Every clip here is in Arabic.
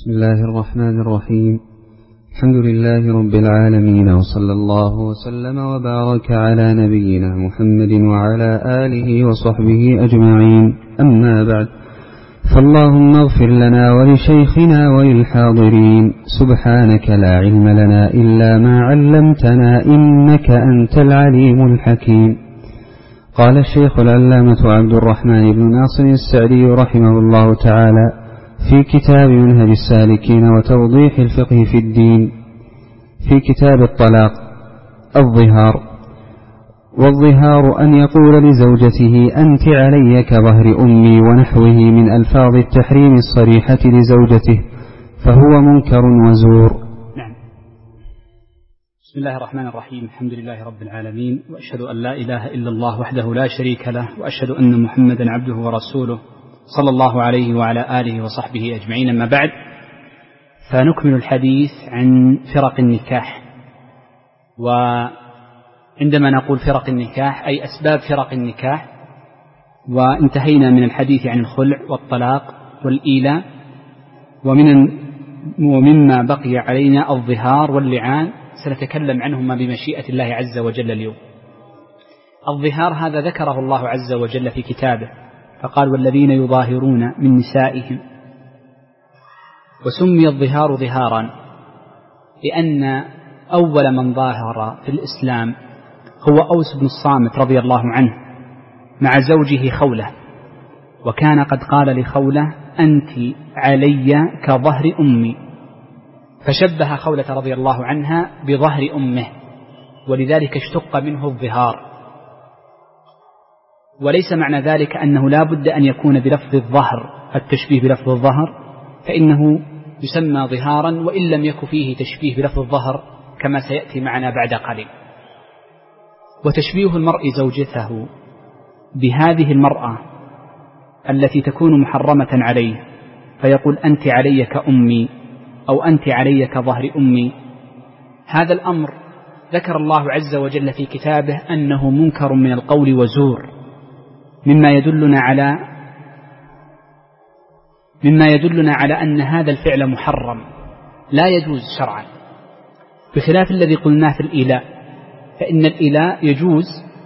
بسم الله الرحمن الرحيم. الحمد لله رب العالمين، وصلى الله وسلم وبارك على نبينا محمد وعلى آله وصحبه أجمعين. أما بعد، فاللهم اغفر لنا ولشيخنا وللحاضرين. سبحانك لا علم لنا إلا ما علمتنا، إنك أنت العليم الحكيم. قال الشيخ العلامة عبد الرحمن بن ناصر السعدي رحمه الله تعالى في كتاب منهج السالكين وتوضيح الفقه في الدين، في كتاب الطلاق: الظهار. والظهار أن يقول لزوجته أنت علي كظهر أمي ونحوه من ألفاظ التحريم الصريحة لزوجته، فهو منكر وزور. نعم. بسم الله الرحمن الرحيم. الحمد لله رب العالمين، وأشهد أن لا إله إلا الله وحده لا شريك له، وأشهد أن محمدا عبده ورسوله صلى الله عليه وعلى آله وصحبه أجمعين. أما بعد، فنكمل الحديث عن فرق النكاح. وعندما نقول فرق النكاح أي أسباب فرق النكاح، وانتهينا من الحديث عن الخلع والطلاق والإيلاء، ومما بقي علينا الظهار واللعان، سنتكلم عنهما بمشيئة الله عز وجل اليوم. الظهار هذا ذكره الله عز وجل في كتابه، فقال: والذين يظاهرون من نسائهم. وسمي الظهار ظهارا لأن أول من ظاهر في الإسلام هو أوس بن الصامت رضي الله عنه مع زوجه خولة، وكان قد قال لخولة: أنت علي كظهر أمي، فشبه خولة رضي الله عنها بظهر أمه، ولذلك اشتق منه الظهار. وليس معنى ذلك أنه لا بد أن يكون بلفظ الظهر، التشبيه بلفظ الظهر فإنه يسمى ظهارا وإن لم يكن فيه تشبيه بلفظ الظهر كما سيأتي معنا بعد قليل. وتشبيه المرء زوجته بهذه المرأة التي تكون محرمة عليه، فيقول: أنت علي كأمي أو أنت علي كظهر أمي، هذا الأمر ذكر الله عز وجل في كتابه أنه منكر من القول وزور، مما يدلنا على أن هذا الفعل محرم لا يجوز شرعا، بخلاف الذي قلناه في الإيلاء، فإن الإيلاء يجوز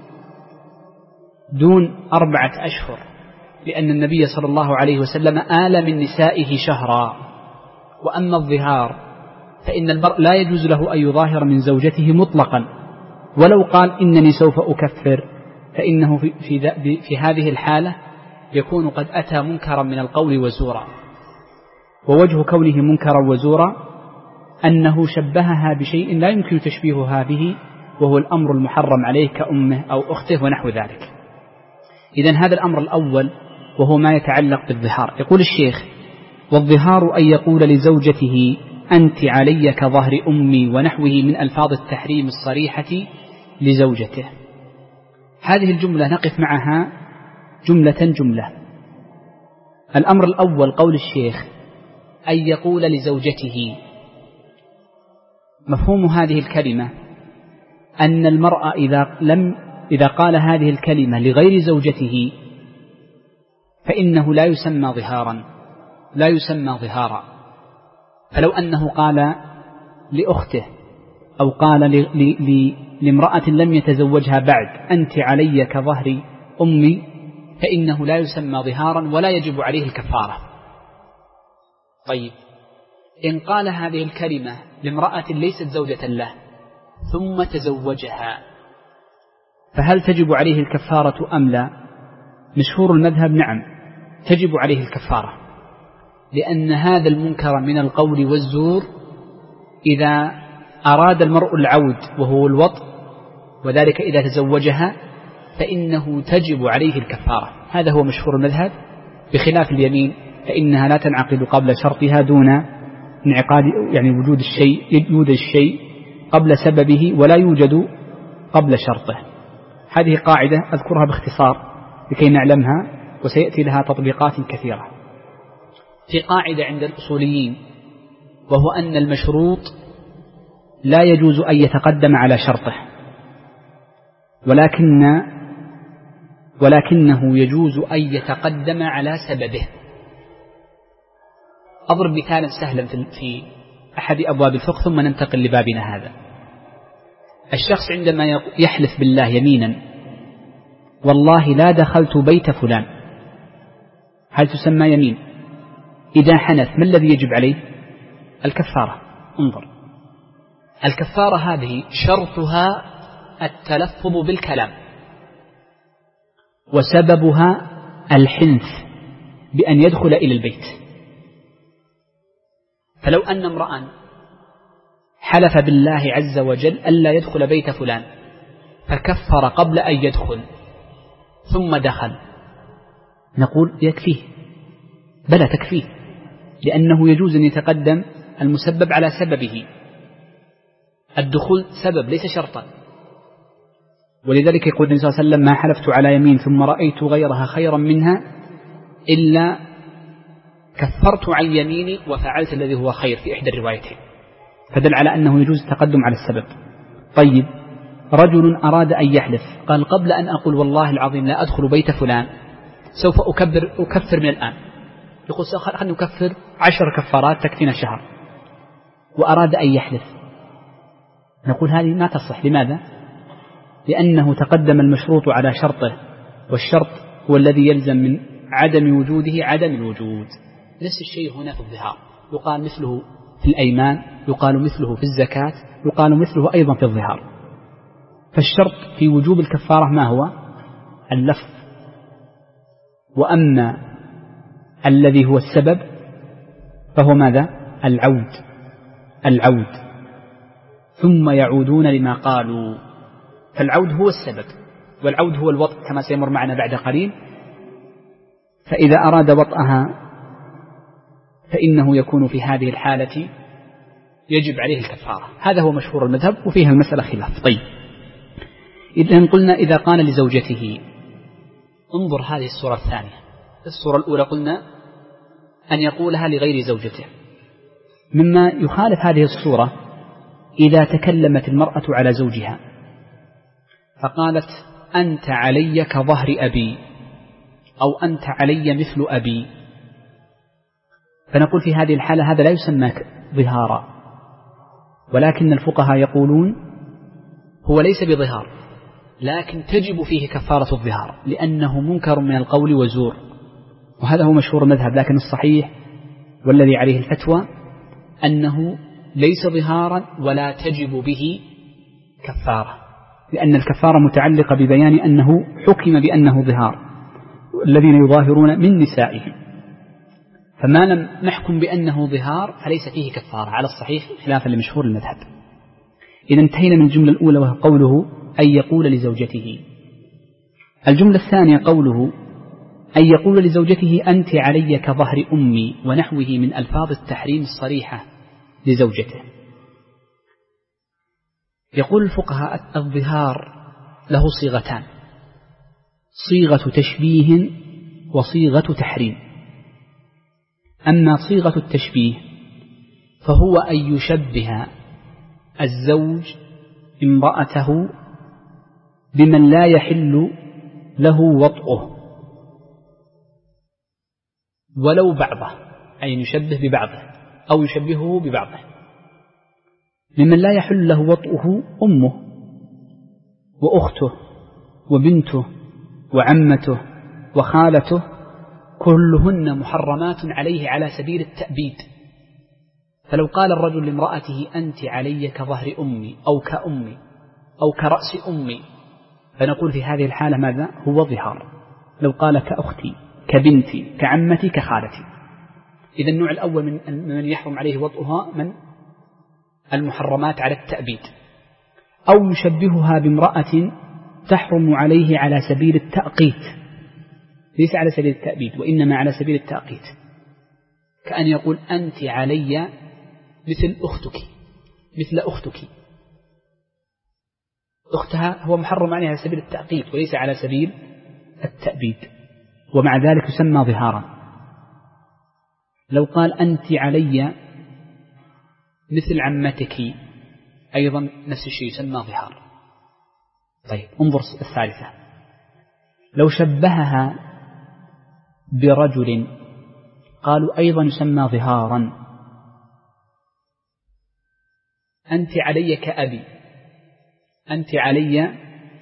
دون 4 أشهر، لأن النبي صلى الله عليه وسلم آل من نسائه شهرا. وأما الظهار فإن المرء لا يجوز له أن يظاهر من زوجته مطلقا، ولو قال: إنني سوف أكفر، فإنه في هذه الحالة يكون قد أتى منكرا من القول وزورا. ووجه كونه منكرا وزورا أنه شبهها بشيء لا يمكن تشبيهها به، وهو الأمر المحرم عليه كأمه أو أخته ونحو ذلك. إذن هذا الأمر الأول وهو ما يتعلق بالظهار. يقول الشيخ: والظهار أن يقول لزوجته أنت علي كظهر أمي ونحوه من ألفاظ التحريم الصريحة لزوجته. هذه الجملة نقف معها جملة. الأمر الأول قول الشيخ أن يقول لزوجته. مفهوم هذه الكلمة أن المرأة إذا قال هذه الكلمة لغير زوجته فإنه لا يسمى ظهارا. فلو أنه قال لأخته أو قال لامرأة لم يتزوجها بعد: أنت علي كظهر أمي، فإنه لا يسمى ظهارا ولا يجب عليه الكفارة. طيب، إن قال هذه الكلمة لامرأة ليست زوجة له ثم تزوجها، فهل تجب عليه الكفارة أم لا؟ مشهور المذهب: نعم، تجب عليه الكفارة، لأن هذا المنكر من القول والزور إذا أراد المرء العود وهو الوطء، وذلك إذا تزوجها، فإنه تجب عليه الكفارة. هذا هو مشهور المذهب، بخلاف اليمين فإنها لا تنعقد قبل شرطها دون انعقاد، يعني وجود الشيء قبل سببه ولا يوجد قبل شرطه. هذه قاعدة أذكرها باختصار لكي نعلمها، وسيأتي لها تطبيقات كثيرة. في قاعدة عند الأصوليين، وهو أن المشروط لا يجوز أن يتقدم على شرطه، ولكنه يجوز أن يتقدم على سببه. أضرب مثالا سهلا في أحد أبواب الفقه ثم ننتقل لبابنا هذا. الشخص عندما يحلف بالله يمينا والله لا دخلت بيت فلان، هل تسمى يمين؟ إذا حنث ما الذي يجب عليه؟ الكفارة. انظر، الكفارة هذه شرطها التلفظ بالكلام، وسببها الحنث بأن يدخل إلى البيت. فلو أن امرأ حلف بالله عز وجل ألا يدخل بيت فلان فكفر قبل أن يدخل ثم دخل، نقول يكفيه؟ بلى تكفيه، لأنه يجوز أن يتقدم المسبب على سببه. الدخول سبب ليس شرطا، ولذلك يقول النبي صلى الله عليه وسلم: ما حلفت على يمين ثم رأيت غيرها خيرا منها إلا كفرت عن يميني وفعلت الذي هو خير، في إحدى الروايتين، فدل على أنه يجوز التقدم على السبب. طيب، رجل أراد أن يحلف قال: قبل أن أقول والله العظيم لا أدخل بيت فلان سوف أكفر من الآن. يقول: خلنا نكفر 10 كفارات تكفينا شهر، وأراد أن يحلف، نقول هذه ما تصح. لماذا؟ لأنه تقدم المشروط على شرطه، والشرط هو الذي يلزم من عدم وجوده عدم الوجود. نفس الشيء هنا في الظهار، يقال مثله في الأيمان، يقال مثله في الزكاة، يقال مثله أيضا في الظهار. فالشرط في وجوب الكفارة ما هو؟ اللفظ، وأما الذي هو السبب فهو ماذا؟ العود. ثم يعودون لما قالوا، فالعود هو السبب، والعود هو الوطء كما سيمر معنا بعد قليل. فإذا أراد وطئها فإنه يكون في هذه الحالة يجب عليه الكفارة. هذا هو مشهور المذهب، وفيها المسألة خلاف. طيب، إذن قلنا إذا قال لزوجته، انظر هذه الصورة الثانية. الصورة الأولى قلنا أن يقولها لغير زوجته. مما يخالف هذه الصورة إذا تكلمت المرأة على زوجها فقالت: أنت علي كظهر أبي، أو أنت علي مثل أبي، فنقول في هذه الحالة هذا لا يسمى ظهارا، ولكن الفقهاء يقولون هو ليس بظهار، لكن تجب فيه كفارة الظهار، لأنه منكر من القول وزور، وهذا هو مشهور المذهب. لكن الصحيح والذي عليه الفتوى أنه ليس ظهارا ولا تجب به كفارة، لأن الكفارة متعلقة ببيان أنه حكم بأنه ظهار، الذين يظاهرون من نسائهم، فما لم نحكم بأنه ظهار فليس فيه كفارة على الصحيح خلافا لمشهور المذهب. إذا انتهينا من الجملة الأولى وهو قوله أن يقول لزوجته. الجملة الثانية قوله أن يقول لزوجته: أنت علي كظهر أمي، ونحوه من ألفاظ التحريم الصريحة لزوجته. يقول الفقهاء: الظهار له صيغتان، صيغة تشبيه وصيغة تحريم. أما صيغة التشبيه فهو أن يشبه الزوج امرأته بمن لا يحل له وطئه ولو بعضه، أي يشبه ببعضه أو يشبهه ببعضه. ممن لا يحل له وطئه أمه وأخته وبنته وعمته وخالته، كلهن محرمات عليه على سبيل التأبيد. فلو قال الرجل لامرأته: أنت علي كظهر أمي أو كأمي أو كرأس أمي، فنقول في هذه الحالة ماذا؟ هو ظهار. لو قال كأختي كبنتي كعمتي كخالتي. إذا النوع الأول من يحرم عليه وطئها من المحرمات على التأبيد، أو يشبهها بامرأة تحرم عليه على سبيل التأقيت، ليس على سبيل التأبيد وإنما على سبيل التأقيت، كأن يقول: أنت علي مثل أختك. أختها هو محرم عليها على سبيل التأقيت وليس على سبيل التأبيد، ومع ذلك يسمى ظهارا. لو قال: أنت علي مثل عمتك، أيضا نفس الشيء يسمى ظهار. طيب، انظر الثالثة. لو شبهها برجل قالوا أيضا يسمى ظهارا. أنت علي كأبي، أنت علي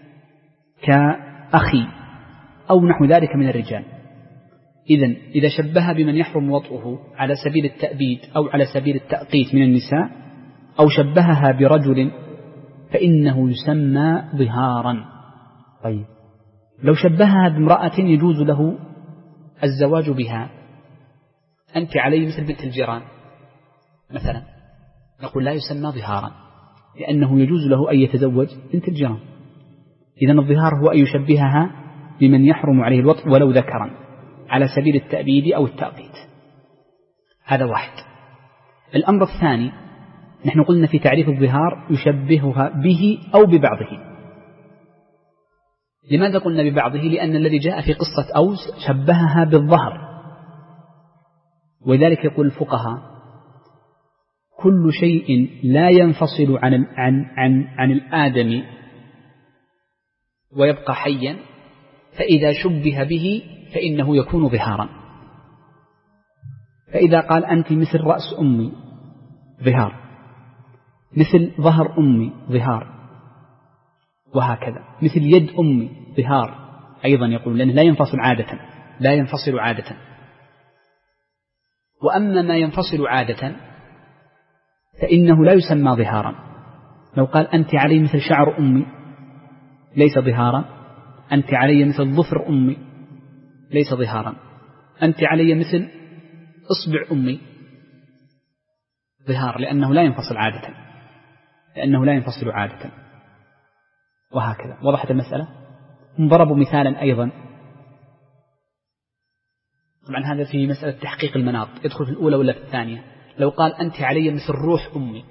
كأخي، أو نحو ذلك من الرجال. إذا شبه بمن يحرم وطئه على سبيل التأبيد أو على سبيل التأقيت من النساء، أو شبهها برجل، فإنه يسمى ظهارا. طيب لو شبهها بامرأة يجوز له الزواج بها، أنت علي مثل بنت الجيران مثلا، نقول لا يسمى ظهارا، لأنه يجوز له أن يتزوج بنت الجيران. إذن الظهار هو أن يشبهها بمن يحرم عليه الوطء ولو ذكرا على سبيل التأبيد أو التأقيت. هذا واحد. الأمر الثاني، نحن قلنا في تعريف الظهار يشبهها به أو ببعضه. لماذا قلنا ببعضه؟ لأن الذي جاء في قصة أوس شبهها بالظهر، ولذلك يقول الفقهاء: كل شيء لا ينفصل عن الآدم ويبقى حيا، فإذا شبه به فإنه يكون ظهارا. فإذا قال أنت مثل رأس أمي، ظهار، مثل ظهر أمي، ظهار، وهكذا، مثل يد أمي، ظهار أيضا يقول، لأنه لا ينفصل عادة. وأما ما ينفصل عادة فإنه لا يسمى ظهارا. لو قال أنت علي مثل شعر أمي، ليس ظهارا. أنت علي مثل ظفر أمي، ليس ظهارا. أنت علي مثل إصبع أمي، ظهار، لأنه لا ينفصل عادة. وهكذا. وضحت المسألة؟ ضربوا مثالا أيضا، طبعا هذا في مسألة تحقيق المناط، يدخل في الأولى ولا في الثانية. لو قال أنت علي مثل روح أمي،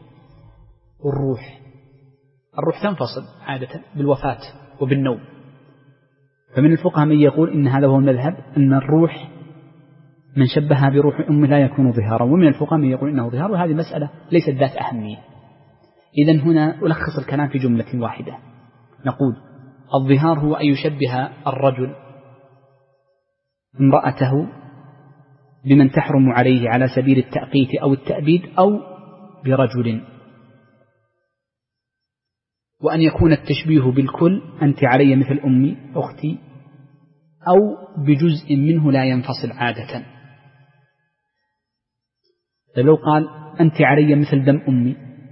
الروح تنفصل عادة بالوفاة وبالنوم، فمن الفقهاء من يقول إن هذا هو المذهب، أن الروح من شبهها بروح أمه لا يكون ظهارا، ومن الفقهاء من يقول إنه ظهار، وهذه مسألة ليست ذات أهمية. إذن هنا ألخص الكلام في جملة واحدة، نقول الظهار هو أن يشبه الرجل امرأته بمن تحرم عليه على سبيل التأقيت أو التأبيد أو برجل، وأن يكون التشبيه بالكل، أنت علي مثل أمي، أختي، أو بجزء منه لا ينفصل عادة. لو قال أنت علي مثل دم أمي،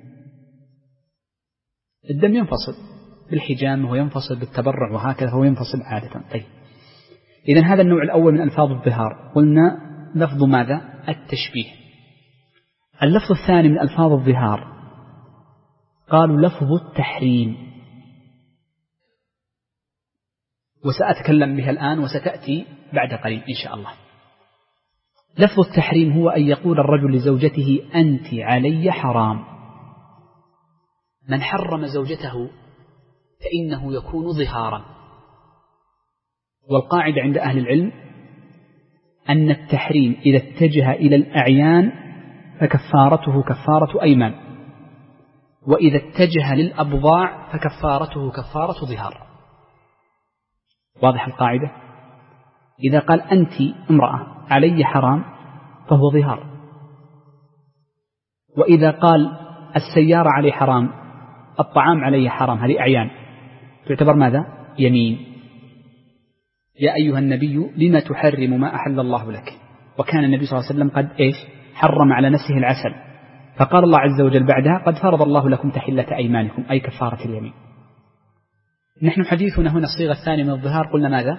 الدم ينفصل بالحجام وينفصل بالتبرع وهكذا، هو ينفصل عادة. طيب، إذن هذا النوع الأول من ألفاظ الظهار، قلنا لفظ ماذا؟ التشبيه. اللفظ الثاني من ألفاظ الظهار قالوا لفظ التحريم، وسأتكلم بها الآن وستأتي بعد قليل إن شاء الله. لفظ التحريم هو أن يقول الرجل لزوجته أنت علي حرام. من حرم زوجته فإنه يكون ظهارا. والقاعدة عند أهل العلم أن التحريم إذا اتجه إلى الأعيان فكفارته كفارة أيمان، وإذا اتجه للأبضاع فكفارته كفارة ظهار. واضح القاعدة؟ إذا قال أنت امرأة علي حرام فهو ظهار، وإذا قال السيارة علي حرام، الطعام علي حرام، هذه أعيان، تعتبر ماذا؟ يمين. يا أيها النبي لما تحرم ما أحل الله لك، وكان النبي صلى الله عليه وسلم قد حرم على نفسه العسل، فقال الله عز وجل بعدها قد فرض الله لكم تحلة أيمانكم، أي كفارة اليمين. نحن حديثنا هنا الصيغة الثانية من الظهار قلنا ماذا؟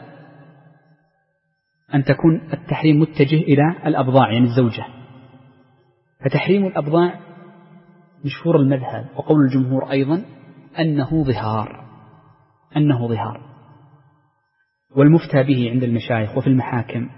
أن تكون التحريم متجه إلى الأبضاع، يعني الزوجة. فتحريم الأبضاع مشهور المذهب وقول الجمهور أيضا أنه ظهار، والمفتى به عند المشايخ وفي المحاكم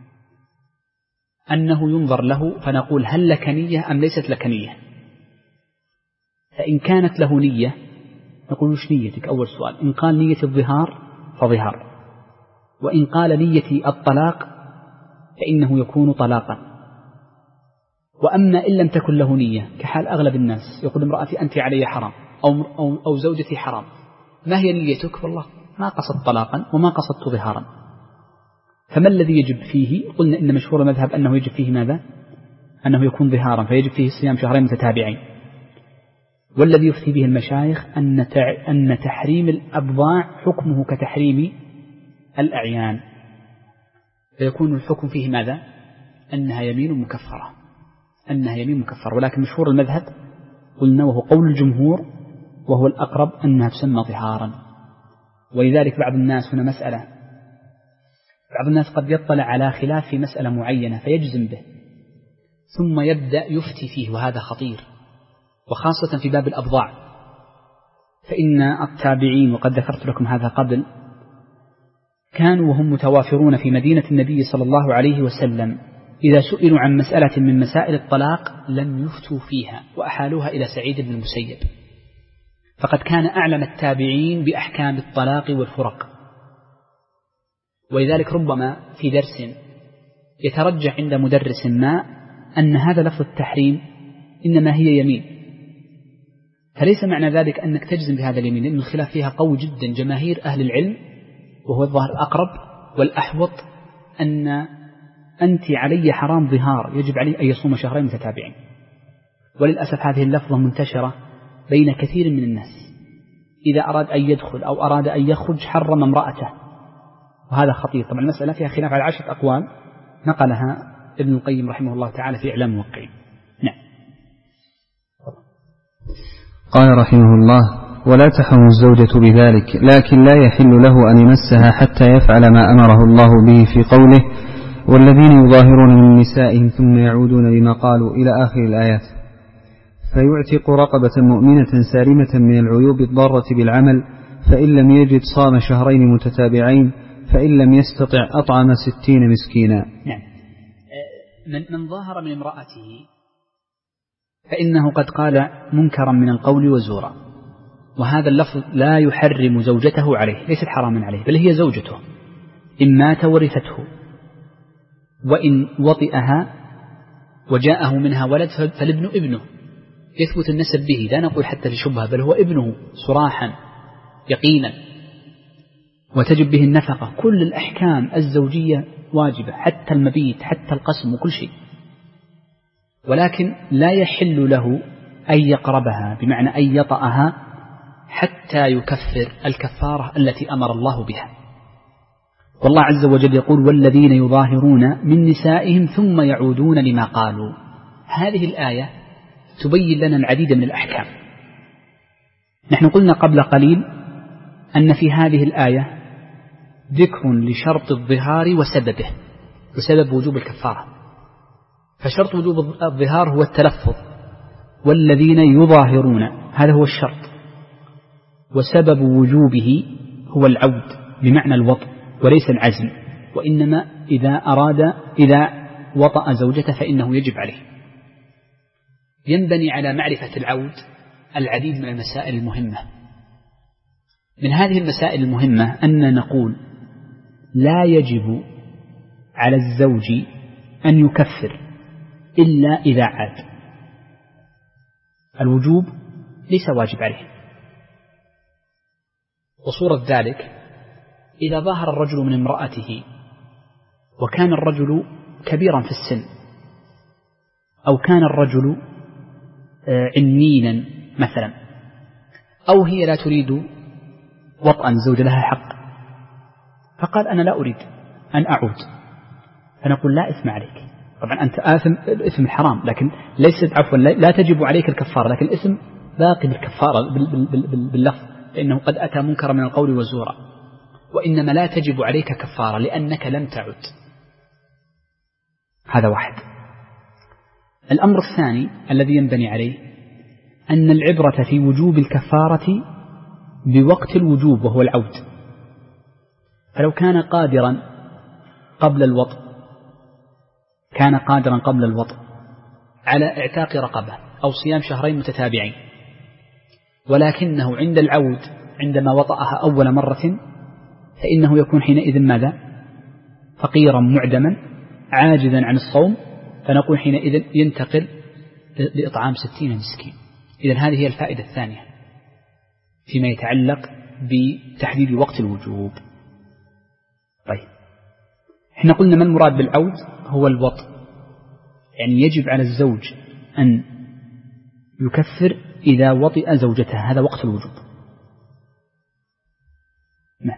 أنه ينظر له فنقول هل لك نية أم ليست لك نية. فإن كانت له نية نقول وش نيتك؟ أول سؤال. إن قال نية الظهار فظهار، وإن قال نية الطلاق فإنه يكون طلاقا. وأما إن لم تكن له نية، كحال أغلب الناس، يقول امرأتي أنت علي حرام أو زوجتي حرام، ما هي نيتك؟ والله ما قصدت طلاقا وما قصدت ظهارا. فما الذي يجب فيه؟ قلنا إن مشهور المذهب أنه يجب فيه ماذا؟ أنه يكون ظهارا، فيجب فيه صيام شهرين متتابعين. والذي يفتي به المشايخ أن تحريم الأبضاع حكمه كتحريم الأعيان، فيكون الحكم فيه ماذا؟ أنها يمين مكفرة، أنها يمين مكفرة. ولكن مشهور المذهب قلنا وهو قول الجمهور وهو الأقرب أنها تسمى ظهارا. ولذلك بعض الناس، هنا مسألة، بعض الناس قد يطلع على خلاف في مسألة معينة فيجزم به ثم يبدأ يفتي فيه، وهذا خطير، وخاصة في باب الأبضاع. فإن التابعين، وقد ذكرت لكم هذا قبل، كانوا وهم متوافرون في مدينة النبي صلى الله عليه وسلم إذا سئلوا عن مسألة من مسائل الطلاق لم يفتوا فيها وأحالوها إلى سعيد بن المسيب، فقد كان أعلم التابعين بأحكام الطلاق والفرق. ولذلك ربما في درس يترجح عند مدرس ما أن هذا لفظ التحريم إنما هي يمين، فليس معنى ذلك أنك تجزم بهذا اليمين، لأن الخلاف فيها قوي جدا. جماهير أهل العلم، وهو الظاهر الأقرب والأحوط، أن أنت علي حرام ظهار، يجب عليه أن يصوم شهرين متتابعين. وللأسف هذه اللفظة منتشرة بين كثير من الناس، إذا أراد أن يدخل أو أراد أن يخرج حرم امرأته، وهذا خطير. طبعا المسألة فيها خلاف على 10 أقوال نقلها ابن القيم رحمه الله تعالى في إعلام الموقعين. نعم. قال رحمه الله: ولا تحرم الزوجة بذلك، لكن لا يحل له أن يمسها حتى يفعل ما أمره الله به في قوله: والذين يظاهرون من نسائهم ثم يعودون لما قالوا إلى آخر الآيات، فيعتق رقبة مؤمنة سالمة من العيوب الضارة بالعمل، فإن لم يجد صام شهرين متتابعين، فإن لم يستطع أطعم 60 مسكينا. نعم. من ظاهر من امرأته فإنه قد قال منكرا من القول وزورا، وهذا اللفظ لا يحرم زوجته عليه، ليست حراما عليه، بل هي زوجته، إن مات ورثته، وإن وطئها وجاءه منها ولد فالابن ابنه، يثبت النسب به، لا نقول حتى لشبهة، بل هو ابنه صراحا يقينا، وتجب به النفقة. كل الأحكام الزوجية واجبة، حتى المبيت، حتى القسم، وكل شيء. ولكن لا يحل له أن يقربها، بمعنى أن يطأها حتى يكفر الكفارة التي أمر الله بها. والله عز وجل يقول: والذين يظاهرون من نسائهم ثم يعودون لما قالوا. هذه الآية تبين لنا العديد من الأحكام. نحن قلنا قبل قليل أن في هذه الآية ذكر لشرط الظهار وسببه، وسبب وجوب الكفارة. فشرط وجوب الظهار هو التلفظ، والذين يظاهرون، هذا هو الشرط، وسبب وجوبه هو العود بمعنى الوطء، وليس العزم، وإنما إذا وطأ زوجته فإنه يجب عليه. ينبني على معرفة العود العديد من المسائل المهمة. من هذه المسائل المهمة أن نقول: لا يجب على الزوج أن يكفر إلا إذا عاد. الوجوب ليس واجب عليه. وصورة ذلك: إذا ظاهر الرجل من امرأته وكان الرجل كبيرا في السن، أو كان الرجل عنينا مثلا، أو هي لا تريد وطئا، زوج لها حق، فقال: أنا لا أريد أن أعود، فنقول: لا إثم عليك. طبعا أنت آثم الإثم الحرام، لكن ليست لا تجب عليك الكفارة، لكن الإثم باقي بالكفارة باللفظ، فإنه قد أتى منكرا من القول وزورا. وإنما لا تجب عليك كفارة لأنك لم تعد. هذا واحد. الأمر الثاني الذي ينبني عليه أن العبرة في وجوب الكفارة بوقت الوجوب، وهو العود. فلو كان قادرا قبل الوطء على اعتاق رقبة أو صيام شهرين متتابعين، ولكنه عند العود عندما وطأها أول مرة، فإنه يكون حينئذ ماذا؟ فقيرا معدما عاجزا عن الصوم، فنقول حينئذ ينتقل لإطعام 60 مسكين. إذن هذه هي الفائدة الثانية فيما يتعلق بتحديد وقت الوجوب. طيب، احنا قلنا ما المراد بالعود؟ هو الوطء، يعني يجب على الزوج أن يكفر إذا وطئ زوجته، هذا وقت الوجوب. نعم.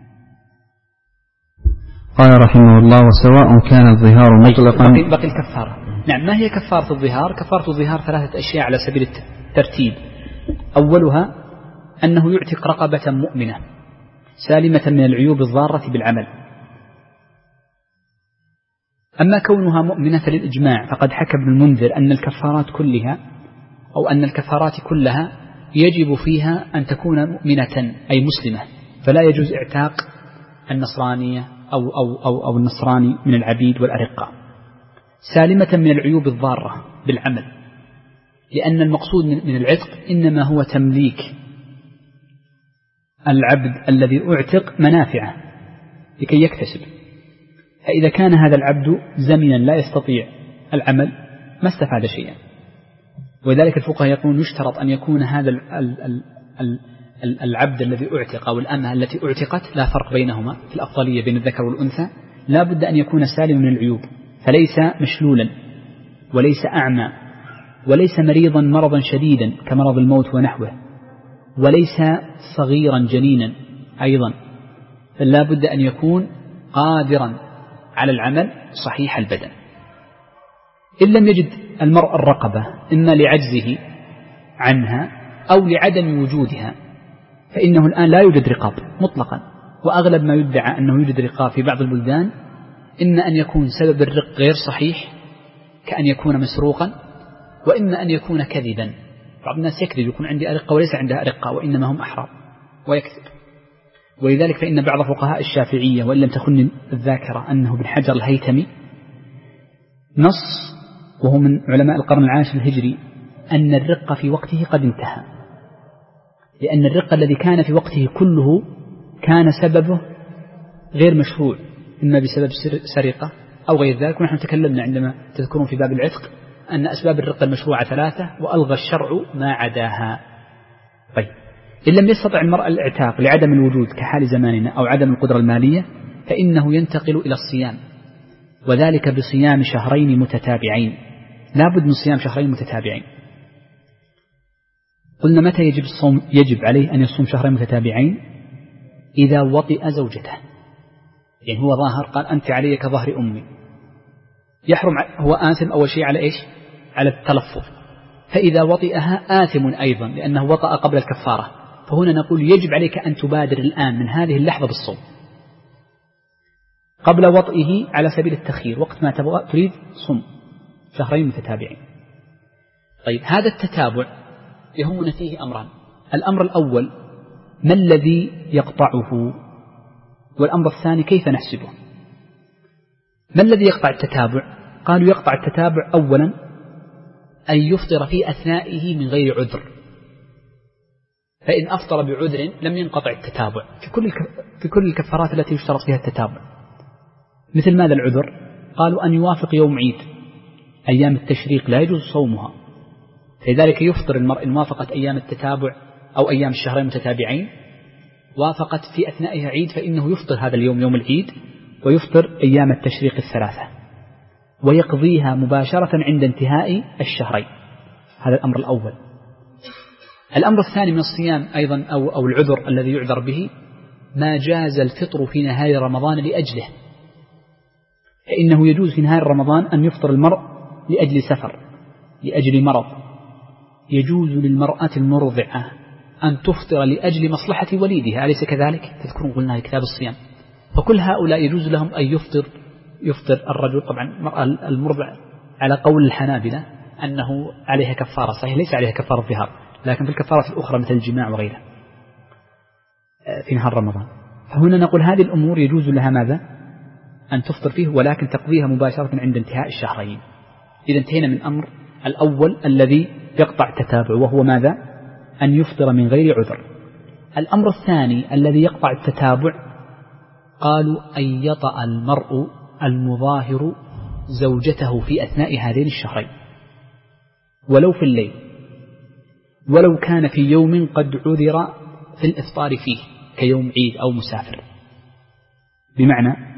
قال رحمه الله: وسواء كان الظهار مطلقا. بقي الكفارة. نعم. ما هي كفارة الظهار؟ كفارة الظهار 3 أشياء على سبيل الترتيب. أولها أنه يعتق رقبة مؤمنة سالمة من العيوب الضارة بالعمل. أما كونها مؤمنة فللإجماع، فقد حكى ابن المنذر أن الكفارات كلها أو أن الكفارات كلها يجب فيها أن تكون مؤمنة أي مسلمة، فلا يجوز اعتاق النصرانية أو النصراني من العبيد والأرقاء. سالمة من العيوب الضارة بالعمل، لأن المقصود من العتق إنما هو تمليك العبد الذي أعتق منافعه لكي يكتسب، فإذا كان هذا العبد زمنا لا يستطيع العمل ما استفاد شيئا. ولذلك الفقهاء يقولون يشترط أن يكون هذا العبد الذي أعتق أو الأمة التي أعتقت لا فرق بينهما في الأفضلية بين الذكر والأنثى، لا بد أن يكون سالم من العيوب، فليس مشلولا وليس أعمى وليس مريضا مرضا شديدا كمرض الموت ونحوه، وليس صغيرا جنينا أيضا، فلا بد أن يكون قادرا على العمل صحيح البدن. إن لم يجد المرء الرقبة إما لعجزه عنها أو لعدم وجودها، فإنه الآن لا يوجد رقاب مطلقا، وأغلب ما يدعى أنه يوجد رقاب في بعض البلدان إما أن يكون سبب الرق غير صحيح كأن يكون مسروقا، وإما أن يكون كذبا. بعض الناس يكذب يكون عندي أرقة وليس عندها أرقة وإنما هم أحرار ويكذب. ولذلك فإن بعض فقهاء الشافعية وإن لم تخن الذاكرة أنه ابن حجر الهيثمي نص وهو من علماء القرن العاشر الهجري أن الرق في وقته قد انتهى، لأن الرق الذي كان في وقته كله كان سببه غير مشروع، إما بسبب سرقة أو غير ذلك. ونحن تكلمنا عندما تذكرون في باب العتق أن أسباب الرق المشروعة 3 وألغى الشرع ما عداها. طيب، إن لم يستطع المرء الاعتاق لعدم الوجود كحال زماننا أو عدم القدرة المالية، فإنه ينتقل إلى الصيام، وذلك بصيام 2 شهرين متتابعين. لا بد من صيام 2 شهرين متتابعين. قلنا متى يجب الصوم؟ يجب عليه أن يصوم 2 شهرين متتابعين إذا وطئ زوجته، يعني هو ظاهر قال أنت علي كظهر أمي، يحرم، هو آثم أول شيء على إيش؟ على التلفظ. فإذا وطئها آثم أيضا لأنه وطأ قبل الكفارة، فهنا نقول يجب عليك أن تبادر الآن من هذه اللحظة بالصوم قبل وطئه على سبيل التخيير، وقت ما تريد صم 2 شهرين متتابعين. طيب، هذا التتابع يهمنا فيه أمران: الأمر الأول ما الذي يقطعه، والأمر الثاني كيف نحسبه. ما الذي يقطع التتابع؟ قالوا يقطع التتابع أولا أن يفطر في أثنائه من غير عذر، فإن أفطر بعذر لم ينقطع التتابع في كل الكفارات التي يشترط فيها التتابع. مثل ماذا العذر؟ قالوا أن يوافق يوم عيد، أيام التشريق لا يجوز صومها، فلذلك يفطر المرء إن وافقت أيام التتابع أو أيام 2 شهرين متتابعين وافقت في أثنائها عيد، فإنه يفطر هذا اليوم يوم العيد ويفطر أيام التشريق 3 ويقضيها مباشرة عند انتهاء 2 شهرين. هذا الأمر الأول. الأمر الثاني من الصيام أيضا أو العذر الذي يعذر به ما جاز الفطر في نهاية رمضان لأجله، فإنه يجوز في نهاية رمضان أن يفطر المرء لأجل سفر، لأجل مرض. يجوز للمرأة المرضعة أن تفطر لأجل مصلحة وليدها، أليس كذلك؟ تذكرون قلنا كتاب الصيام. فكل هؤلاء يجوز لهم أن يفطر الرجل. طبعا المرأة المرضع على قول الحنابلة أنه عليها كفارة، صحيح ليس عليها كفارة ظهار، لكن في الكفارة الأخرى مثل الجماع وغيرها في نهار رمضان. فهنا نقول هذه الأمور يجوز لها ماذا؟ أن تفطر فيه، ولكن تقضيها مباشرة عند انتهاء 2 شهرين. إذا انتهينا من أمر الأول الذي يقطع التتابع، وهو ماذا؟ أن يفطر من غير عذر. الأمر الثاني الذي يقطع التتابع قالوا أن يطأ المرء المظاهر زوجته في أثناء هذين 2 شهرين ولو في الليل، ولو كان في يوم قد عذر في الإفطار فيه كيوم عيد أو مسافر. بمعنى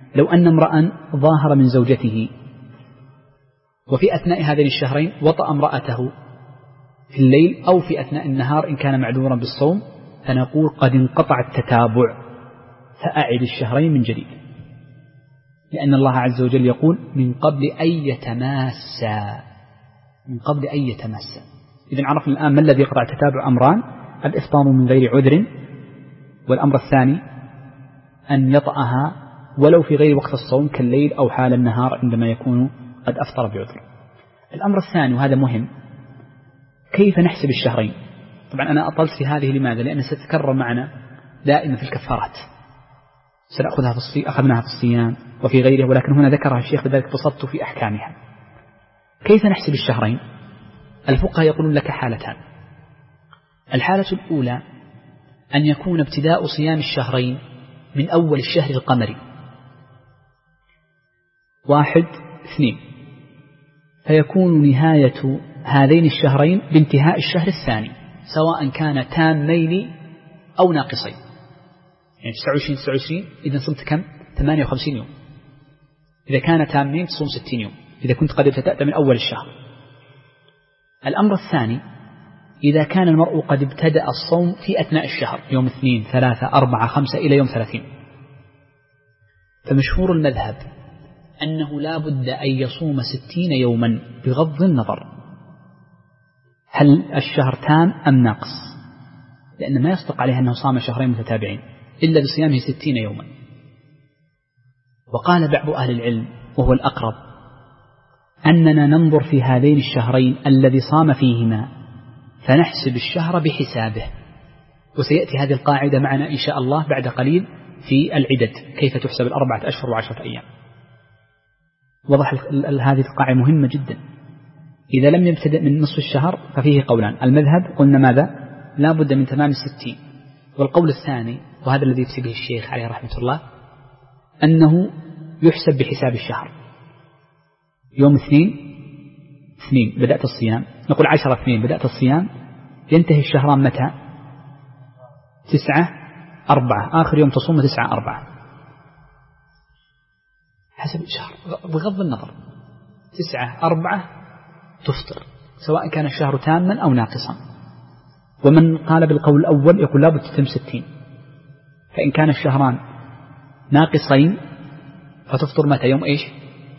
لو أن امرأ ظاهر من زوجته وفي أثناء هذين الشهرين وطأ امرأته في الليل أو في أثناء النهار إن كان معذورا بالصوم، فنقول قد انقطع التتابع فأعد الشهرين من جديد، لأن الله عز وجل يقول من قبل أن يتماسا، من قبل أن يتماسا. إذن عرفنا الآن ما الذي يقطع التتابع؟ أمران: الإفطار من غير عذر، والأمر الثاني أن يطأها ولو في غير وقت الصوم كالليل أو حال النهار عندما يكون قد أفطر بعذر. الأمر الثاني وهذا مهم: كيف نحسب الشهرين؟ طبعا أنا أطلت في هذه لماذا؟ لأن ستتكرر معنا دائما في الكفارات، أخذناها في الصيام وفي غيره، ولكن هنا ذكرها الشيخ لذلك بسطت في أحكامها. كيف نحسب الشهرين؟ الفقهاء يقولون لك حالتان. الحالة الأولى أن يكون ابتداء صيام الشهرين من أول الشهر القمري 1/2، فيكون نهاية هذين الشهرين بانتهاء الشهر الثاني، سواء كان تامين أو ناقصين. يعني 29 إذا صمت كم؟ 58 يوم. إذا كان تامين تصوم 60 يوم إذا كنت قد ابتدأت من أول الشهر. الأمر الثاني: إذا كان المرء قد ابتدأ الصوم في أثناء الشهر، يوم 2 3 4 5 إلى يوم 30، فمشهور المذهب أنه لا بد أن يصوم 60 يوما بغض النظر هل الشهر تام أم ناقص، لأن ما يصدق عليه أنه صام شهرين متتابعين إلا بصيامه 60 يوما. وقال بعض أهل العلم وهو الأقرب أننا ننظر في هذين الشهرين الذي صام فيهما فنحسب الشهر بحسابه، وسيأتي هذه القاعدة معنا إن شاء الله بعد قليل في العدد كيف تحسب 4 أشهر و10 أيام. وضح هذه القاعدة مهمة جدا. إذا لم يبتدأ من نصف الشهر ففيه قولان: المذهب قلنا ماذا؟ لا بد من تمام 60، والقول الثاني وهذا الذي يفتي به الشيخ عليه رحمة الله أنه يحسب بحساب الشهر. يوم 2 بدأت الصيام، نقول 10/2 بدأت الصيام، ينتهي الشهران متى؟ 9/4، آخر يوم تصوم 9/4 حسب الشهر بغض النظر. 9/4 تفطر سواء كان الشهر تاما أو ناقصا. ومن قال بالقول الأول يقول لابد تتم 60، فإن كان الشهران ناقصين فتفطر متى؟ يوم إيش؟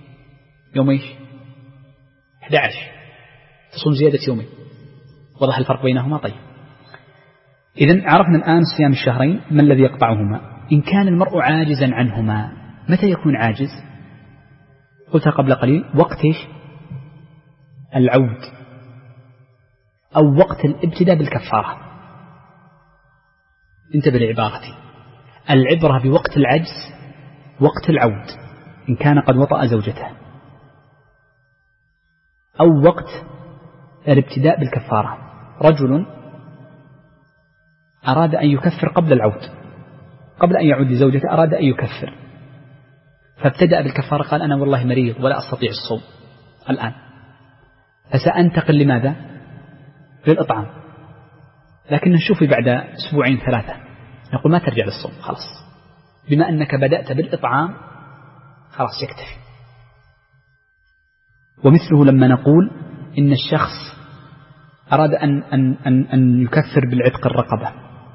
11 تصوم زيادة يومين. وضح الفرق بينهما؟ طيب، إذن عرفنا الآن صيام الشهرين ما الذي يقطعهما. إن كان المرء عاجزا عنهما، متى يكون عاجز؟ قلت قبل قليل: وقت إيش؟ العود أو وقت الابتداء بالكفارة. انتبه لعبارتي، العبرة بوقت العجز وقت العود إن كان قد وطأ زوجته، أو وقت الابتداء بالكفارة. رجل أراد أن يكفر قبل العود، قبل أن يعود لزوجته أراد أن يكفر، فابتدأ بالكفارة، قال: أنا والله مريض ولا أستطيع الصوم الآن، فسأنتقل لماذا؟ للإطعام. لكن نشوف بعد 2 3 نقول ما ترجع للصوم، خلاص بما أنك بدأت بالإطعام خلاص يكتفي. ومثله لما نقول إن الشخص أراد أن يكفر بالعتق الرقبة،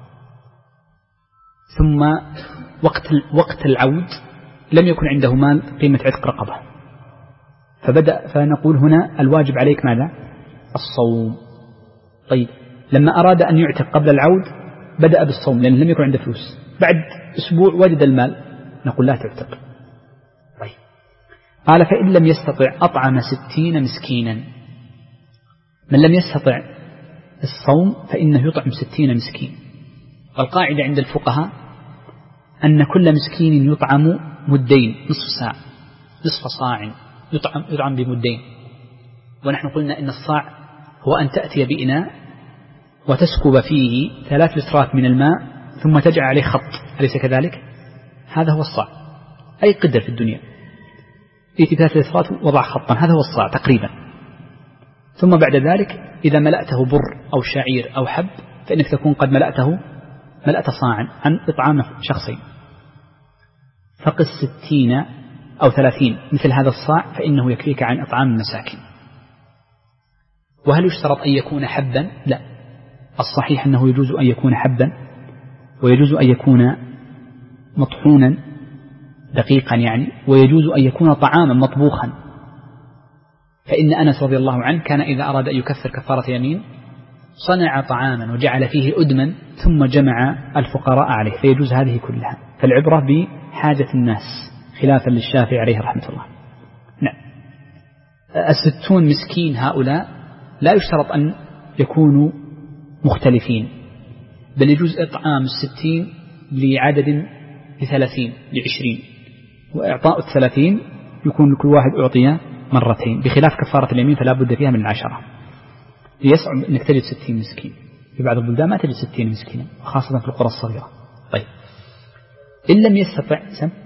ثم وقت العود لم يكن عنده مال قيمة عتق رقبة، فنقول هنا الواجب عليك ماذا؟ الصوم. طيب، لما أراد أن يعتق قبل العود بدأ بالصوم لأن لم يكن عنده فلوس، بعد أسبوع وجد المال، نقول لا تعتق. طيب، قال: فإن لم يستطع أطعم 60 مسكينا. من لم يستطع الصوم فإنه يطعم 60 مسكين. والقاعدة عند الفقهاء أن كل مسكين يطعم مدين، نصف ساعة، نصف صاع يطعم بمدين. ونحن قلنا إن الصاع هو أن تأتي بإناء وتسكب فيه 3 لترات من الماء ثم تجعل عليه خط، أليس كذلك؟ هذا هو الصاع. أي قدر في الدنيا يأتي 3 لترات وضع خطا، هذا هو الصاع تقريبا. ثم بعد ذلك إذا ملأته بر أو شعير أو حب فإنك تكون قد ملأت صاعا عن إطعام شخصين. فقس 60 أو 30 مثل هذا الصاع فإنه يكفيك عن إطعام المساكين. وهل يشترط أن يكون حبا؟ لا، الصحيح أنه يجوز أن يكون حبا، ويجوز أن يكون مطحونا دقيقا يعني، ويجوز أن يكون طعاما مطبوخا. فإن أنس رضي الله عنه كان إذا أراد أن يكفر كفارة يمين صنع طعاما وجعل فيه أدما ثم جمع الفقراء عليه، فيجوز هذه كلها. فالعبرة بحاجة الناس خلافا للشافعي عليه رحمة الله. نعم. 60 مسكين هؤلاء لا يشترط أن يكونوا مختلفين، بل يجوز إطعام 60 لعدد ل30 ل20، وإعطاء 30 يكون لكل واحد أعطيه مرتين، بخلاف كفارة اليمين فلا بد فيها من 10. يصعب أنك تجد 60 مسكين، في بعض البلدان ما تجد 60 مسكين خاصة في القرى الصغيرة. طيب إن لم يستطع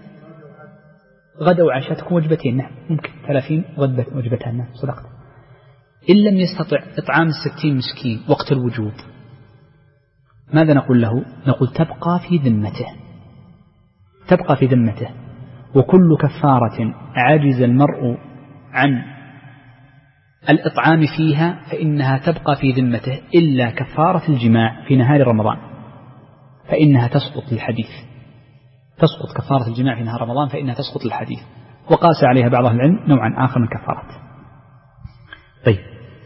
غدا وعشاء تكون وجبتين. نعم ممكن 30 وجبتان. نعم صدقت. إن لم يستطع إطعام 60 مسكين وقت الوجوب ماذا نقول له؟ نقول تبقى في ذمته، تبقى في ذمته، وكل كفارة عجز المرء عن الإطعام فيها فإنها تبقى في ذمته إلا كفارة الجماع في نهار رمضان، فإنها تسقط للحديث، تسقط كفارة الجماع في نهار رمضان فإنها تسقط للحديث، وقاس عليها بعض العلم نوعا آخر من كفارات. طيب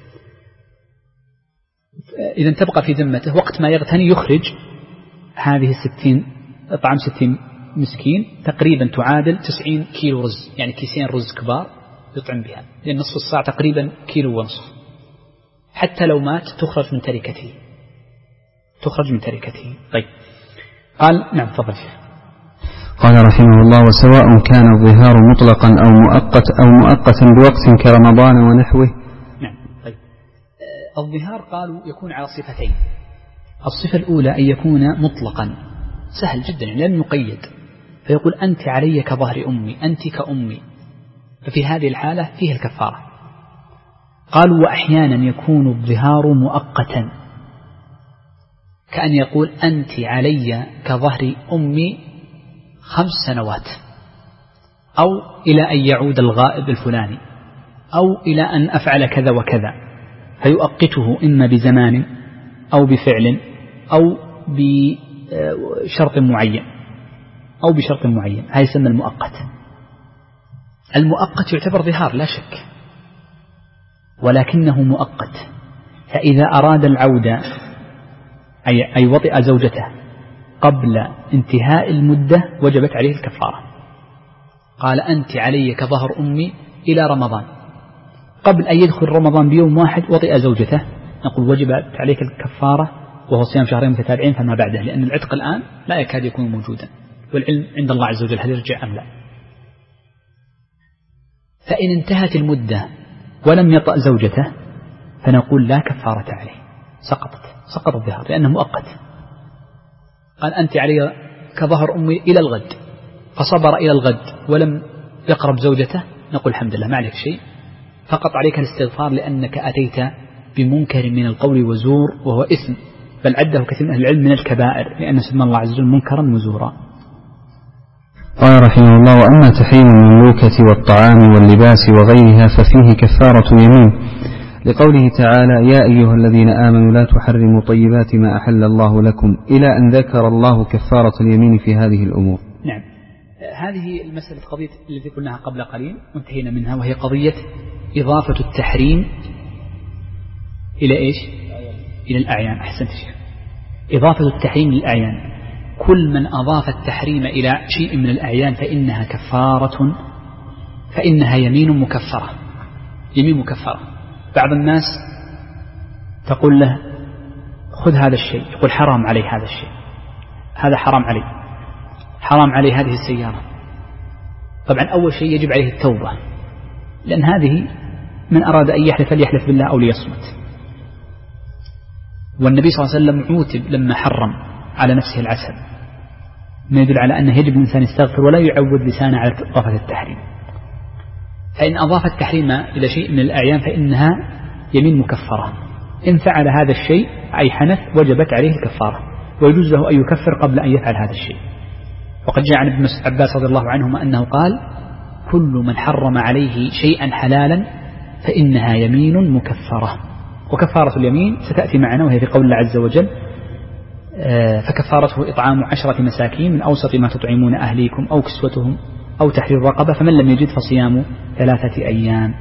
إذن تبقى في ذمته، وقت ما يغتني يخرج هذه 60 إطعام 60 مسكين تقريبا تعادل 90 كيلو رز، يعني كيسين رز كبار يطعم بها، لأن نصف الصاع تقريبا كيلو ونصف. حتى لو مات تخرج من تركته، تخرج من تركته. طيب قال نعم تفضل شيخ. قال رحمه الله: وسواء كان الظهار مطلقا أو مؤقتا بوقت كرمضان ونحوه. نعم. طيب الظهار قالوا يكون على صفتين. الصفة الأولى أن يكون مطلقا، سهل جدا لم يقيد، فيقول أنت علي كظهر أمي، أنت كأمي، ففي هذه الحالة فيه الكفارة. قالوا وأحيانا يكون الظهار مؤقتا، كأن يقول أنت علي كظهر أمي 5 سنوات، أو إلى أن يعود الغائب الفلاني، أو إلى أن أفعل كذا وكذا، فيؤقته إما بزمان أو بفعل أو بشرط معين، أو بشرط معين، هذا يسمى المؤقت. المؤقت يعتبر ظهار لا شك، ولكنه مؤقت، فإذا أراد العودة أي وطئ زوجته قبل انتهاء المدة وجبت عليه الكفارة. قال أنت علي كظهر أمي إلى رمضان، قبل أن يدخل رمضان بيوم واحد وطئ زوجته، نقول وجبت عليك الكفارة وهو صيام شهرين متتابعين فما بعده، لأن العتق الآن لا يكاد يكون موجودا، والعلم عند الله عز وجل هل يرجع أم لا. فإن انتهت المدة ولم يطأ زوجته فنقول لا كفارة عليه، سقط الظهار لأنه مؤقت. قال أنت علي كظهر أمي إلى الغد، فصبر إلى الغد ولم يقرب زوجته، نقول الحمد لله ما عليك شيء، فقط عليك الاستغفار لأنك أتيت بمنكر من القول وزور وهو إثم، بل عده كثير من أهل العلم من الكبائر، لأن سمى الله عز وجل منكرا وزورا. قال رحمه الله: وأما تحريم المملوكة والطعام واللباس وغيرها ففيه كفارة يمين، لقوله تعالى: يا أيها الذين آمنوا لا تحرموا طيبات ما أحل الله لكم، إلى أن ذكر الله كفارة اليمين في هذه الأمور. نعم، هذه المسألة قضية التي قلناها قبل قليل وانتهينا منها، وهي قضية إضافة التحريم إلى إيش؟ إلى الأعيان. أحسنت شيخ، إضافة التحريم للأعيان، كل من أضاف التحريم إلى شيء من الأعيان فإنها كفارة، فإنها يمين مكفرة، يمين مكفرة. بعض الناس تقول له خذ هذا الشيء، يقول حرام علي هذا الشيء، هذا حرام علي، حرام علي هذه السيارة. طبعا أول شيء يجب عليه التوبة، لأن هذه من أراد أن يحلف فليحلف بالله أو ليصمت. والنبي صلى الله عليه وسلم عوتب لما حرم على نفسه العسل، ما يدل على أنه يجب الإنسان يستغفر ولا يعود لسانه على إضافة التحريم. فإن أضاف التحريم إلى شيء من الأعيان فإنها يمين مكفرة، إن فعل هذا الشيء أي حنث وجبت عليه الكفارة، ويجوز له أن يكفر قبل أن يفعل هذا الشيء. وقد جاء عن ابن عباس رضي الله عنهما أنه قال: كل من حرم عليه شيئا حلالا فإنها يمين مكفرة. وكفارة اليمين ستأتي معنا، وهي في قول الله عز وجل: فكفارته إطعام 10 مساكين من أوسط ما تطعمون أهليكم أو كسوتهم أو تحرير رقبة، فمن لم يجد فصيام 3 أيام.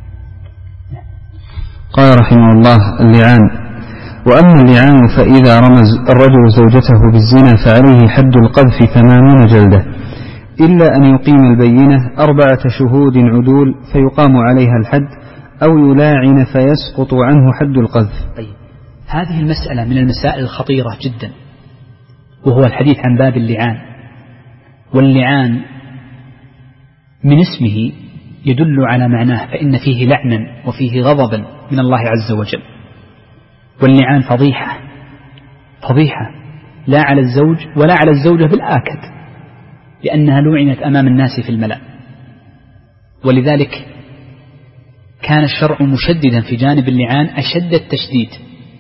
قال رحمه الله: اللعان. وأما اللعان فإذا رمز الرجل زوجته بالزنا فعليه حد القذف 80 جلدة، إلا أن يقيم البينة 4 شهود عدول فيقام عليها الحد، أو يلاعن فيسقط عنه حد القذف. طيب، هذه المسألة من المسائل الخطيرة جدا، وهو الحديث عن باب اللعان. واللعان من اسمه يدل على معناه، فإن فيه لعنا وفيه غضبا من الله عز وجل. واللعان فضيحة لا على الزوج ولا على الزوجة بالآكد، لأنها لعنت أمام الناس في الملأ. ولذلك كان الشرع مشددا في جانب اللعان أشد التشديد.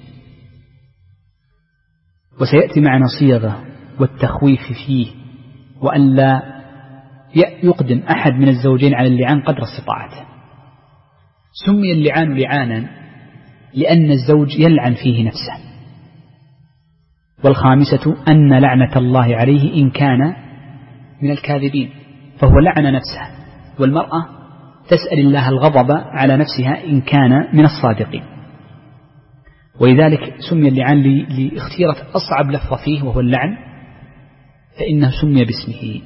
وسيأتي معنا صيغة والتخويف فيه، وأن لا يقدم أحد من الزوجين على اللعان قدر استطاعته. سمي اللعان لعانا لأن الزوج يلعن فيه نفسه. والخامسة أن لعنة الله عليه إن كان من الكاذبين، فهو لعن نفسه. والمرأة تسأل الله الغضب على نفسها إن كان من الصادقين. ولذلك سمي اللعان لاختيرة أصعب لفظ فيه وهو اللعن، فإنه سمي باسمه.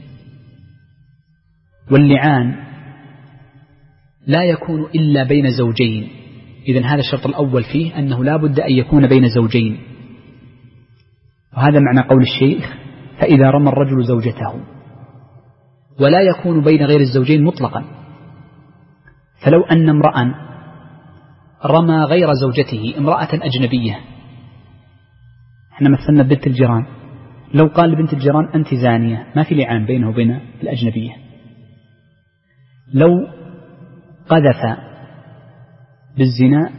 واللعان لا يكون إلا بين زوجين. إذن هذا الشرط الأول فيه أنه لا بد أن يكون بين زوجين، وهذا معنى قول الشيخ: فإذا رمى الرجل زوجته. ولا يكون بين غير الزوجين مطلقا. فلو أن امرأ رمى غير زوجته امرأة أجنبية، احنا مثلنا بنت الجيران، لو قال لبنت الجيران أنت زانية، ما في لعان بينه وبين الأجنبية. لو قذف بالزنا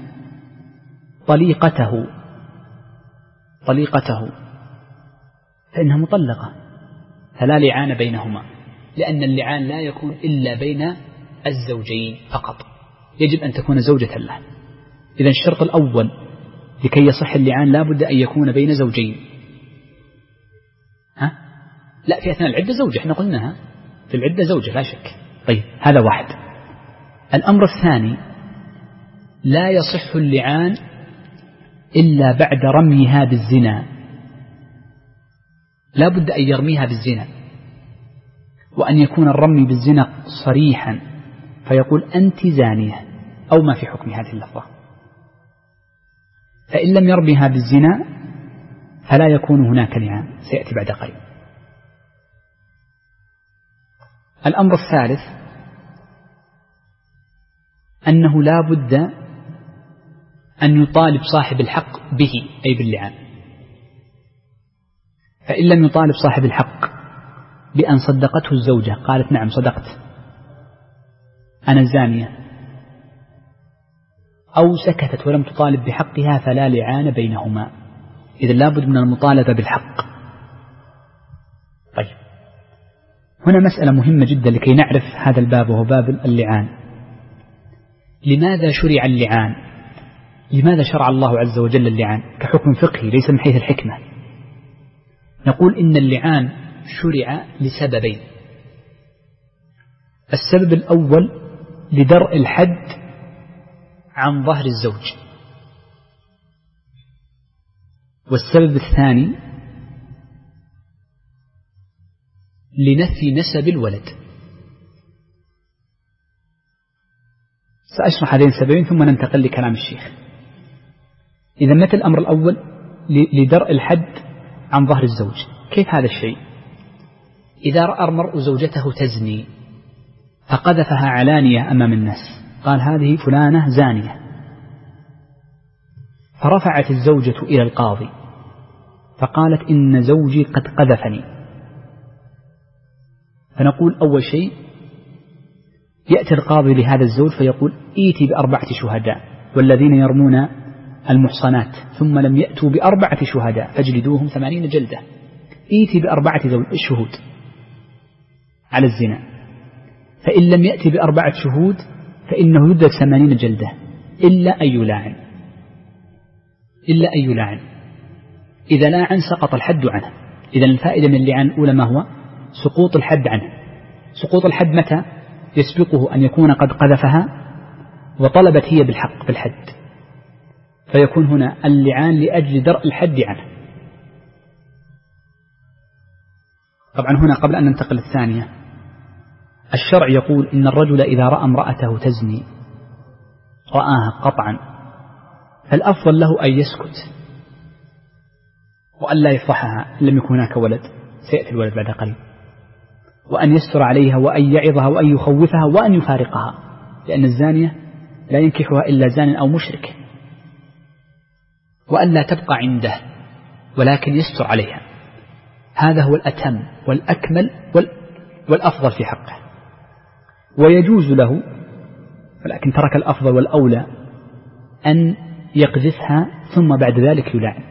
طليقته فإنها مطلقة، فلا لعان بينهما، لأن اللعان لا يكون إلا بين الزوجين فقط، يجب أن تكون زوجة له. إذن الشرط الأول لكي يصح اللعان لا بد أن يكون بين زوجين. لا، في أثناء العدة زوجة، احنا قلناها في العدة زوجة لا شك. طيب، هذا واحد. الأمر الثاني: لا يصح اللعان إلا بعد رميها بالزنا. لا بد أن يرميها بالزنا، وأن يكون الرمي بالزنا صريحا، فيقول أنت زانية أو ما في حكم هذه اللفظة. فإن لم يرميها بالزنا فلا يكون هناك لعان، سيأتي بعد قليل. الأمر الثالث أنه لا بد أن يطالب صاحب الحق به، أي باللعان. فإن لم يطالب صاحب الحق بأن صدقته الزوجة، قالت نعم صدقت أنا زانية، أو سكتت ولم تطالب بحقها، فلا لعان بينهما. إذن لا بد من المطالبة بالحق. طيب، هنا مسألة مهمة جدا لكي نعرف هذا الباب، وهو باب اللعان. لماذا شرع اللعان؟ لماذا شرع الله عز وجل اللعان كحكم فقهي ليس من حيث الحكمة؟ نقول إن اللعان شرع لسببين. السبب الأول لدرء الحد عن ظهر الزوج، والسبب الثاني لنفي نسب الولد. سأشرح هذين السببين ثم ننتقل لكلام الشيخ. إذا متى الأمر الأول؟ لدرء الحد عن ظهر الزوج. كيف هذا الشيء؟ إذا رأى المرء زوجته تزني فقذفها علانية أمام الناس، قال هذه فلانة زانية، فرفعت الزوجة إلى القاضي فقالت إن زوجي قد قذفني، فنقول أول شيء يأتي القاضي لهذا الزوج فيقول ائتي ب4 شهداء، والذين يرمون المحصنات ثم لم يأتوا ب4 شهداء فاجلدوهم 80 جلدة. ائتي ب4 شهود. على الزنا، فإن لم يأتي ب4 شهود فإنه يدرك 80 جلدة إلا أن يلاعن. إذا لاعن سقط الحد عنه. إذا الفائدة من اللعان الأولى ما هو؟ سقوط الحد عنه. سقوط الحد متى؟ يسبقه أن يكون قد قذفها وطلبت هي بالحق بالحد، فيكون هنا اللعان لأجل درء الحد عنه. طبعا هنا قبل أن ننتقل الثانية، الشرع يقول إن الرجل إذا رأى امرأته تزني رآها قطعا فالأفضل له أن يسكت وأن لا يفضحها إن لم يكن هناك ولد، سيأتي الولد بعد قليل، وأن يستر عليها وأن يعظها وأن يخوفها وأن يفارقها، لأن الزانية لا ينكحها إلا زان أو مشرك، وأن لا تبقى عنده ولكن يستر عليها. هذا هو الأتم والأكمل والأفضل في حقه. ويجوز له، ولكن ترك الأفضل والأولى، أن يقذفها ثم بعد ذلك يلاعن،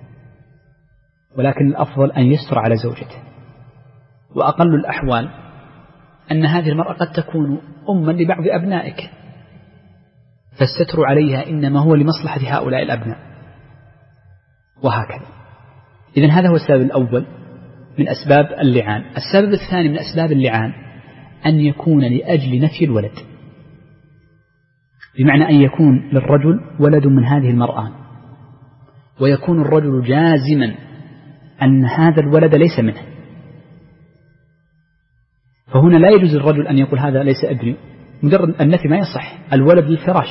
ولكن الأفضل أن يستر على زوجته. وأقل الأحوال أن هذه المرأة قد تكون أما لبعض أبنائك، فالستر عليها إنما هو لمصلحة هؤلاء الأبناء، وهكذا. إذن هذا هو السبب الأول من أسباب اللعان. السبب الثاني من أسباب اللعان أن يكون لأجل نفي الولد، بمعنى أن يكون للرجل ولد من هذه المرأة ويكون الرجل جازما أن هذا الولد ليس منه، فهنا لا يجوز للرجل أن يقول هذا ليس ابني، مجرد النفي ما يصح. الولد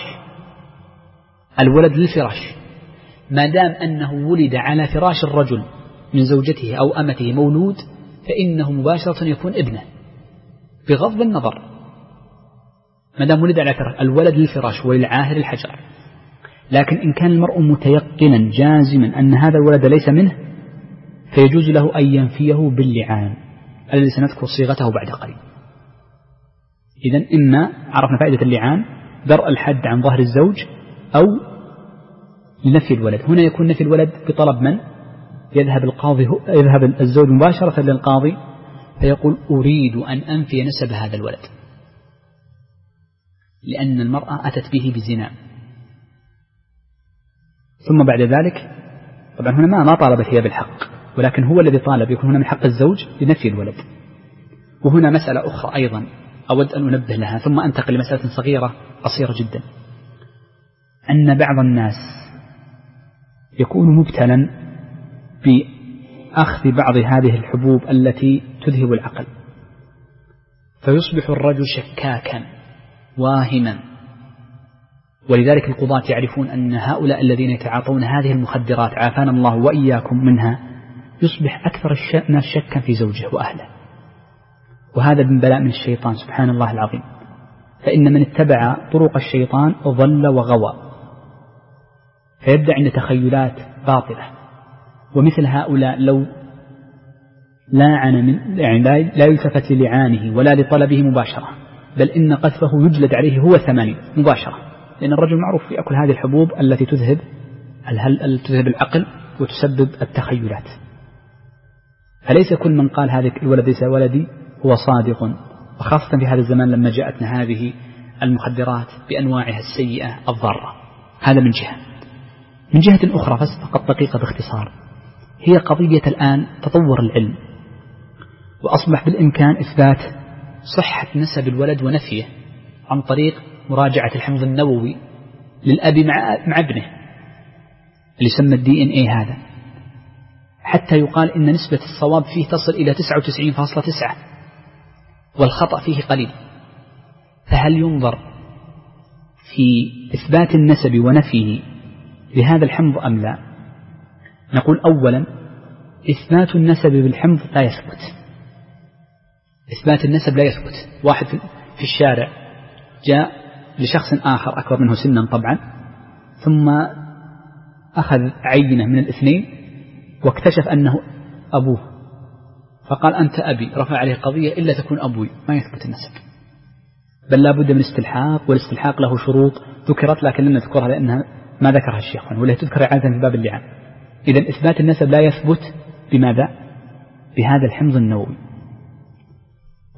للفراش ما دام أنه ولد على فراش الرجل من زوجته أو أمته مولود، فإنه مباشرة يكون ابنه بغض النظر، ما دام ولد على فراش. الولد للفراش وللعاهر الحجر. لكن إن كان المرء متيقنا جازما أن هذا الولد ليس منه، فيجوز له أن ينفيه باللعان الذي سنذكر صيغته بعد قليل. إذن إما عرفنا فائدة اللعان درء الحد عن ظهر الزوج، أو لنفي الولد. هنا يكون نفي الولد بطلب من؟ يذهب الزوج مباشرة للقاضي فيقول أريد أن أنفي نسب هذا الولد، لأن المرأة أتت به بزنا. ثم بعد ذلك طبعا هنا ما طالبت هي بالحق، ولكن هو الذي طالب، يكون هنا من حق الزوج لنفي الولد. وهنا مسألة أخرى أيضا أود أن أنبه لها، ثم أنتقل لمسألة صغيرة قصيرة جدا. أن بعض الناس يكون مبتلا بأخذ بعض هذه الحبوب التي تذهب العقل، فيصبح الرجل شكاكا واهما. ولذلك القضاة يعرفون أن هؤلاء الذين يتعاطون هذه المخدرات عافانا الله وإياكم منها يصبح أكثر الناس شكا في زوجه وأهله، وهذا من بلاء من الشيطان سبحان الله العظيم. فإن من اتبع طرق الشيطان ضل وغوى، فيبدأ عند تخيلات باطلة. ومثل هؤلاء لو يعني لا يلتفت للعانه ولا لطلبه مباشرة، بل إن قذفه يجلد عليه هو 80 مباشرة، لأن الرجل معروف يأكل هذه الحبوب التي تذهب العقل وتسبب التخيلات. فليس كل من قال هذا الولد ليس ولدي هو صادق، وخاصة في هذا الزمان لما جاءتنا هذه المخدرات بأنواعها السيئة الضارة. هذا من جهة. من جهة أخرى فقط دقيقة باختصار، هي قضية الآن تطور العلم، وأصبح بالإمكان إثبات صحة نسب الولد ونفيه عن طريق مراجعة الحمض النووي للأب مع ابنه اللي يسمى DNA هذا، حتى يقال إن نسبة الصواب فيه تصل إلى 99.9 والخطأ فيه قليل. فهل ينظر في إثبات النسب ونفيه لهذا الحمض أم لا؟ نقول أولا إثبات النسب بالحمض لا يثبت. إثبات النسب لا يثبت. واحد في الشارع جاء لشخص آخر أكبر منه سنا طبعا، ثم أخذ عينة من الاثنين واكتشف أنه أبوه، فقال أنت أبي، رفع عليه قضية إلا تكون أبوي، ما يثبت النسب، بل لا بد من استلحاق، والاستلحاق له شروط ذكرت لكن لم نذكرها لأنها ما ذكرها الشيخ، ولا تذكر عادة في باب اللعان. إذن إثبات النسب لا يثبت بماذا؟ بهذا الحمض النووي.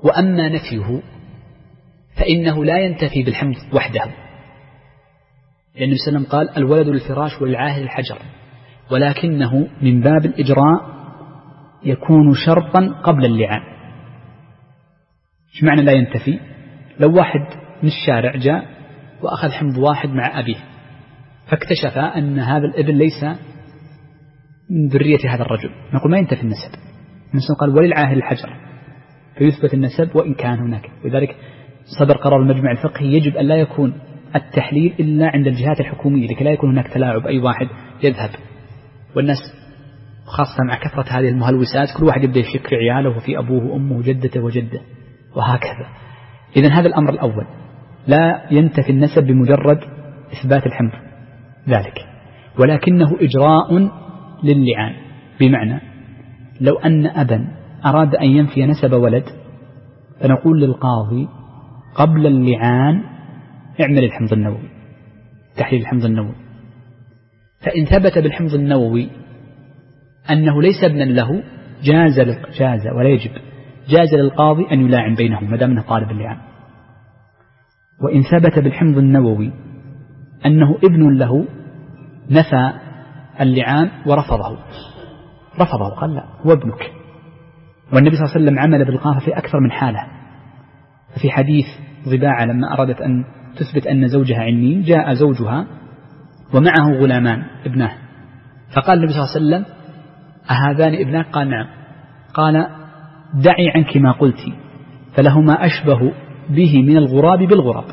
وأما نفيه فإنه لا ينتفي بالحمض وحده، لأن النبي صلى الله عليه وسلم قال الولد للفراش والعاهل الحجر، ولكنه من باب الإجراء يكون شرطا قبل اللعان. ايش معنى لا ينتفي؟ لو واحد من الشارع جاء وأخذ حمض واحد مع أبيه فاكتشف أن هذا الابن ليس من ذرية هذا الرجل، نقول ما ينتفي النسب. النبي قال وللعاهل الحجر، فيثبت النسب وإن كان هناك. ولذلك صدر قرار المجمع الفقهي يجب أن لا يكون التحليل إلا عند الجهات الحكومية، لكي لا يكون هناك تلاعب، أي واحد يذهب والناس خاصة مع كثرة هذه المهلوسات كل واحد يبدأ يشك عياله في أبوه وأمه وجدته وجده وهكذا. إذن هذا الأمر الأول، لا ينتفي النسب بمجرد إثبات الحمض ذلك، ولكنه إجراء للعان. بمعنى لو أن أبا أراد أن ينفي نسب ولد فنقول للقاضي قبل اللعان اعمل الحمض النووي، تحليل الحمض النووي، فإن ثبت بالحمض النووي أنه ليس ابنا له جاز ولا يجب، جاز للقاضي أن يلاعن بينهم ما دام أنه طالب اللعان. وإن ثبت بالحمض النووي أنه ابن له نفى اللعان ورفضه، قال لا هو ابنك. والنبي صلى الله عليه وسلم عمل بالقافة في أكثر من حالة. في حديث ضباعة لما أرادت أن تثبت أن زوجها عنين، جاء زوجها ومعه غلامان ابناه، فقال النبي صلى الله عليه وسلم أهذان ابناك؟ قال نعم. قال دعي عنك ما قلت فلهما أشبه به من الغراب بالغراب.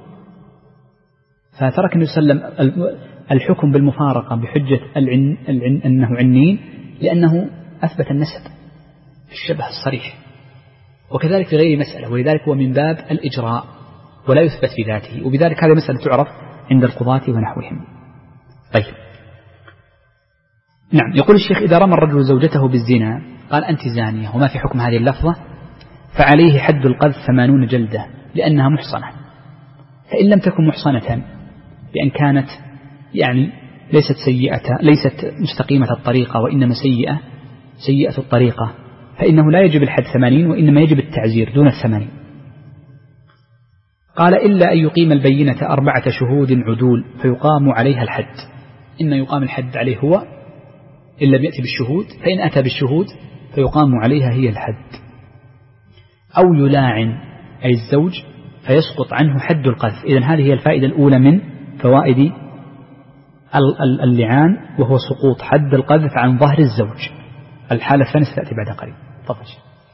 فترك النبي صلى الله عليه وسلم الحكم بالمفارقة بحجة أنه عنين لأنه أثبت النسب في الشبه الصريح، وكذلك في غير مسألة، ولذلك هو من باب الإجراء ولا يثبت في ذاته، وبذلك هذه مسألة تعرف عند القضاة ونحوهم. طيب نعم. يقول الشيخ إذا رمى الرجل زوجته بالزنا قال أنت زانية وما في حكم هذه اللفظة فعليه حد القذف 80 جلدة لأنها محصنة. فإن لم تكن محصنة بأن كانت يعني ليست مستقيمة الطريقة وإنما سيئة الطريقة فإنه لا يجب الحد 80 وإنما يجب التعزير دون 80. قال إلا أن يقيم البينة 4 شهود عدول فيقام عليها الحد. إن يقام الحد عليه هو إن لم يأتي بالشهود، فإن أتى بالشهود فيقام عليها هي الحد. أو يلاعن أي الزوج فيسقط عنه حد القذف. إذن هذه هي الفائدة الأولى من فوائد اللعان، وهو سقوط حد القذف عن ظهر الزوج. الحالة الثانية ستأتي بعد قليل. تفضل.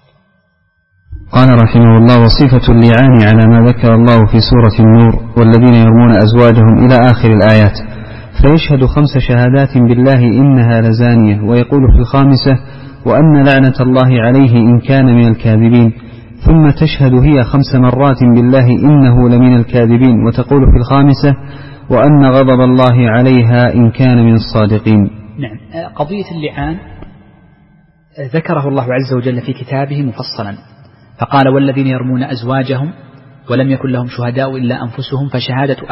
قال رحمه الله وصفة اللعان على ما ذكر الله في سورة النور والذين يرمون أزواجهم إلى آخر الآيات. فيشهد 5 شهادات بالله إنها لزانية، ويقول في الخامسة وأن لعنة الله عليه إن كان من الكاذبين، ثم تشهد هي 5 مرات بالله إنه لمن الكاذبين، وتقول في الخامسة وأن غضب الله عليها إن كان من الصادقين. نعم. قضية اللعان ذكره الله عز وجل في كتابه مفصلا، فقال والذين يرمون أزواجهم ولم يكن لهم شهداء إلا أنفسهم فشهادة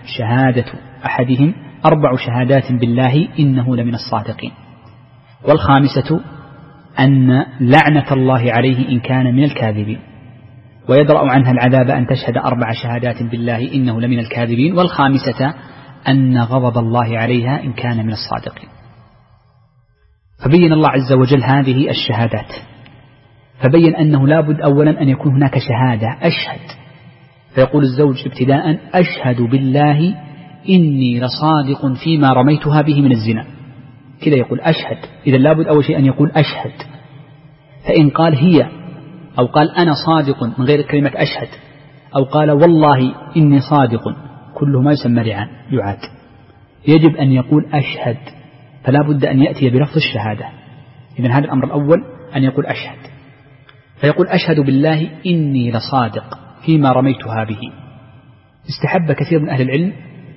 أحدهم 4 شهادات بالله إنه لمن الصادقين، والخامسة أن لعنة الله عليه إن كان من الكاذبين، ويدرأ عنها العذاب أن تشهد 4 شهادات بالله إنه لمن الكاذبين، والخامسة أن غضب الله عليها إن كان من الصادقين. فبين الله عز وجل هذه الشهادات، فبين أنه لابد أولا أن يكون هناك شهادة أشهد، فيقول الزوج ابتداء أشهد بالله إني لصادق فيما رميتها به من الزنا، كذا يقول أشهد. إذا لابد أول شيء أن يقول أشهد، فإن قال هي أو قال أنا صادق من غير كلمة أشهد، أو قال والله إني صادق، كله ما يسمى لعان يعاد. يجب أن يقول أشهد، فلا بد أن يأتي بلفظ الشهادة. إذن هذا الأمر الأول أن يقول أشهد، فيقول أشهد بالله إني لصادق فيما رميتها به. استحب كثير من أهل العلم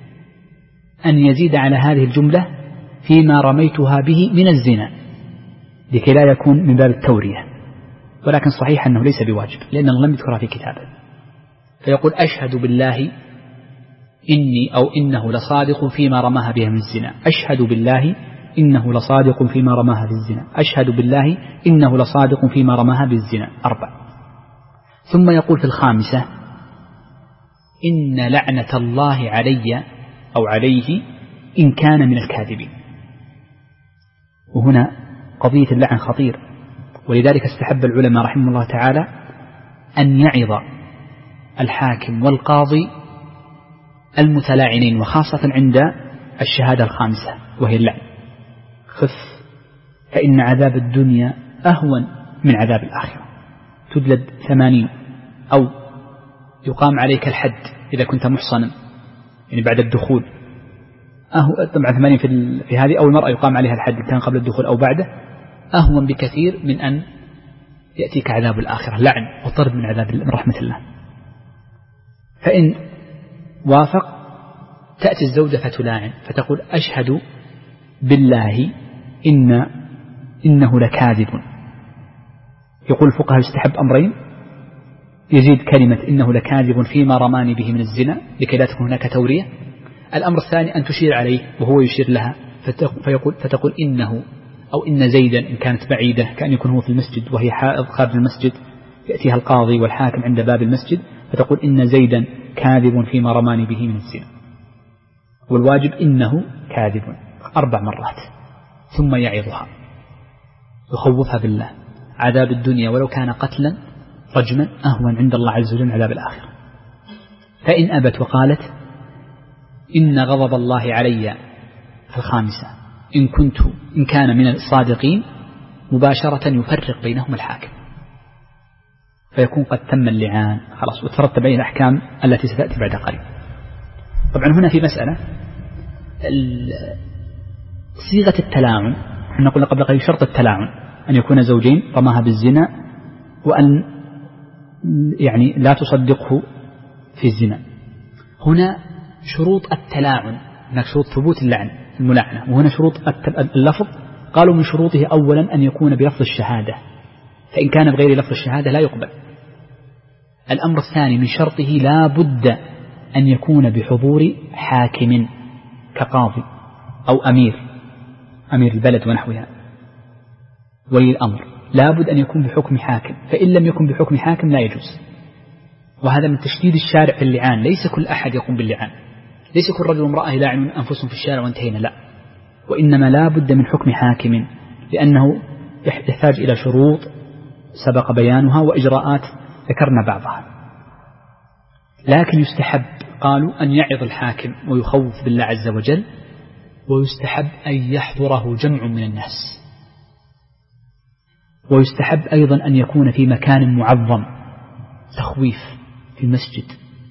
أن يزيد على هذه الجملة فيما رميتها به من الزنا لكي لا يكون من باب التورية، ولكن صحيح أنه ليس بواجب لأنه لم يذكرها في كتابه. فيقول أشهد بالله إني أو إنه لصادق فيما رماها بها من الزنا، أشهد بالله إنه لصادق فيما رماها بالزنا، أشهد بالله إنه لصادق فيما رماها بالزنا 4. ثم يقول في الخامسة: إن لعنة الله علي أو عليه إن كان من الكاذبين. وهنا قضية اللعن خطير، ولذلك استحب العلماء رحمه الله تعالى أن يعظ الحاكم والقاضي المتلاعنين، وخاصة عند الشهادة الخامسة وهي اللعن: خف فإن عذاب الدنيا أهون من عذاب الآخرة. تجلد 80 أو يقام عليك الحد إذا كنت محصنا، يعني بعد الدخول. طبعا 80 في هذه، أو المرأة يقام عليها الحد كان قبل الدخول أو بعده، أهون بكثير من أن يأتيك عذاب الآخرة، لعن وطرد من عذاب من رحمة الله. فإن وافق تأتي الزوجة فتلاعن فتقول: أشهد بالله إنه لكاذب. يقول الفقهاء يستحب أمرين: يزيد كلمة إنه لكاذب فيما رماني به من الزنا لكي لا تكون هناك تورية. الأمر الثاني أن تشير عليه وهو يشير لها، فتقول إنه، أو إن زيدا إن كانت بعيدة، كأن يكون هو في المسجد وهي حائض خارج المسجد، يأتيها القاضي والحاكم عند باب المسجد فتقول: إن زيدا كاذب فيما رماني به من الزنا. والواجب إنه كاذب 4 مرات، ثم يعظها يخوفها بالله: عذاب الدنيا ولو كان قتلا رجما أهون عند الله عز وجل من عذاب الآخرة. فإن أبت وقالت: إن غضب الله علي الخامسة إن كان من الصادقين، مباشرة يفرق بينهم الحاكم، فيكون قد تم اللعان خلاص، وترتب عليه الأحكام التي ستأتي بعد قليل. طبعا هنا في مسألة صيغة التلاعن. احنا قلنا قبل قليل شرط التلاعن أن يكون زوجين رماها بالزنا، وأن يعني لا تصدقه في الزنا. هنا شروط التلاعن، هناك شروط ثبوت اللعن الملاعنة، وهنا شروط اللفظ. قالوا من شروطه أولا أن يكون بلفظ الشهادة، فإن كان بغير لفظ الشهادة لا يقبل. الأمر الثاني من شرطه لا بد أن يكون بحضور حاكم كقاضي أو أمير البلد ونحوها، ولي الأمر لا بد أن يكون بحكم حاكم، فإن لم يكن بحكم حاكم لا يجوز. وهذا من تشديد الشارع في اللعان، ليس كل أحد يقوم باللعان، ليس كل رجل وامرأة يلاعنون أنفسهم في الشارع وانتهينا، لا، وإنما لا بد من حكم حاكم، لأنه يحتاج إلى شروط سبق بيانها وإجراءات ذكرنا بعضها. لكن يستحب، قالوا، أن يعظ الحاكم ويخوف بالله عز وجل، ويستحب أن يحضره جمع من الناس، ويستحب أيضا أن يكون في مكان معظم، تخويف في المسجد،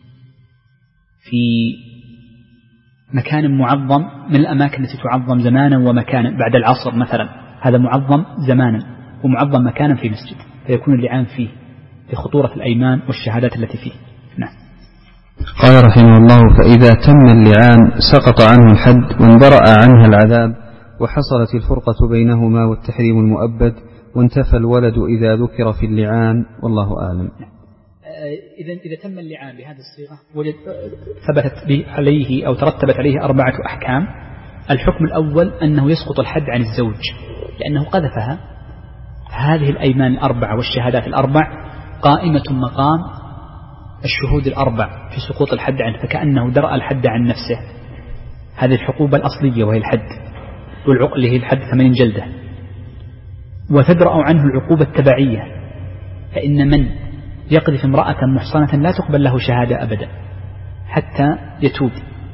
في مكان معظم من الأماكن التي تعظم زمانا ومكانا، بعد العصر مثلا، هذا معظم زمانا ومعظم مكانا في مسجد، فيكون اللعان فيه لخطورة الأيمان والشهادات التي فيه. نعم. قال رحمه الله: فإذا تم اللعان سقط عنه الحد وانبرأ عنها العذاب، وحصلت الفرقة بينهما والتحريم المؤبد، وانتفى الولد إذا ذكر في اللعان، والله أعلم. إذا تم اللعان بهذه الصيغة ثبتت عليه أو ترتبت عليه 4 أحكام. الحكم الأول أنه يسقط الحد عن الزوج لأنه قذفها. هذه الأيمان 4 والشهادات 4 قائمة مقام الشهود 4 في سقوط الحد عنه، فكأنه درأ الحد عن نفسه. هذه الحقوبة الأصلية وهي الحد، والعقل هي الحد 80 جلدة. وتدرأ عنه العقوبة التبعية، فإن من يقذف امرأة محصنة لا تقبل له شهادة أبدا حتى يتوب،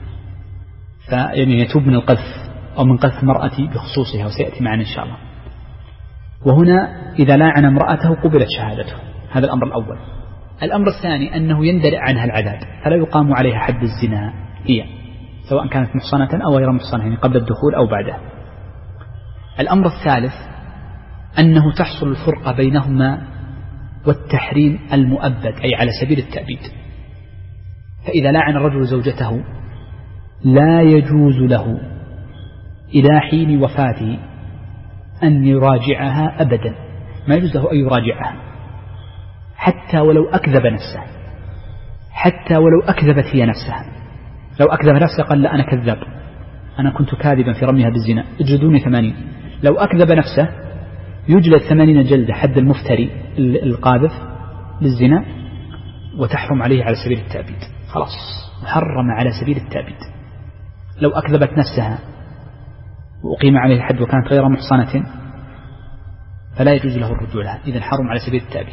يعني يتوب من القذف أو من قذف المرأة بخصوصها، وسيأتي معنا إن شاء الله. وهنا إذا لاعن امرأته قبلت شهادته، هذا الأمر الأول. الأمر الثاني أنه يندرئ عنها العذاب، فلا يقام عليها حد الزنا هي، سواء كانت محصنة أو غير محصنة، يعني قبل الدخول أو بعده. الأمر الثالث أنه تحصل الفرقة بينهما والتحريم المؤبد، أي على سبيل التأبيد. فإذا لاعن الرجل زوجته لا يجوز له إلى حين وفاته أن يراجعها أبدا، ما يجوز له أن يراجعها حتى ولو أكذب نفسه، حتى ولو أكذبت هي نفسها. لو أكذب نفسه قال لا أنا كذاب، أنا كنت كاذبا في رميها بالزنا، اجلدوني 80. لو أكذب نفسه يجلد 80 جلدة، حد المفتري القاذف للزنا، وتحرم عليه على سبيل التأبيد، خلاص محرم على سبيل التأبيد. لو أكذبت نفسها وأقيم عليه الحد وكانت غير محصنة فلا يجوز له الرجوع لها، إذن حرم على سبيل التأبيد.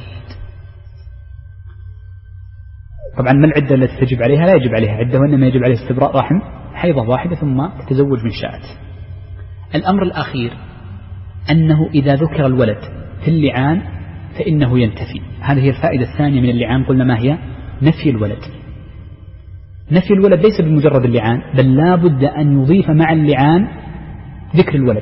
طبعا ما العدة التي تجب عليها؟ لا يجب عليها عدة، وإنما يجب عليها استبراء رحم حيضة واحدة ثم تتزوج من شاءت. الأمر الأخير أنه إذا ذكر الولد في اللعان فإنه ينتفي. هذه هي الفائدة الثانية من اللعان، قلنا ما هي؟ نفي الولد. نفي الولد ليس بمجرد اللعان، بل لا بد أن يضيف مع اللعان ذكر الولد.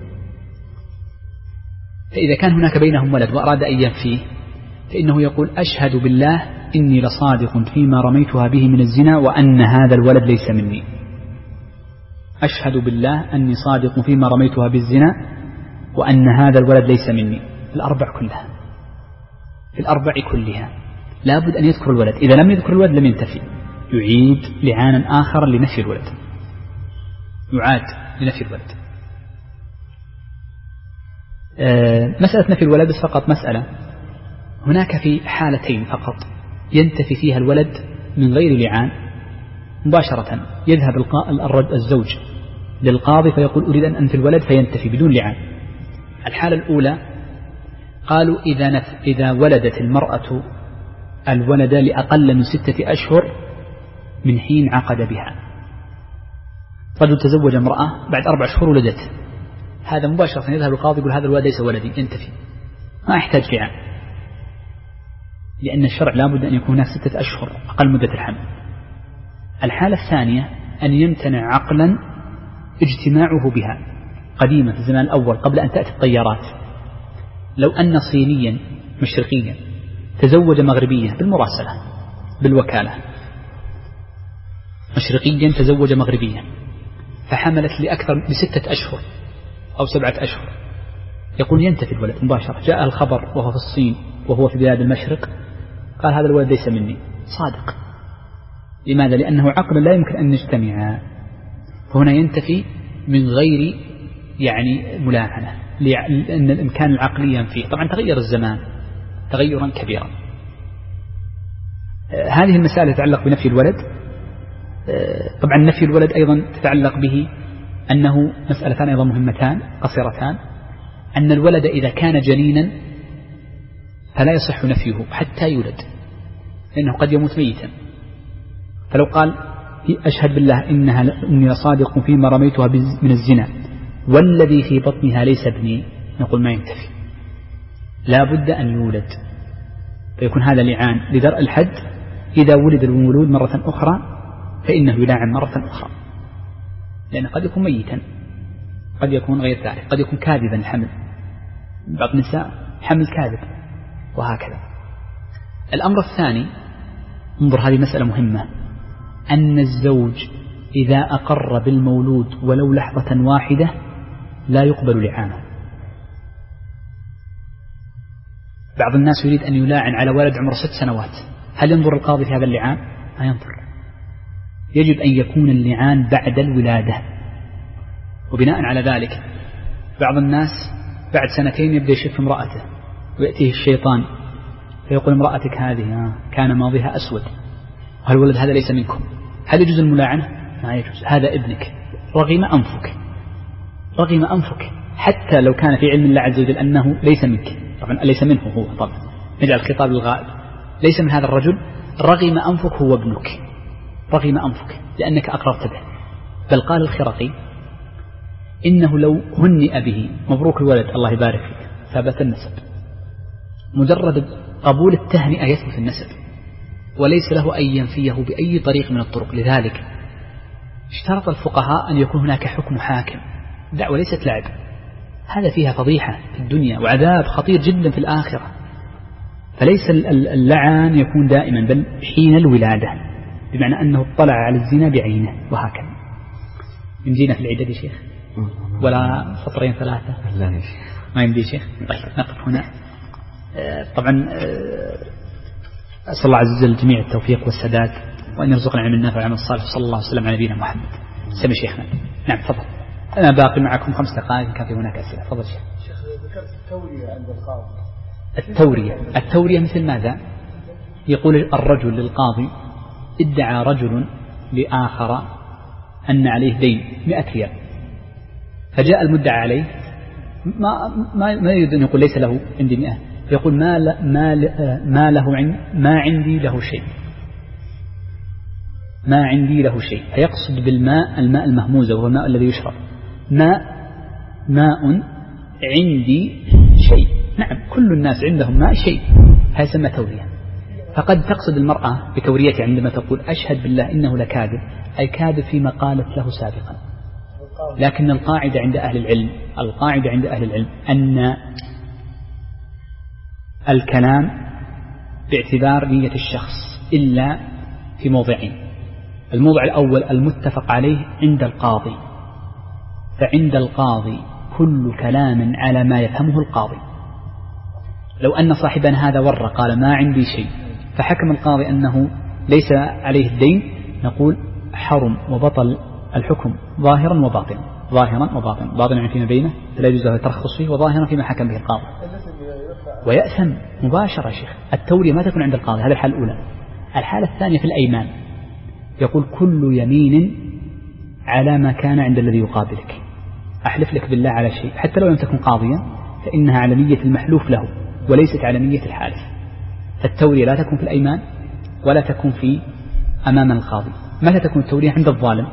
فإذا كان هناك بينهم ولد وأراد أن ينفيه فإنه يقول أشهد بالله إني لصادق فيما رميتها به من الزنا وأن هذا الولد ليس مني. أشهد بالله أني صادق فيما رميتها بالزنا وأن هذا الولد ليس مني. الأربع كلها، في الأربع كلها لا بد أن يذكر الولد. إذا لم يذكر الولد لم ينتفي، يعيد لعانا آخر لنفي الولد، يعاد لنفي الولد. مسألة نفي الولد فقط مسألة، هناك في حالتين فقط ينتفي فيها الولد من غير لعان مباشرة. يذهب الزوج للقاضي فيقول أريد أن أنفي الولد فينتفي بدون لعان. الحالة الأولى قالوا إذا ولدت المرأة الولد لأقل من 6 أشهر من حين عقد بها. رجل تزوج امرأة بعد 4 أشهر ولدت، هذا مباشرة يذهب القاضي يقول هذا الولد ليس ولدي، ينتفي، ما يحتاج لعان، لأن الشرع لا بد أن يكون هناك 6 أشهر أقل مدة الحمل. الحالة الثانية أن يمتنع عقلا اجتماعه بها قديما في الزمان الأول قبل أن تأتي الطيارات. لو أن صينيا مشرقيا تزوج مغربية بالمراسلة بالوكالة، مشرقيا تزوج مغربيا فحملت لأكثر من 6 أشهر أو 7 أشهر، يقول ينتفي الولد مباشرة. جاء الخبر وهو في الصين وهو في بلاد المشرق قال هذا الولد ليس مني، صادق. لماذا؟ لأنه عقل لا يمكن أن نجتمع، فهنا ينتفي من غير ملاعنة، لأن الإمكان العقلي ينفيه. طبعا تغير الزمان تغيرا كبيرا. هذه المسألة تتعلق بنفي الولد. طبعا نفي الولد أيضا تتعلق به أنه مسألتان أيضا مهمتان قصيرتان، أن الولد إذا كان جنينا فلا يصح نفيه حتى يولد، لأنه قد يموت ميتا. فلو قال أشهد بالله إني صادق فيما رميتها من الزنا والذي في بطنها ليس ابني، نقول ما ينتفي، لا بد أن يولد، فيكون هذا لعان لدرء الحد. إذا ولد المولود مرة أخرى فإنه يلعن مرة أخرى، لأنه قد يكون ميتا، قد يكون غير ذلك، قد يكون كاذبا الحمل، بعض النساء حمل كاذب وهكذا. الأمر الثاني، انظر هذه مسألة مهمة، أن الزوج إذا أقر بالمولود ولو لحظة واحدة لا يقبل لعانه. بعض الناس يريد أن يلاعن على ولد عمره 6 سنوات، هل ينظر القاضي في هذا اللعان؟ لا ينظر. يجب أن يكون اللعان بعد الولادة. وبناء على ذلك بعض الناس بعد 2 يبدأ يشف امرأته ويأتيه الشيطان فيقول امرأتك هذه كان ماضيها أسود والولد هذا ليس منكم، هل يجوز الملاعنة؟ لا يجوز، هذا ابنك، رغم أنفك، رغم أنفك، حتى لو كان في علم الله عز وجل أنه ليس منك، طبعا ليس منه هو، طبعا نجعل الخطاب للغائب، ليس من هذا الرجل، رغم أنفك هو ابنك، رغم أنفك لأنك أقررت به. بل قال الخرقي إنه لو هنئ به مبروك الولد الله يبارك فيك ثبت النسب، مجرد قبول التهنئة يثبت النسب، وليس له أن ينفيه بأي طريق من الطرق. لذلك اشترط الفقهاء أن يكون هناك حكم حاكم، دعوة ليست لعب، هذا فيها فضيحة في الدنيا وعذاب خطير جدا في الآخرة. فليس اللعان يكون دائما بل حين الولادة، بمعنى أنه اطلع على الزنا بعينه وهكذا. يمدينا في العدد يا شيخ ولا 2 3 ما يمدي شيخ؟ طيب نقف هنا. طبعا أسأل الله عز وجل جميع التوفيق والسداد وأن يرزقنا العلم النافع والعمل الصالح. صلى الله وسلم على نبينا محمد. سمي شيخنا. نعم تفضل. أنا باقي معكم 5 دقائق كان في هناك أسئلة. تفضل شيخ. ذكرت التورية عند القاضي. التورية مثل ماذا؟ يقول الرجل للقاضي: ادعى رجل لآخر أن عليه دين 100 ريال، فجاء المدعى عليه ما يريد أن يقول ليس له عندي 100، يقول ما عندي له شيء، ما عندي له شيء، فيقصد بالماء الماء المهموز وهو الماء الذي يشرب. ماء عندي شيء، نعم كل الناس عندهم ماء شيء، هذا يسمى تورية. فقد تقصد المرأة بتوريته عندما تقول أشهد بالله إنه لكاذب، أي كاذب فيما قالت له سابقا. لكن القاعدة عند أهل العلم أن الكلام باعتبار نية الشخص إلا في موضعين: الموضع الأول المتفق عليه عند القاضي، فعند القاضي كل كلام على ما يفهمه القاضي. لو أن صاحبنا هذا قال ما عندي شيء، فحكم القاضي أنه ليس عليه الدين، نقول حرم وبطل الحكم ظاهرا وباطنا. باطنا يعني فيما بينه فلا يجوز له الترخص فيه، وظاهرا فيما حكم به القاضي، ويأثم مباشرة. شيخ التورية ما تكون عند القاضي، هذه الحالة الأولى. الحالة الثانية في الأيمان، يقول كل يمين على ما كان عند الذي يقابلك، أحلف لك بالله على شيء حتى لو لم تكن قاضيا فإنها على نية المحلوف له وليست على نية الحالف. التورية لا تكون في الأيمان ولا تكون في أمام القاضي. متى تكون التورية؟ عند الظالم،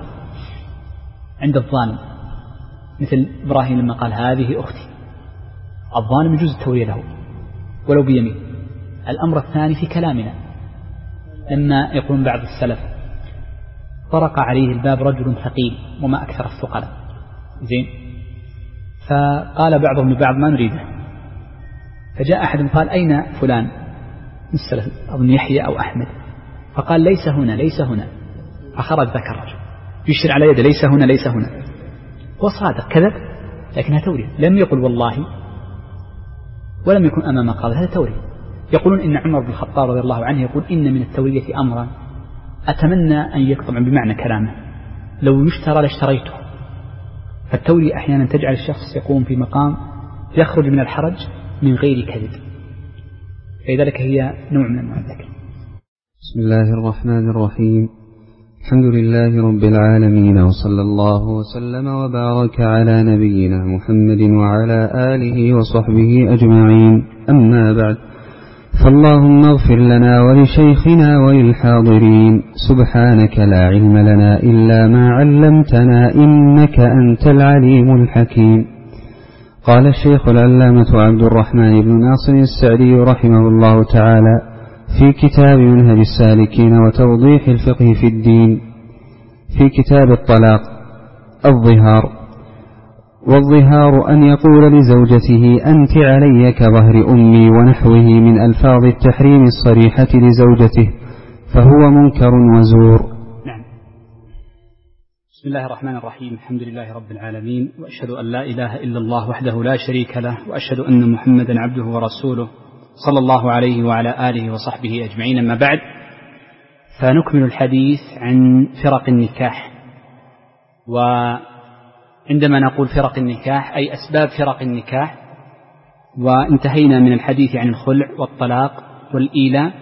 مثل إبراهيم لما قال هذه أختي، الظالم يجوز التورية له ولو بيمين. الأمر الثاني في كلامنا، لما يقول بعض السلف طرق عليه الباب رجل ثقيل وما أكثر الثقل، زين، فقال بعضهم لبعض ما نريده، فجاء أحد قال أين فلان السلف أظن يحيى أو أحمد، فقال ليس هنا، فخرج ذاك الرجل يشير على يده ليس هنا، هو صادق كذب لكنها تورية، لم يقل والله ولم يكن أمام قاضي، هذا تورية. يقولون إن عمر بن الخطاب رضي الله عنه يقول إن من التورية أمرا أتمنى أن يقطع بمعنى كلامه لو يشترى لاشتريته. فالتورية أحيانا تجعل الشخص يقوم في مقام يخرج من الحرج من غير كذب، فلذلك هي نوع من أنواع الذكر. بسم الله الرحمن الرحيم. الحمد لله رب العالمين، وصلى الله وسلم وبارك على نبينا محمد وعلى آله وصحبه أجمعين. أما بعد، فاللهم اغفر لنا ولشيخنا وللحاضرين، سبحانك لا علم لنا إلا ما علمتنا إنك أنت العليم الحكيم. قال الشيخ العلامة عبد الرحمن بن ناصر السعدي رحمه الله تعالى في كتاب منهج السالكين وتوضيح الفقه في الدين، في كتاب الطلاق: الظهار. والظهار أن يقول لزوجته أنت علي كظهر أمي ونحوه من ألفاظ التحريم الصريحة لزوجته، فهو منكر وزور. نعم. بسم الله الرحمن الرحيم. الحمد لله رب العالمين، وأشهد أن لا إله إلا الله وحده لا شريك له، وأشهد أن محمدا عبده ورسوله صلى الله عليه وعلى آله وصحبه أجمعين. أما بعد، فنكمل الحديث عن فرق النكاح. وعندما نقول فرق النكاح أي أسباب فرق النكاح، وانتهينا من الحديث عن الخلع والطلاق والإيلاء،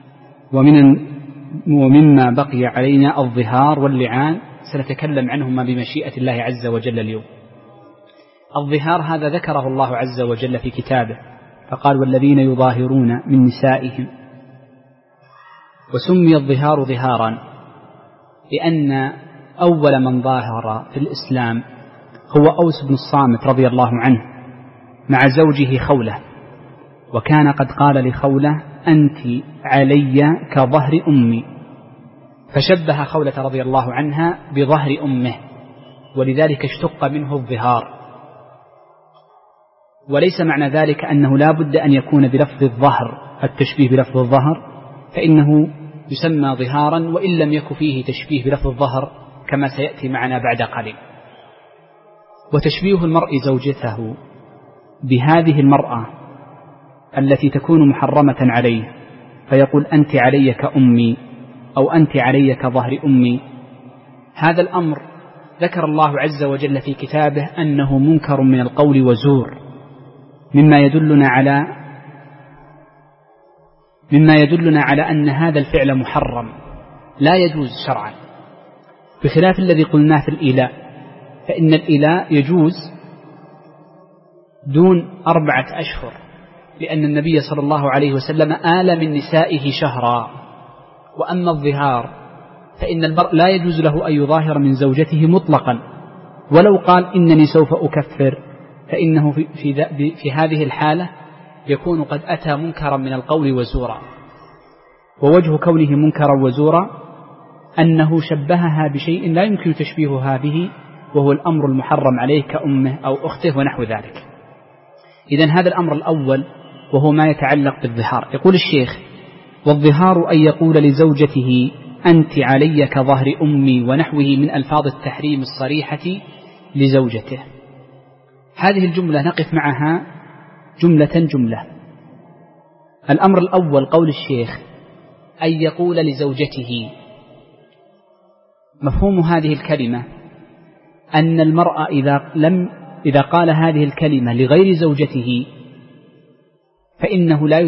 ومما بقي علينا الظهار واللعان، سنتكلم عنهما بمشيئة الله عز وجل اليوم. الظهار هذا ذكره الله عز وجل في كتابه، فقال والذين يظاهرون من نسائهم، وسمي الظهار ظهارا لأن أول من ظاهر في الإسلام هو أوس بن الصامت رضي الله عنه مع زوجه خولة، وكان قد قال لخولة أنت علي كظهر أمي، فشبه خولة رضي الله عنها بظهر أمه، ولذلك اشتق منه الظهار. وليس معنى ذلك أنه لا بد أن يكون بلفظ الظهر، التشبيه بلفظ الظهر فإنه يسمى ظهارا وإن لم يكن فيه تشبيه بلفظ الظهر كما سيأتي معنا بعد قليل. وتشبيه المرء زوجته بهذه المرأة التي تكون محرمة عليه، فيقول أنت علي كأمي أو أنت علي كظهر أمي، هذا الأمر ذكر الله عز وجل في كتابه أنه منكر من القول وزور، مما يدلنا على مما يدلنا على أن هذا الفعل محرم لا يجوز شرعا، بخلاف الذي قلناه في الإيلاء، فإن الإيلاء يجوز دون 4 أشهر، لأن النبي صلى الله عليه وسلم آل من نسائه شهرا. وأما الظهار فإن المرء لا يجوز له أن يظاهر من زوجته مطلقا، ولو قال إنني سوف أكفر فإنه في هذه الحالة يكون قد أتى منكرا من القول وزورا. ووجه كونه منكرا وزورا أنه شبهها بشيء لا يمكن تشبيهها به، وهو الأمر المحرم عليه كأمه أو أخته ونحو ذلك. إذن هذا الأمر الأول وهو ما يتعلق بالظهار. يقول الشيخ: والظهار أن يقول لزوجته أنت علي كظهر أمي ونحوه من ألفاظ التحريم الصريحة لزوجته. هذه الجملة نقف معها جملة. الأمر الأول قول الشيخ أن يقول لزوجته، مفهوم هذه الكلمة أن المرأة إذا قال هذه الكلمة لغير زوجته فإنه لا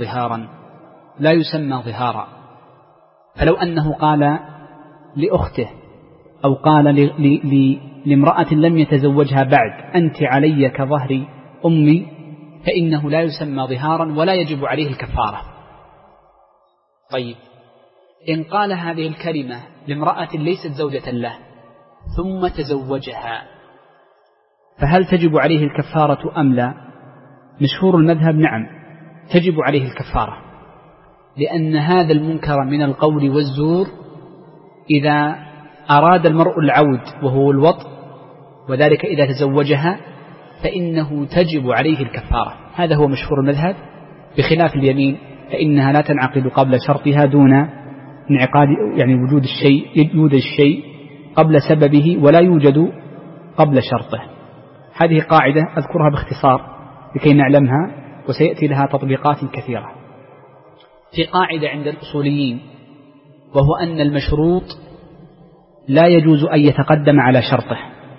يسمى ظهارا. فلو أنه قال لأخته أو قال لامرأة لم يتزوجها بعد أنت علي كظهر أمي فإنه لا يسمى ظهارا ولا يجب عليه الكفارة. طيب، إن قال هذه الكلمة لامرأة ليست زوجة له ثم تزوجها فهل تجب عليه الكفارة أم لا؟ مشهور المذهب نعم، تجب عليه الكفارة، لأن هذا المنكر من القول والزور إذا أراد المرء العود وهو الوطء وذلك إذا تزوجها فإنه تجب عليه الكفارة. هذا هو مشهور المذهب، بخلاف اليمين فإنها لا تنعقد قبل شرطها دون انعقاد وجود الشيء قبل سببه ولا يوجد قبل شرطه. هذه قاعدة أذكرها باختصار لكي نعلمها، وسيأتي لها تطبيقات كثيرة. في قاعدة عند الأصوليين وهو أن المشروط لا يجوز أن يتقدم على شرطه،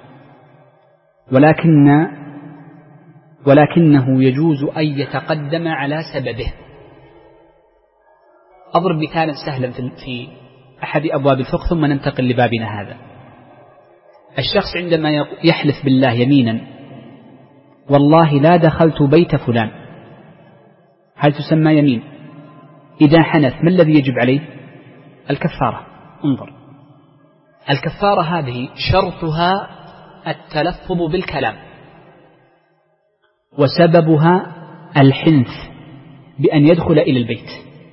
ولكنه يجوز أن يتقدم على سببه. أضرب مثالا سهلا في أحد أبواب الفقه ثم ننتقل لبابنا هذا. الشخص عندما يحلف بالله يمينا والله لا دخلت بيت فلان، هل تسمى يمين؟ إذا حنث ما الذي يجب عليه؟ الكفارة. انظر، الكفارة هذه شرطها التلفظ بالكلام، وسببها الحنث بأن يدخل إلى البيت.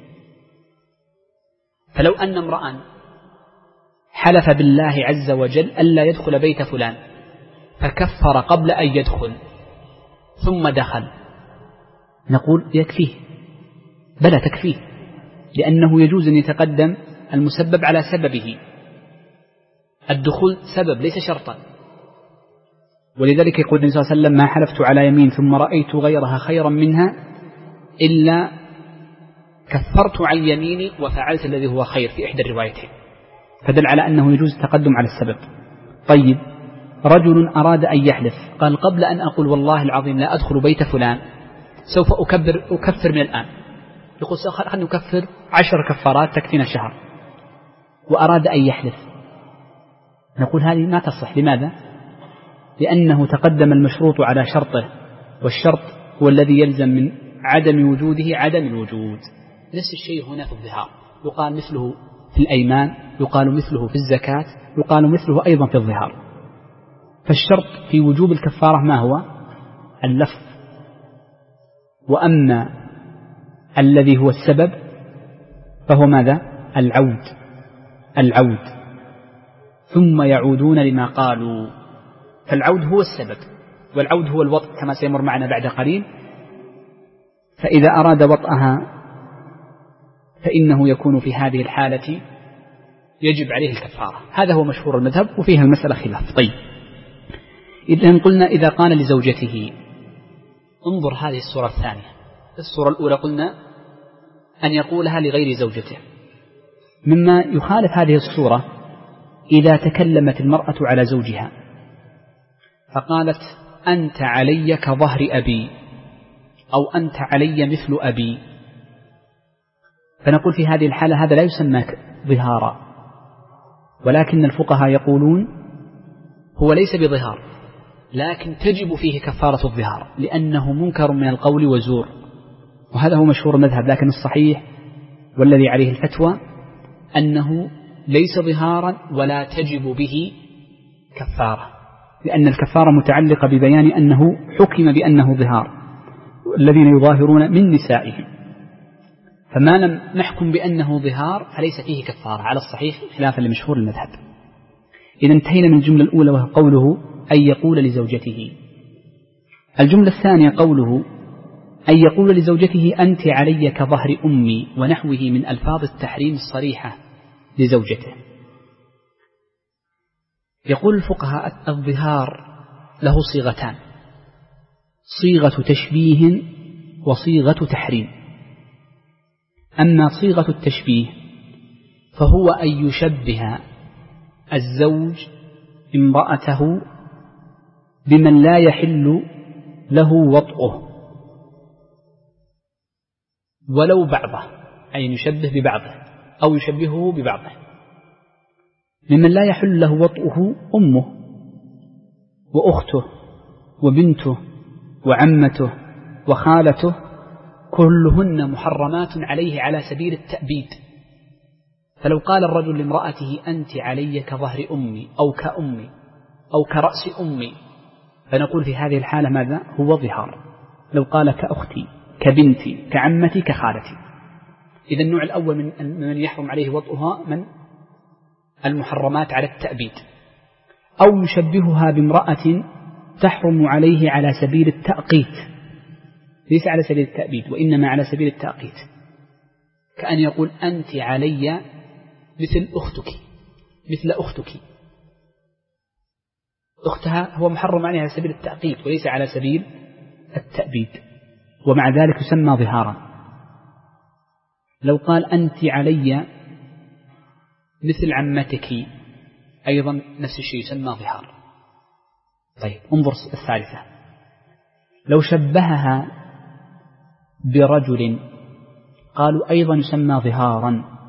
فلو أن امرأ حلف بالله عز وجل ألا يدخل بيت فلان فكفر قبل أن يدخل ثم دخل، نقول يكفيه؟ بلى تكفيه، لأنه يجوز أن يتقدم المسبب على سببه. الدخول سبب ليس شرطا، ولذلك يقول النبي صلى الله عليه وسلم: ما حلفت على يمين ثم رأيت غيرها خيرا منها إلا كفرت عن يميني وفعلت الذي هو خير، في إحدى الروايتين، فدل على أنه يجوز التقدم على السبب. طيب، رجل أراد أن يحلف قال: قبل أن أقول والله العظيم لا أدخل بيت فلان سوف أكفر من الآن. يقول: خلنا نكفر 10 كفارات تكفينا شهر، وأراد أن يحلف، نقول هذه ما تصح. لماذا؟ لأنه تقدم المشروط على شرطه، والشرط هو الذي يلزم من عدم وجوده عدم الوجود. نفس الشيء هنا في الظهار، يقال مثله في الأيمان، يقال مثله في الزكاة، يقال مثله أيضا في الظهار. فالشرط في وجوب الكفارة ما هو؟ اللفظ، وأما الذي هو السبب فهو ماذا؟ العود، ثم يعودون لما قالوا. فالعود هو السبب، والعود هو الوطء كما سيمر معنا بعد قليل. فإذا أراد وطئها فإنه يكون في هذه الحالة يجب عليه الكفارة. هذا هو مشهور المذهب، وفيها المسألة خلاف. طيب، إذن قلنا إذا قال لزوجته، انظر هذه الصورة الثانية. الصورة الأولى قلنا أن يقولها لغير زوجته. مما يخالف هذه الصورة إذا تكلمت المرأة على زوجها فقالت: أنت علي كظهر أبي، أو أنت علي مثل أبي. فنقول في هذه الحالة هذا لا يسمى ظهارا، ولكن الفقهاء يقولون هو ليس بظهار، لكن تجب فيه كفارة الظهار لأنه منكر من القول وزور، وهذا هو مشهور المذهب. لكن الصحيح والذي عليه الفتوى أنه ليس ظهارا ولا تجب به كفارة، لأن الكفارة متعلقة ببيان أنه حكم بأنه ظهار الذين يظاهرون من نسائهم، فما لم نحكم بأنه ظهار فليس فيه كفارة على الصحيح خلافا لمشهور المذهب. إذا انتهينا من الجملة الأولى وهو قوله أن يقول لزوجته. الجملة الثانية قوله أن يقول لزوجته أنت علي كظهر أمي ونحوه من ألفاظ التحريم الصريحة لزوجته. يقول الفقهاء الظهار له صيغتان، صيغة تشبيه وصيغة تحريم. أما صيغة التشبيه فهو أن يشبه الزوج امرأته بمن لا يحل له وطئه ولو بعضه، أي يشبه ببعضه أو يشبهه ببعضه. ممن لا يحل له وطئه أمه وأخته وبنته وعمته وخالته، كلهن محرمات عليه على سبيل التأبيد. فلو قال الرجل لامرأته أنت علي كظهر أمي أو كأمي أو كرأس أمي، فنقول في هذه الحالة ماذا؟ هو ظهار. لو قال كأختي كبنتي كعمتي كخالتي. إذا النوع الأول من يحرم عليه وطئها من المحرمات على التأبيد، أو يشبهها بامرأة تحرم عليه على سبيل التأقيت، ليس على سبيل التأبيد وإنما على سبيل التأقيت، كأن يقول أنت علي مثل أختك، مثل أختك. أختها هو محرم عليها على سبيل التأقيت وليس على سبيل التأبيد، ومع ذلك يسمى ظهارا. لو قال أنت علي مثل عمتك أيضا نفس الشيء يسمى ظهار. طيب انظر الثالثة، لو شبهها برجل قالوا أيضا يسمى ظهارا.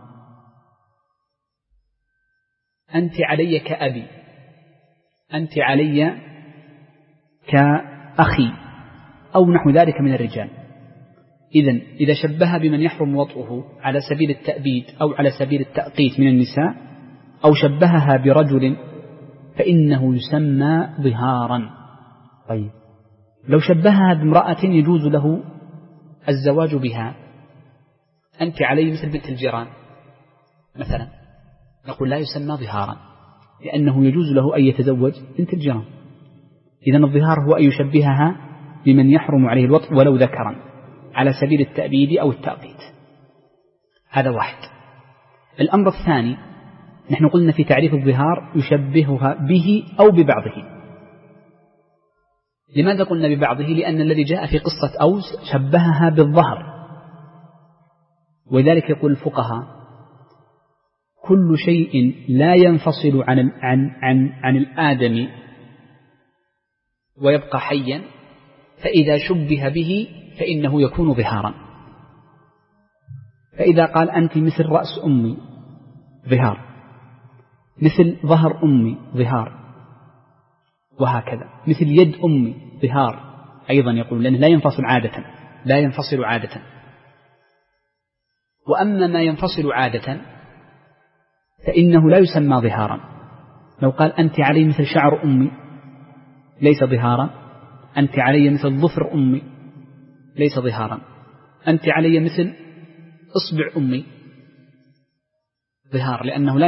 أنت علي كأبي، أنت علي كأخي أو نحو ذلك من الرجال. إذا شبه بمن يحرم وطئه على سبيل التأبيد أو على سبيل التأقيت من النساء، أو شبهها برجل، فإنه يسمى ظهارا. طيب لو شبهها بامرأة يجوز له الزواج بها، أنت علي مثل بنت الجيران مثلا، نقول لا يسمى ظهارا لأنه يجوز له أن يتزوج بنت الجيران. إذن الظهار هو أن يشبهها بمن يحرم عليه الوطء ولو ذكرا على سبيل التأبيد أو التأقيت. هذا واحد. الأمر الثاني، نحن قلنا في تعريف الظهار يشبهها به أو ببعضه. لماذا قلنا ببعضه؟ لأن الذي جاء في قصة أوس شبهها بالظهر، ولذلك يقول الفقهاء كل شيء لا ينفصل عن الآدم ويبقى حيا فإذا شبه به فإنه يكون ظهارا. فإذا قال أنت مثل رأس أمي ظهار، مثل ظهر أمي ظهار، وهكذا مثل يد أمي ظهار أيضا يقول، لأنه لا ينفصل عادة. وأما ما ينفصل عادة فإنه لا يسمى ظهارا. لو قال أنت علي مثل شعر أمي ليس ظهارا، أنت علي مثل ظفر أمي ليس ظهارا، أنت علي مثل إصبع أمي ظهار، لأنه لا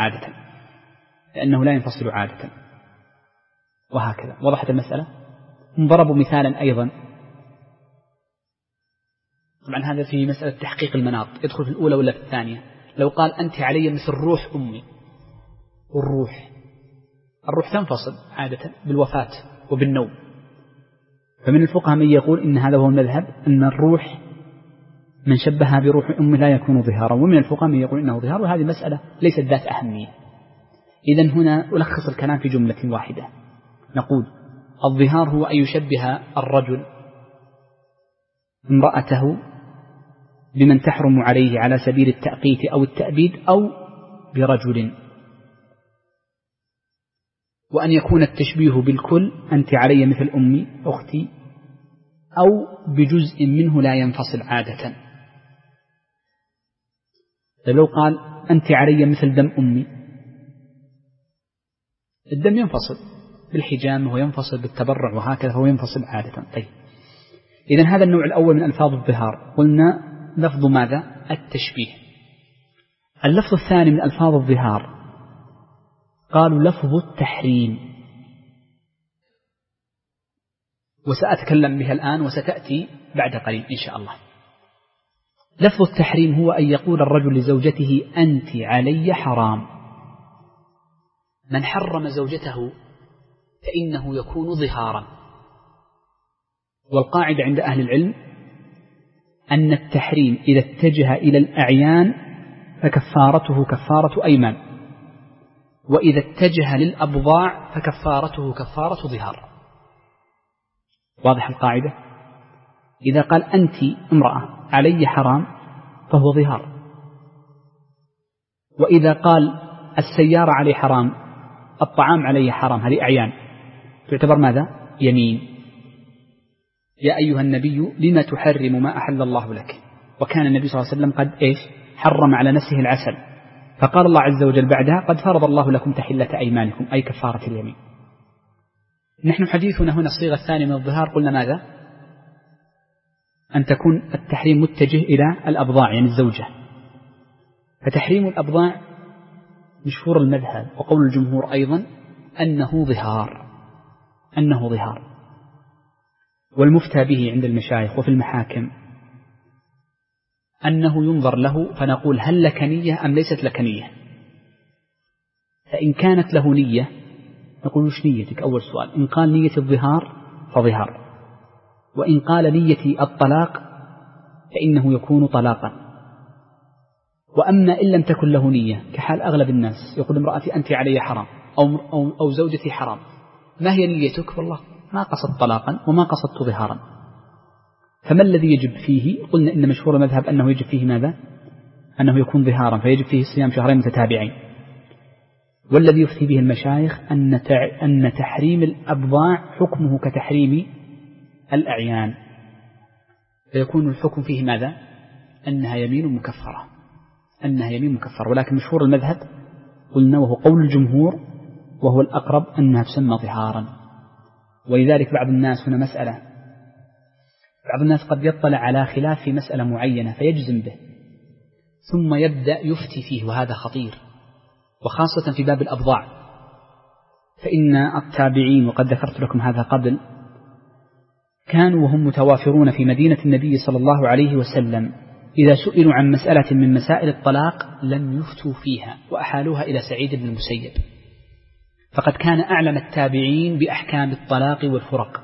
ينفصل عادة، وهكذا. وضحت المسألة؟ هم ضربوا مثالا أيضا، طبعا هذا في مسألة تحقيق المناط، يدخل في الأولى ولا في الثانية. لو قال أنت علي مثل روح أمي، الروح تنفصل عادة بالوفاة وبالنوم، فمن الفقهاء من يقول إن هذا هو المذهب، أن الروح من شبهها بروح أمه لا يكون ظهارا، ومن الفقهاء من يقول إنه ظهار، وهذه مسألة ليست ذات أهمية. إذن هنا ألخص الكلام في جملة واحدة، نقول الظهار هو أن يشبه الرجل امرأته بمن تحرم عليه على سبيل التأقيت أو التأبيد أو برجل، وأن يكون التشبيه بالكل أنت علي مثل أمي أختي، أو بجزء منه لا ينفصل عادة. لو قال أنت علي مثل دم أمي، الدم ينفصل بالحجامة وينفصل بالتبرع وهكذا، هو ينفصل عادة. طيب، إذن هذا النوع الأول من ألفاظ الظهار، قلنا لفظ ماذا؟ التشبيه. اللفظ الثاني من ألفاظ الظهار قالوا لفظ التحريم، وسأتكلم بها الآن وستأتي بعد قليل إن شاء الله. لفظ التحريم هو أن يقول الرجل لزوجته أنت علي حرام. من حرم زوجته فإنه يكون ظهارا. والقاعدة عند أهل العلم أن التحريم إذا اتجه إلى الأعيان فكفارته كفارة أيمان، وإذا اتجه للأبضاع فكفارته كفارة ظهار. واضح القاعدة؟ إذا قال أنت امرأة علي حرام فهو ظهار، وإذا قال السيارة علي حرام، الطعام علي حرام، هذه أعيان، تعتبر ماذا؟ يمين. يا أيها النبي لما تحرم ما أحل الله لك، وكان النبي صلى الله عليه وسلم قد حرم على نفسه العسل، فقال الله عز وجل بعدها قد فرض الله لكم تحلة أيمانكم، أي كفارة اليمين. نحن حديثنا هنا الصيغة الثانية من الظهار قلنا ماذا؟ أن تكون التحريم متجه إلى الأبضاع يعني الزوجة، فتحريم الأبضاع مشهور المذهب وقول الجمهور أيضا أنه ظهار، والمفتى به عند المشايخ وفي المحاكم أنه ينظر له فنقول هل لك نية أم ليست لك نية؟ فإن كانت له نية نقول وش نيتك؟ أول سؤال. إن قال نية الظهار فظهار، وإن قال نية الطلاق فإنه يكون طلاقا. وأما إن لم تكن له نية كحال أغلب الناس، يقول امرأتي أنت علي حرام أو زوجتي حرام، ما هي نيتك؟ والله ما قصدت طلاقا وما قصدت ظهارا. فما الذي يجب فيه؟ قلنا إن مشهور المذهب أنه يجب فيه ماذا؟ أنه يكون ظهارا، فيجب فيه صيام شهرين متتابعين. والذي يفتي به المشايخ أن تحريم الأبضاع حكمه كتحريم الأعيان، فيكون الحكم فيه ماذا؟ أنها يمين مكفرة، ولكن مشهور المذهب قلنا وهو قول الجمهور وهو الأقرب أنها تسمى ظهارا. ولذلك بعض الناس هنا مسألة، بعض الناس قد يطلع على خلاف في مسألة معينة فيجزم به ثم يبدأ يفتي فيه، وهذا خطير، وخاصة في باب الأبضاع. فإن التابعين، وقد ذكرت لكم هذا قبل، كانوا وهم متوافرون في مدينة النبي صلى الله عليه وسلم إذا سئلوا عن مسألة من مسائل الطلاق لم يفتوا فيها وأحالوها إلى سعيد بن المسيب، فقد كان أعلم التابعين بأحكام الطلاق والفرق.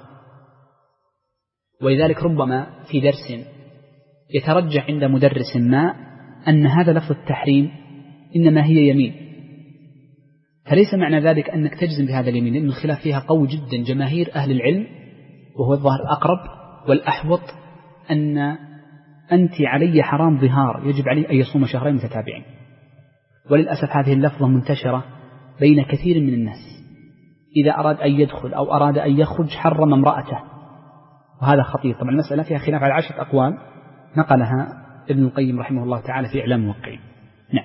ولذلك ربما في درس يترجح عند مدرس ما أن هذا لفظ التحريم إنما هي يمين، فليس معنى ذلك أنك تجزم بهذا اليمين، لأن الخلاف فيها قوي جدا. جماهير أهل العلم وهو الظاهر الأقرب والأحوط أن أنت علي حرام ظهار، يجب عليه أن يصوم شهرين متتابعين. وللأسف هذه اللفظة منتشرة بين كثير من الناس، إذا أراد أن يدخل أو أراد أن يخرج حرم امرأته، وهذا خطير. طبعا المسألة فيها خلاف على 10 أقوال نقلها ابن القيم رحمه الله تعالى في إعلام الموقعين. نعم.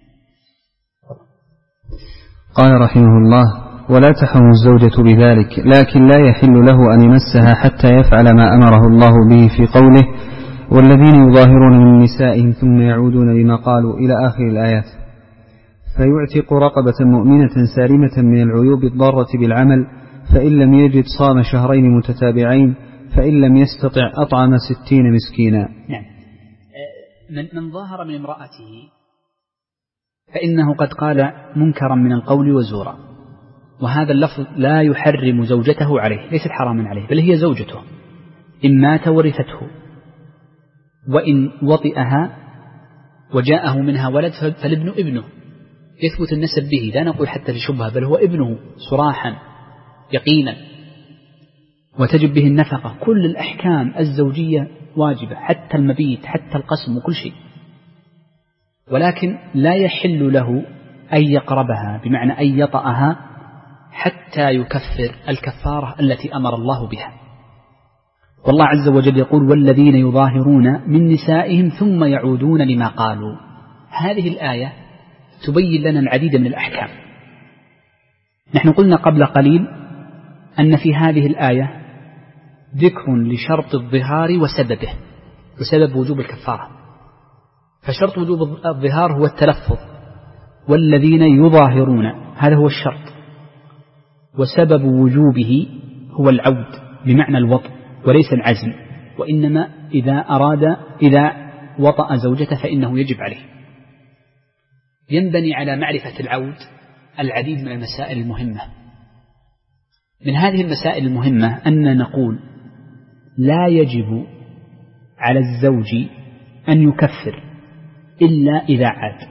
قال رحمه الله: ولا تحرم الزوجة بذلك، لكن لا يحل له أن يمسها حتى يفعل ما أمره الله به في قوله: والذين يظاهرون من نسائهم ثم يعودون لما قالوا إلى آخر الآيات، فيعتق رقبة مؤمنة سالمة من العيوب الضارة بالعمل، فإن لم يجد صام شهرين متتابعين، فإن لم يستطع أطعم 60 مسكينا. نعم. من ظاهر من امرأته فإنه قد قال منكرا من القول وزورا، وهذا اللفظ لا يحرم زوجته عليه، ليست حراما عليه، بل هي زوجته، إن مات ورثته، وإن وطئها وجاءه منها ولد فالابن ابنه، يثبت النسب به، لا نقول حتى لشبهة، بل هو ابنه صراحا يقينا. وتجب به النفقة. كل الأحكام الزوجية واجبة، حتى المبيت، حتى القسم وكل شيء. ولكن لا يحل له أن يقربها، بمعنى أن يطأها حتى يكفر الكفارة التي أمر الله بها. والله عز وجل يقول: والذين يظاهرون من نسائهم ثم يعودون لما قالوا. هذه الآية تبين لنا العديد من الأحكام. نحن قلنا قبل قليل أن في هذه الآية ذكر لشرط الظهار وسببه، وسبب وجوب الكفارة. فشرط وجوب الظهار هو التلفظ، والذين يظاهرون، هذا هو الشرط. وسبب وجوبه هو العود بمعنى الوطء، وليس العزم، وإنما إذا وطأ زوجته فإنه يجب عليه. ينبني على معرفة العود العديد من المسائل المهمة. من هذه المسائل المهمة أن نقول: لا يجب على الزوج أن يكفر إلا إذا عاد.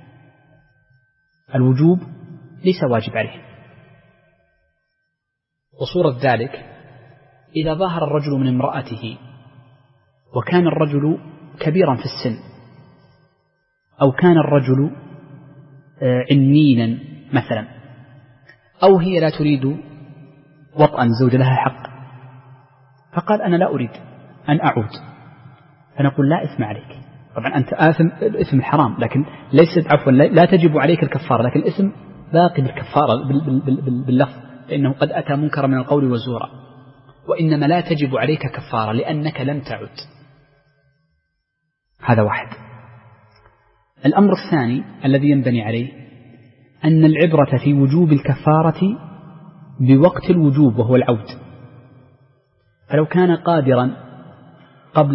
الوجوب ليس واجب عليه. وصورة ذلك: إذا ظاهر الرجل من امرأته وكان الرجل كبيرا في السن، أو كان الرجل عنينا مثلا، أو هي لا تريد وطئا، زوج لها حق، فقال: أنا لا أريد أن أعود، فنقول: لا إثم عليك. طبعا أنت آثم الإثم الحرام، لكن ليست عفوا لا تجب عليك الكفارة، لكن الإثم باقي بالكفارة باللفظ، فإنه قد أتى منكر من القول والزور. وإنما لا تجب عليك كفارة لأنك لم تعد. هذا واحد. الأمر الثاني الذي ينبني عليه أن العبرة في وجوب الكفارة بوقت الوجوب وهو العود. فلو كان قادرا قبل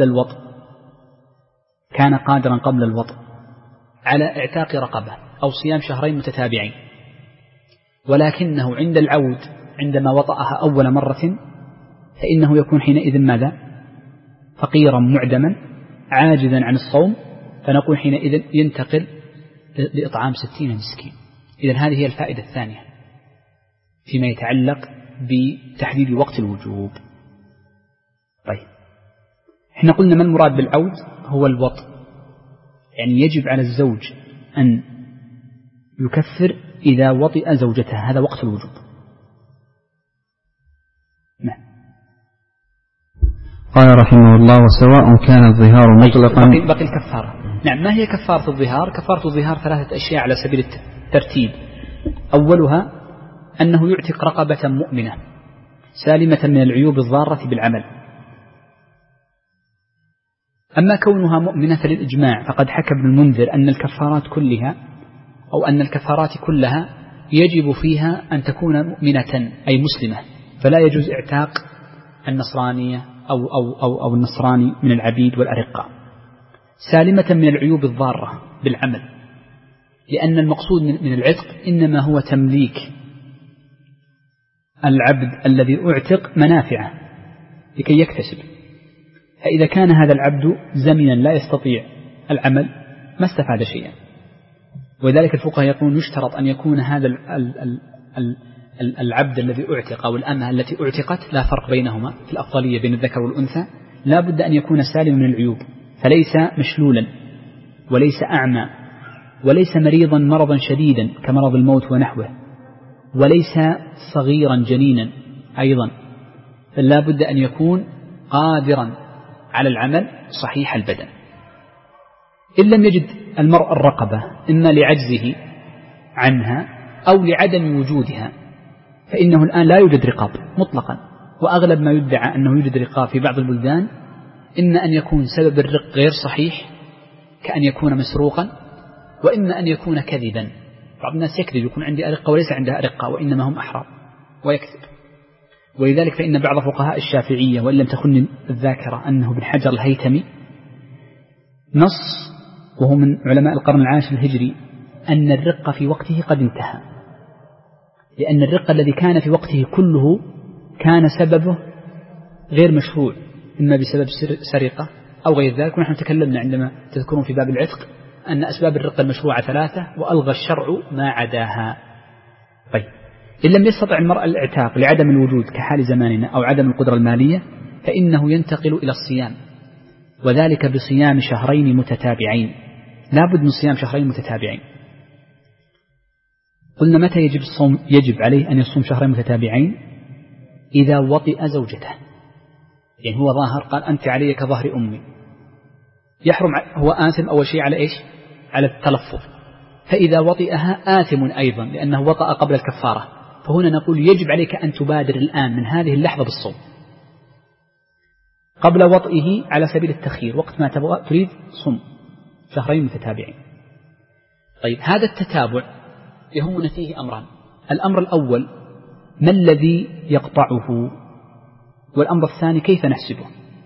الوطء على اعتاق رقبة أو صيام شهرين متتابعين، ولكنه عند العود عندما وطأها أول مرة فإنه يكون حينئذ ماذا؟ فقيرا معدما عاجزا عن الصوم، فنقول حينئذ ينتقل لإطعام 60 مسكين. إذن هذه هي الفائدة الثانية فيما يتعلق بتحديد وقت الوجوب. طيب، احنا قلنا ما المراد بالعود؟ هو الوطء، يعني يجب على الزوج أن يكفر إذا وطئ زوجته، هذا وقت الوجوب. نعم. قال رحمه الله: وسواء كان الظهار مطلقا. بقي الكفارة. نعم. ما هي كفارة الظهار؟ كفارة الظهار 3 أشياء على سبيل الترتيب. أولها أنه يعتق رقبة مؤمنة سالمة من العيوب الضارة بالعمل. أما كونها مؤمنة فللإجماع، فقد حكى ابن المنذر أن الكفارات كلها أو أن الكفارات كلها يجب فيها أن تكون مؤمنة أي مسلمة، فلا يجوز اعتاق النصرانية أو النصراني من العبيد والأرقاء. سالمة من العيوب الضارة بالعمل، لأن المقصود من العتق إنما هو تمليك العبد الذي أعتق منافعه لكي يكتسب. فإذا كان هذا العبد زمنا لا يستطيع العمل ما استفاد شيئا. ولذلك الفقهاء يقولون يشترط أن يكون هذا العبد الذي أعتق أو الأمة التي أعتقت، لا فرق بينهما في الأفضلية بين الذكر والأنثى، لا بد أن يكون سالما من العيوب، فليس مشلولا وليس أعمى وليس مريضا مرضا شديدا كمرض الموت ونحوه، وليس صغيرا جنينا أيضا، فلا بد أن يكون قادرا على العمل صحيح البدن. إن لم يجد المرء الرقبة إما لعجزه عنها أو لعدم وجودها، فإنه الآن لا يوجد رقاب مطلقا، وأغلب ما يدعى أنه يوجد رقاب في بعض البلدان إما أن يكون سبب الرق غير صحيح كأن يكون مسروقا، وإما أن يكون كذبا. بعض الناس يكذب يكون عندي أرقة وليس عندها أرقة، وإنما هم أحرار ويكذب. ولذلك فإن بعض فقهاء الشافعية، وإن لم تخن الذاكرة، أنه بن حجر الهيثمي نص وهو من علماء القرن العاشر الهجري أن الرق في وقته قد انتهى، لأن الرق الذي كان في وقته كله كان سببه غير مشروع، إما بسبب سرقة أو غير ذلك. ونحن تكلمنا عندما تذكرون في باب العتق أن أسباب الرق المشروعة 3 وألغى الشرع ما عداها. طيب، إن لم يستطع المرء الاعتاق لعدم الوجود كحال زماننا أو عدم القدرة المالية فإنه ينتقل إلى الصيام، وذلك بصيام شهرين متتابعين. لا بد من صيام شهرين متتابعين. قلنا متى يجب الصوم؟ يجب عليه أن يصوم شهرين متتابعين إذا وطئ زوجته، يعني هو ظاهر قال أنت علي كظهر أمي، يحرم، هو آثم أول شيء على إيش؟ على التلفظ. فإذا وطئها آثم أيضا لأنه وطأ قبل الكفارة. فهنا نقول يجب عليك أن تبادر الآن من هذه اللحظة بالصوم قبل وطئه على سبيل التخيير، وقت ما تريد صم شهرين متتابعين. طيب هذا التتابع يهمنا فيه أمران. الأمر الأول ما الذي يقطعه، والأمر الثاني كيف نحسبه.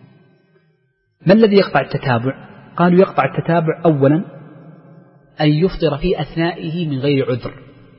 ما الذي يقطع التتابع؟ قالوا يقطع التتابع أولا أن يفطر في أثنائه من غير عذر،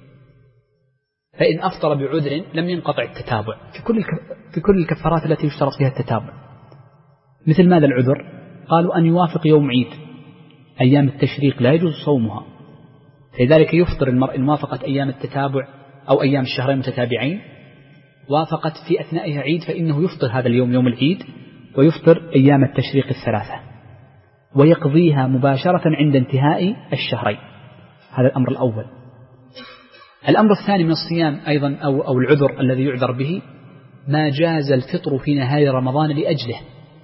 فإن أفطر بعذر لم ينقطع التتابع في كل الكفارات التي يشترط فيها التتابع. مثل ماذا العذر؟ قالوا أن يوافق يوم عيد، أيام التشريق لا يجوز صومها، فلذلك يفطر المرء إن وافقت أيام التتابع أو أيام الشهرين متتابعين وافقت في أثنائها عيد فإنه يفطر هذا اليوم يوم العيد ويفطر أيام التشريق الثلاثة ويقضيها مباشرة عند انتهاء الشهرين. هذا الأمر الأول. الأمر الثاني من الصيام أيضا أو العذر الذي يعذر به ما جاز الفطر في نهاية رمضان لأجله،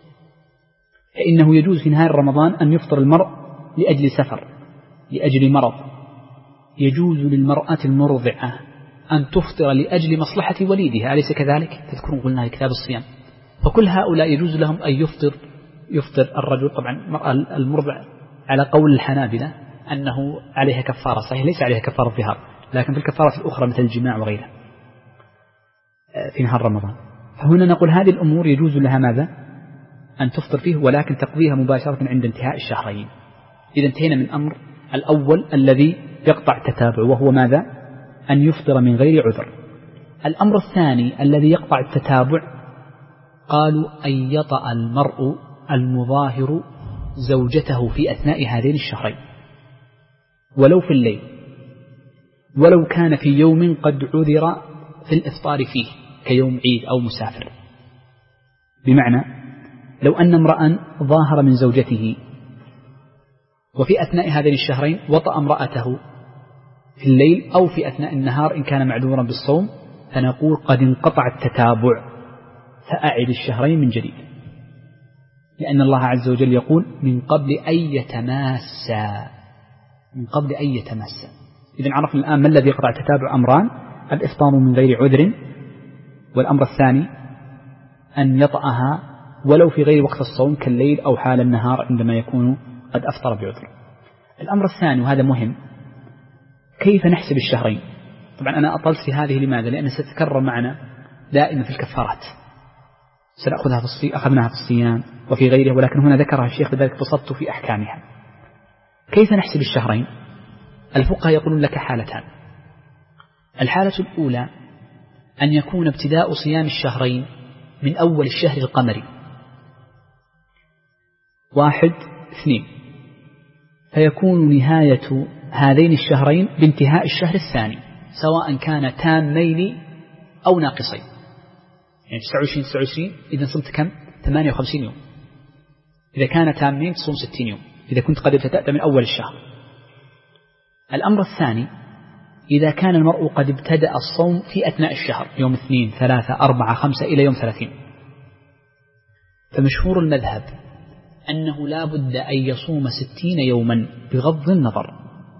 فإنه يجوز في نهاية رمضان أن يفطر المرء لأجل سفر، لأجل مرض. يجوز للمرأة المرضعة أن تفطر لأجل مصلحة وليدها، أليس كذلك؟ تذكرون قلنا في كتاب الصيام. فكل هؤلاء يجوز لهم أن يفطر الرجل. طبعا المرأة المرضع على قول الحنابلة أنه عليها كفارة، صحيح ليس عليها كفارة ظهار، لكن في الكفارة الأخرى مثل الجماع وغيرها في نهار رمضان. فهنا نقول هذه الأمور يجوز لها ماذا؟ أن تفطر فيه، ولكن تقضيها مباشرة عند انتهاء الشهرين. إذا انتهينا من الأمر الأول الذي يقطع التتابع، وهو ماذا؟ أن يفطر من غير عذر. الأمر الثاني الذي يقطع التتابع قالوا أن يطأ المرء المظاهر زوجته في أثناء هذين الشهرين ولو في الليل، ولو كان في يوم قد عذر في الإفطار فيه كيوم عيد أو مسافر. بمعنى لو أن امرأ ظاهر من زوجته وفي أثناء هذين الشهرين وطأ امرأته في الليل أو في أثناء النهار إن كان معذورا بالصوم، فنقول قد انقطع التتابع فأعد الشهرين من جديد، لأن الله عز وجل يقول من قبل أن يتماسا، من قبل أن يتماسا. إذن عرفنا الآن ما الذي يقطع التتابع؟ أمران: الإفطار من غير عذر، والأمر الثاني أن يطأها ولو في غير وقت الصوم كالليل أو حال النهار عندما يكون قد أفطر بعذر. الأمر الثاني وهذا مهم، كيف نحسب الشهرين؟ طبعا أنا أطلت في هذه لماذا؟ لأن ستتكرر معنا دائما في الكفارات، سنأخذها أخذناها في الصيام وفي غيره، ولكن هنا ذكرها الشيخ لذلك بسطت في أحكامها. كيف نحسب الشهرين؟ الفقهاء يقولون لك حالتان. الحالة الأولى أن يكون ابتداء صيام الشهرين من أول الشهر القمري 1/2، فيكون نهاية هذين الشهرين بانتهاء الشهر الثاني، سواء كان تامين أو ناقصين. يعني 29 إذا صمت كم؟ 58 يوم. إذا كان تامين تصوم 60 يوم إذا كنت قد ابتدأت من أول الشهر. الأمر الثاني إذا كان المرء قد ابتدأ الصوم في أثناء الشهر، يوم 2 3 4 5 إلى يوم 30، فمشهور المذهب أنه لا بد أن يصوم 60 يوما بغض النظر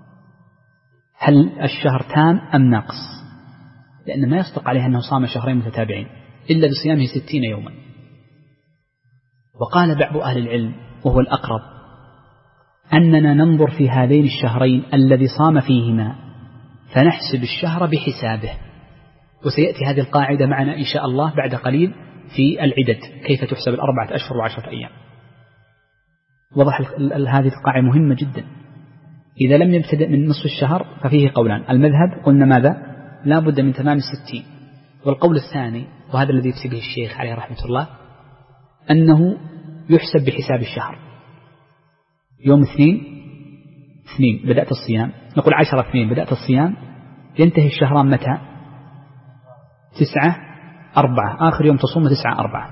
هل الشهر تام أم ناقص، لأن ما يصدق عليه أنه صام شهرين متتابعين إلا بصيامه 60 يوما. وقال بعض أهل العلم وهو الأقرب أننا ننظر في هذين الشهرين الذي صام فيهما فنحسب الشهر بحسابه، وسيأتي هذه القاعدة معنا إن شاء الله بعد قليل في العدد كيف تحسب 4 أشهر و10 أيام. وضح هذه القاعدة مهمة جدا. إذا لم يبتدأ من نصف الشهر ففيه قولان، المذهب قلنا ماذا؟ لا بد من تمام 60، والقول الثاني وهذا الذي يفتي به الشيخ عليه رحمة الله أنه يحسب بحساب الشهر. يوم 2 بدأت الصيام، نقول 10/2 بدأت الصيام، ينتهي الشهران متى؟ 9/4 آخر يوم تصوم 9/4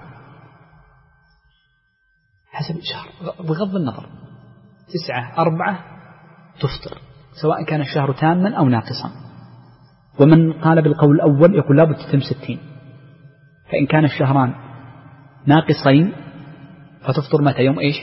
حسب الشهر بغض النظر 9/4 تفطر سواء كان الشهر تاما أو ناقصا. ومن قال بالقول الأول يقول لابد تتم 60. فإن كان الشهران ناقصين فتفطر متى؟ يوم إيش؟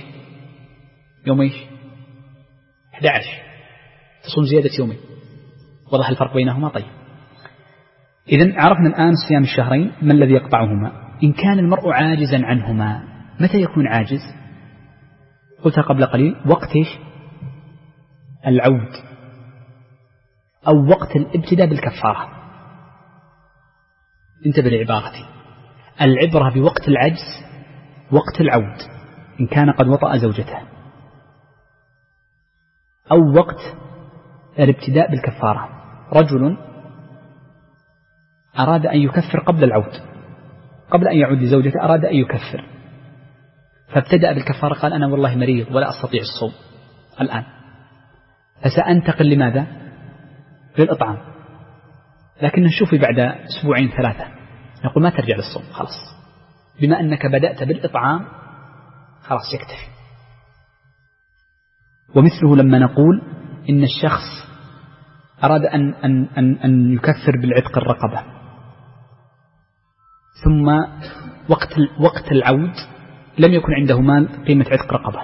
11 تصوم زيادة يومين. وضح الفرق بينهما؟ طيب إذن عرفنا الآن صيام الشهرين ما الذي يقطعهما. إن كان المرء عاجزا عنهما متى يكون عاجز؟ قلتها قبل قليل وقت إيش؟ العود أو وقت الابتداء بالكفارة. انتبه لعبارتي، العبرة بوقت العجز وقت العود إن كان قد وطأ زوجته، أو وقت الابتداء بالكفارة. رجل أراد أن يكفر قبل العود، قبل أن يعود لزوجته أراد أن يكفر فابتدأ بالكفارة، قال أنا والله مريض ولا أستطيع الصوم الآن، فسأنتقل لماذا؟ للإطعام. لكن نشوف بعد 2-3 نقول ما ترجع للصوم خلاص، بما أنك بدأت بالإطعام خلاص يكتفي. ومثله لما نقول إن الشخص أراد أن يكفر بالعتق الرقبة، ثم وقت العود لم يكن عنده مال قيمة عتق رقبة،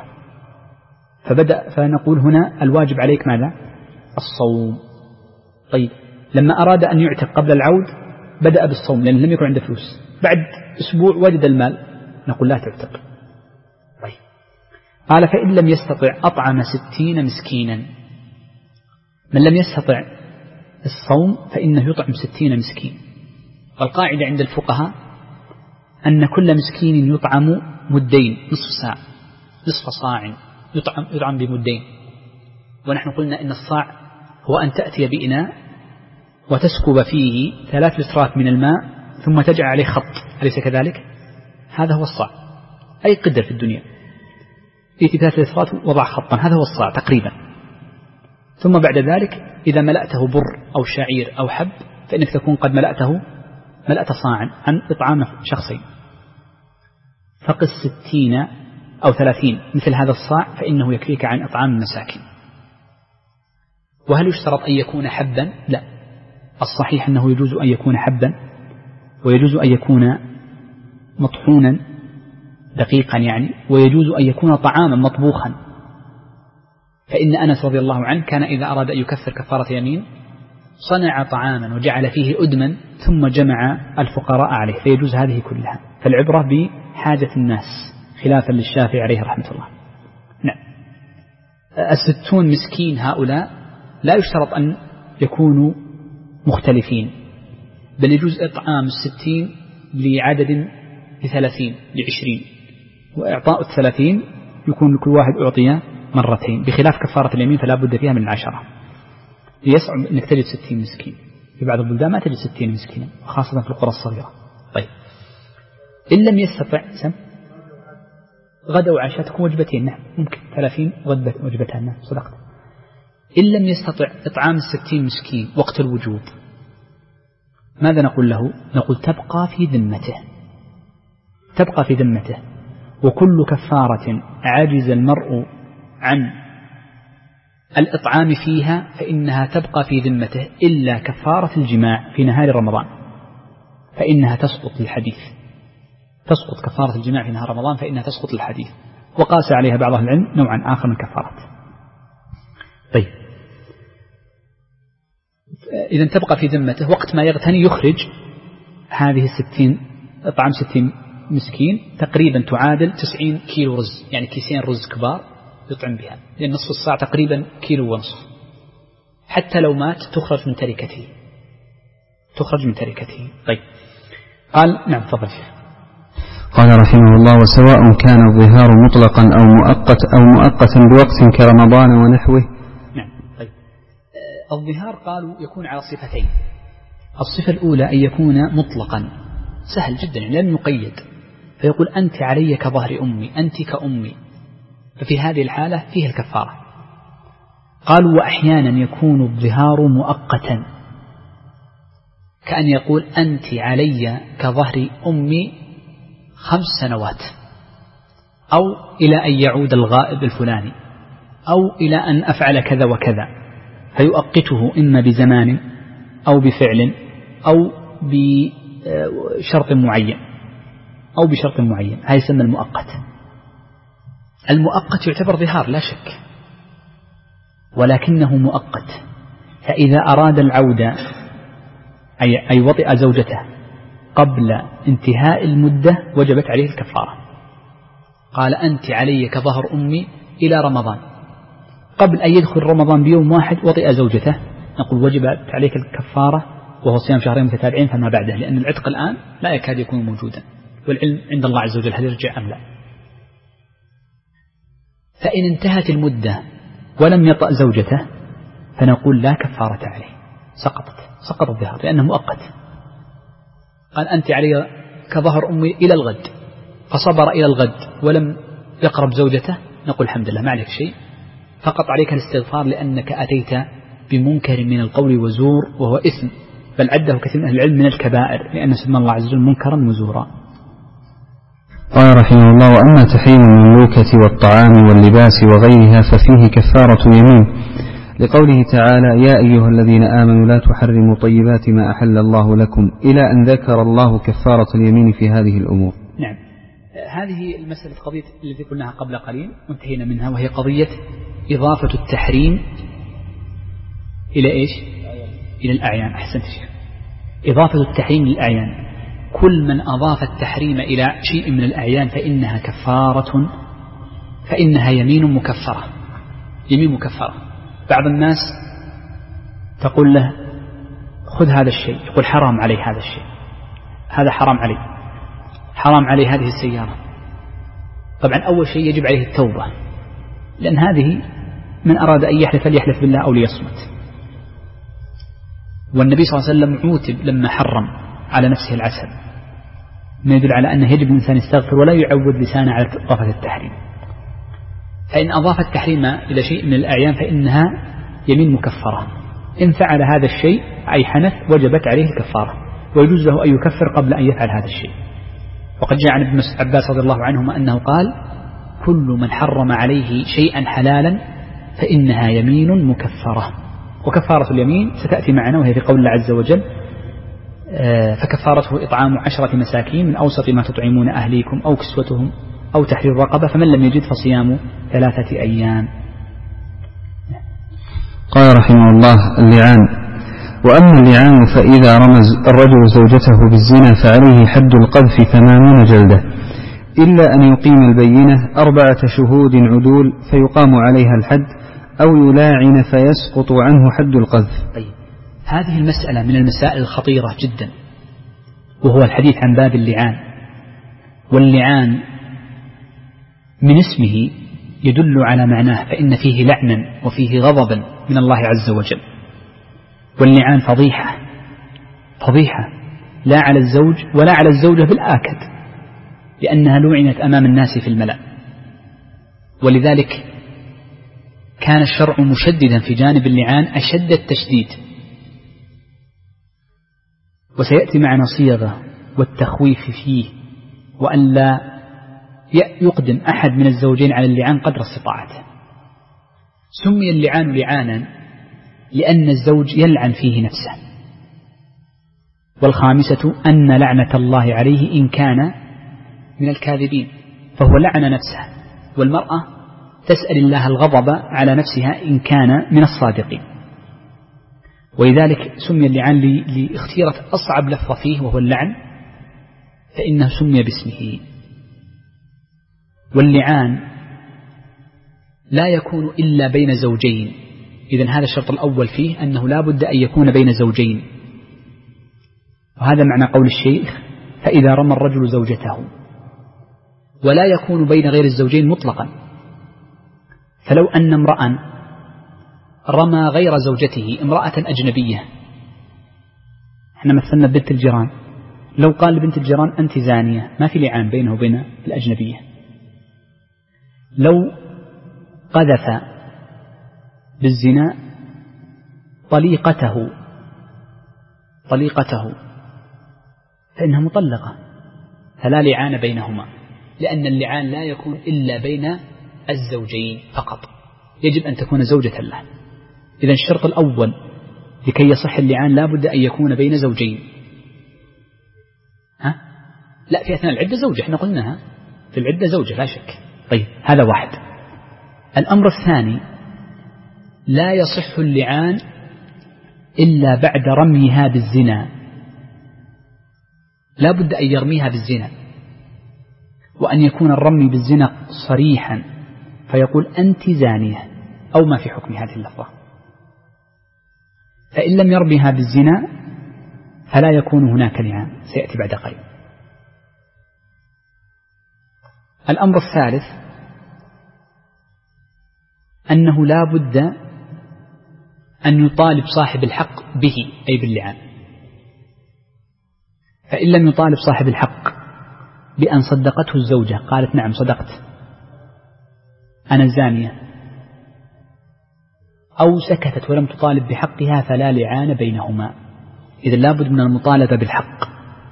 فنقول هنا الواجب عليك ماذا؟ الصوم. طيب لما أراد أن يعتق قبل العود بدأ بالصوم لأنه لم يكن عنده فلوس، بعد أسبوع وجد المال، نقول لا تعتق. طيب قال فإن لم يستطع أطعم 60 مسكينا. من لم يستطع الصوم فإنه يطعم 60 مسكين. والقاعدة عند الفقهاء أن كل مسكين يطعم مدين، نصف صاع يطعم بمدين. ونحن قلنا إن الصاع هو أن تأتي بإناء وتسكب فيه 3 لترات من الماء ثم تجعل عليه خط، أليس كذلك؟ هذا هو الصاع. أي قدر في الدنيا يأتي 3 لترات وضع خطا، هذا هو الصاع تقريبا. ثم بعد ذلك إذا ملأته بر أو شعير أو حب فإنك تكون قد ملأت صاعا عن إطعام شخصين. فقس 60 أو 30 مثل هذا الصاع فإنه يكفيك عن إطعام المساكين. وهل يشترط أن يكون حبا؟ لا، الصحيح أنه يجوز أن يكون حبا، ويجوز أن يكون مطحونا دقيقا يعني، ويجوز أن يكون طعاما مطبوخا. فإن أنس رضي الله عنه كان إذا أراد أن يكفر كفارة يمين صنع طعاما وجعل فيه أدما ثم جمع الفقراء عليه، فيجوز هذه كلها. فالعبرة بحاجة الناس خلافا للشافعي عليه رحمة الله. نعم. 60 مسكين هؤلاء لا يشترط أن يكونوا مختلفين، بل يجوز إطعام 60 لعدد ل30 ل20، وإعطاء 30 يكون لكل واحد أعطيه مرتين، بخلاف كفارة اليمين فلا بد فيها من 10. يصعب أنك تجد 60 مسكين، في بعض البلدان ما تجد 60 مسكينا خاصة في القرى الصغيرة. طيب إن لم يستطع غدا وعشاء تكون وجبتين، نعم ممكن 30 وجبتان، نعم صدقت. إن لم يستطع إطعام 60 مسكين وقت الوجوب ماذا نقول له؟ نقول تبقى في ذمته، وكل كفارة عجز المرء عن الإطعام فيها فإنها تبقى في ذمته إلا كفارة الجماع في نهار رمضان، فإنها تسقط للحديث، تسقط كفارة الجماع في نهار رمضان فإنها تسقط للحديث. وقاس عليها بعض أهل العلم نوعا آخر من كفارات. طيب إذا تبقى في ذمته وقت ما يغتني يخرج هذه 60 إطعام 60 مسكين تقريبا تعادل 90 كيلو رز، يعني كيسين رز كبار يطعم بها، لأن نصف الصاع تقريبا 1.5 كيلو. حتى لو مات تخرج من تركته. طيب قال نعم تفضل شيخ. قال رحمه الله وسواء كان الظهار مطلقا أو مؤقتا بوقت كرمضان ونحوه. نعم. طيب الظهار قالوا يكون على صفتين. الصفة الأولى أن يكون مطلقا، سهل جدا لن يقيد، فيقول أنت علي كظهر أمي، أنت كأمي، ففي هذه الحالة فيه الكفارة. قالوا وأحيانا يكون الظهار مؤقتا كأن يقول أنت علي كظهر أمي 5 سنوات، أو إلى أن يعود الغائب الفلاني، أو إلى أن أفعل كذا وكذا، فيؤقته إما بزمان أو بفعل أو بشرط معين هذا يسمى المؤقت. المؤقت يعتبر ظهار لا شك، ولكنه مؤقت. فإذا أراد العودة أي وطئ زوجته قبل انتهاء المدة وجبت عليه الكفارة. قال أنت علي كظهر أمي إلى رمضان، قبل أن يدخل رمضان بيوم واحد وطئ زوجته، نقول وجبت عليك الكفارة وهو صيام شهرين متتابعين فما بعده، لأن العتق الآن لا يكاد يكون موجودا، والعلم عند الله عز وجل هل يرجع أم لا. فإن انتهت المدة ولم يطأ زوجته فنقول لا كفارة عليه، سقط الظهار لأنه مؤقت. قال أنت علي كظهر أمي إلى الغد، فصبر إلى الغد ولم يقرب زوجته، نقول الحمد لله ما عليك شيء، فقط عليك الاستغفار لأنك أتيت بمنكر من القول وزور، وهو إثم، بل عده كثير من أهل العلم من الكبائر، لأن سمى الله عز وجل منكرا وزورا. قال رحمه الله: وأما تحريم المملوكة والطعام واللباس وغيرها ففيه كفارة يمين، لقوله تعالى: يا أيها الذين آمنوا لا تحرموا طيبات ما أحل الله لكم، إلى أن ذكر الله كفارة اليمين في هذه الأمور. نعم، هذه المسألة قضية التي قلناها قبل قليل وانتهينا منها، وهي قضية إضافة التحريم إلى إيش؟ إلى الأعيان. أحسنت شيخ، إضافة التحريم للأعيان. كل من أضاف التحريم إلى شيء من الأعيان فإنها كفارة، فإنها يمين مكفرة. بعض الناس تقول له خذ هذا الشيء، يقول حرام علي هذا الشيء، هذا حرام علي هذه السيارة. طبعا أول شيء يجب عليه التوبة، لأن هذه من أراد أن يحلف فليحلف بالله أو ليصمت. والنبي صلى الله عليه وسلم عوتب لما حرم على نفسه العسل، ما يدل على أنه يجب الإنسان يستغفر ولا يعود لسانه على إضافة التحريم. فإن أضاف التحريم إلى شيء من الأعيان فإنها يمين مكفرة. إن فعل هذا الشيء أي حنث وجبت عليه الكفارة، ويجوز له أن يكفر قبل أن يفعل هذا الشيء. وقد جاء عن ابن عباس رضي الله عنهما أنه قال: كل من حرم عليه شيئا حلالا فإنها يمين مكفرة. وكفارة اليمين ستأتي معنا، وهي في قول الله عز وجل: فكفارته إطعام 10 مساكين من أوسط ما تطعمون أهليكم أو كسوتهم أو تحرير رقبة، فمن لم يجد فصيام 3 أيام. قال رحمه الله: اللعان. وأما اللعان فإذا رمز الرجل زوجته بالزنا فعليه حد القذف 80 جلدة، إلا أن يقيم البينة 4 شهود عدول فيقام عليها الحد، أو يلاعن فيسقط عنه حد القذف. طيب، هذه المسألة من المسائل الخطيرة جدا، وهو الحديث عن باب اللعان. واللعان من اسمه يدل على معناه، فإن فيه لعنا وفيه غضبا من الله عز وجل. واللعان فضيحة لا على الزوج ولا على الزوجة بالآكد، لأنها لعنت أمام الناس في الملأ. ولذلك كان الشرع مشددا في جانب اللعان أشد التشديد، وسيأتي معنا صيغة والتخويف فيه، وأن لا يقدم أحد من الزوجين على اللعان قدر استطاعته. سمي اللعان لعانا لأن الزوج يلعن فيه نفسه. والخامسة أن لعنة الله عليه إن كان من الكاذبين، فهو لعن نفسه، والمرأة تسأل الله الغضب على نفسها إن كان من الصادقين. ولذلك سمي اللعان لاختيرة أصعب لفظ فيه وهو اللعن، فإنه سمي باسمه. واللعان لا يكون إلا بين زوجين، إذن هذا الشرط الأول فيه أنه لا بد أن يكون بين زوجين، وهذا معنى قول الشيخ: فإذا رمى الرجل زوجته. ولا يكون بين غير الزوجين مطلقا، فلو أن امرأ رمى غير زوجته امرأة أجنبية، احنا مثلنا بنت الجيران، لو قال لبنت الجيران أنت زانية ما في لعان بينه وبين الأجنبية. لو قذف بالزنا طليقته طليقته فإنها مطلقة، فلا لعان بينهما، لأن اللعان لا يكون إلا بين الزوجين فقط، يجب أن تكون زوجة له. إذن الشرط الأول لكي يصح اللعان لا بد أن يكون بين زوجين. لا، في أثناء العدة زوجة، احنا قلناها في العدة زوجة لا شك. طيب، هذا واحد. الأمر الثاني، لا يصح اللعان إلا بعد رميها بالزنا، لا بد أن يرميها بالزنا، وأن يكون الرمي بالزنا صريحا فيقول أنت زانية أو ما في حكم هذه اللفظة. فإن لم يرميها بالزنا فلا يكون هناك لعان، سيأتي بعد قليل. الأمر الثالث أنه لا بد أن يطالب صاحب الحق به، أي باللعان. فإن لم يطالب صاحب الحق بأن صدقته الزوجة، قالت نعم صدقت أنا الزانية، أو سكتت ولم تطالب بحقها، فلا لعان بينهما. إذا لا بد من المطالبة بالحق.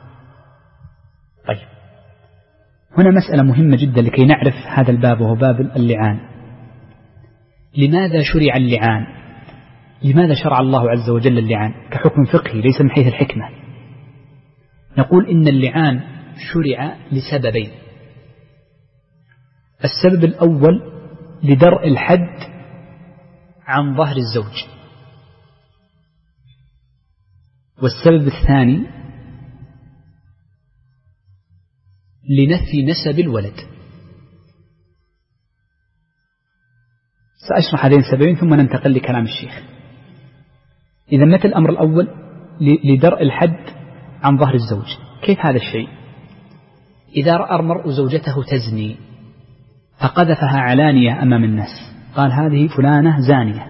طيب، هنا مسألة مهمة جدا لكي نعرف هذا الباب، وهو باب اللعان. لماذا شرع اللعان؟ لماذا شرع الله عز وجل اللعان كحكم فقهي ليس من حيث الحكمة؟ نقول إن اللعان شرع لسببين. السبب الأول لدرء الحد عن ظهر الزوج، والسبب الثاني لنفي نسب الولد. سأشرح هذين السببين ثم ننتقل لكلام الشيخ. إذا مثل الأمر الأول لدرء الحد عن ظهر الزوج، كيف هذا الشيء؟ إذا رأى المرء زوجته تزني فقذفها علانية أمام الناس، قال هذه فلانة زانية،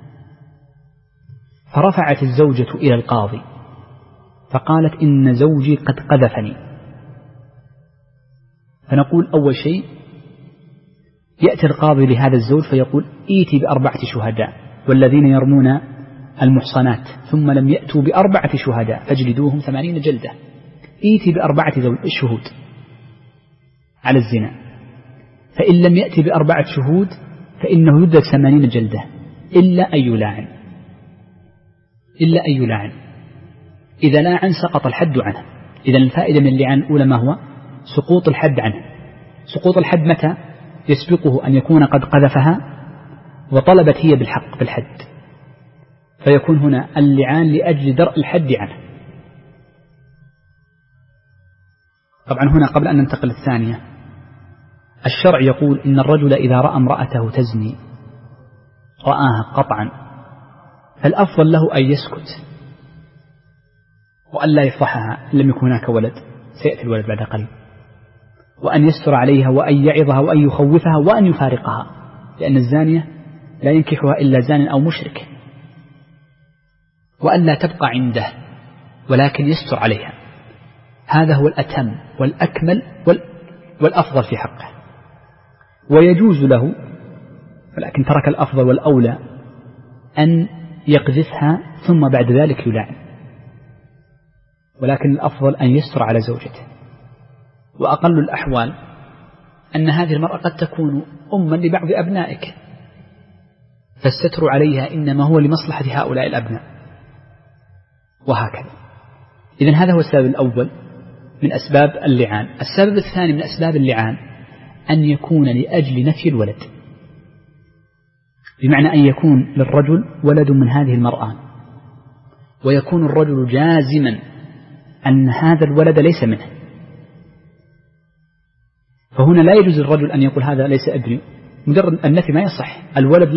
فرفعت الزوجة إلى القاضي فقالت إن زوجي قد قذفني، فنقول أول شيء يأتي القاضي لهذا الزوج فيقول إيتي ب4 شهداء، والذين يرمون المحصنات ثم لم يأتوا ب4 شهداء فاجلدوهم 80 جلدة. إيتي ب4 شهود على الزنا، فإن لم يأتي ب4 شهود فإنه يدرك 80 جلدة إلا أن يلاعن. إذا لاعن سقط الحد عنه. إذا الفائدة من اللعان الأولى ما هو؟ سقوط الحد عنه. سقوط الحد متى؟ يسبقه أن يكون قد قذفها وطلبت هي بالحق بالحد، فيكون هنا اللعان لأجل درء الحد عنه. طبعا هنا قبل أن ننتقل الثانية، الشرع يقول إن الرجل إذا رأى امرأته تزني رآها قطعا، فالأفضل له أن يسكت وأن لا يفضحها إن لم يكن هناك ولد، سيأتي الولد بعد قليل، وأن يستر عليها وأن يعظها وأن يخوفها وأن يفارقها، لأن الزانية لا ينكحها إلا زان أو مشرك، وأن لا تبقى عنده ولكن يستر عليها. هذا هو الأتم والأكمل والأفضل في حقه. ويجوز له، ولكن ترك الأفضل والأولى، أن يقذفها ثم بعد ذلك يلعن، ولكن الأفضل أن يستر على زوجته. وأقل الأحوال أن هذه المرأة قد تكون أما لبعض أبنائك، فالستر عليها إنما هو لمصلحة هؤلاء الأبناء، وهكذا. إذن هذا هو السبب الأول من أسباب اللعان. السبب الثاني من أسباب اللعان أن يكون لأجل نفي الولد، بمعنى أن يكون للرجل ولد من هذه المرأة ويكون الرجل جازما أن هذا الولد ليس منه، فهنا لا يجوز للرجل أن يقول هذا ليس ابني، مجرد النفي ما يصح. الولد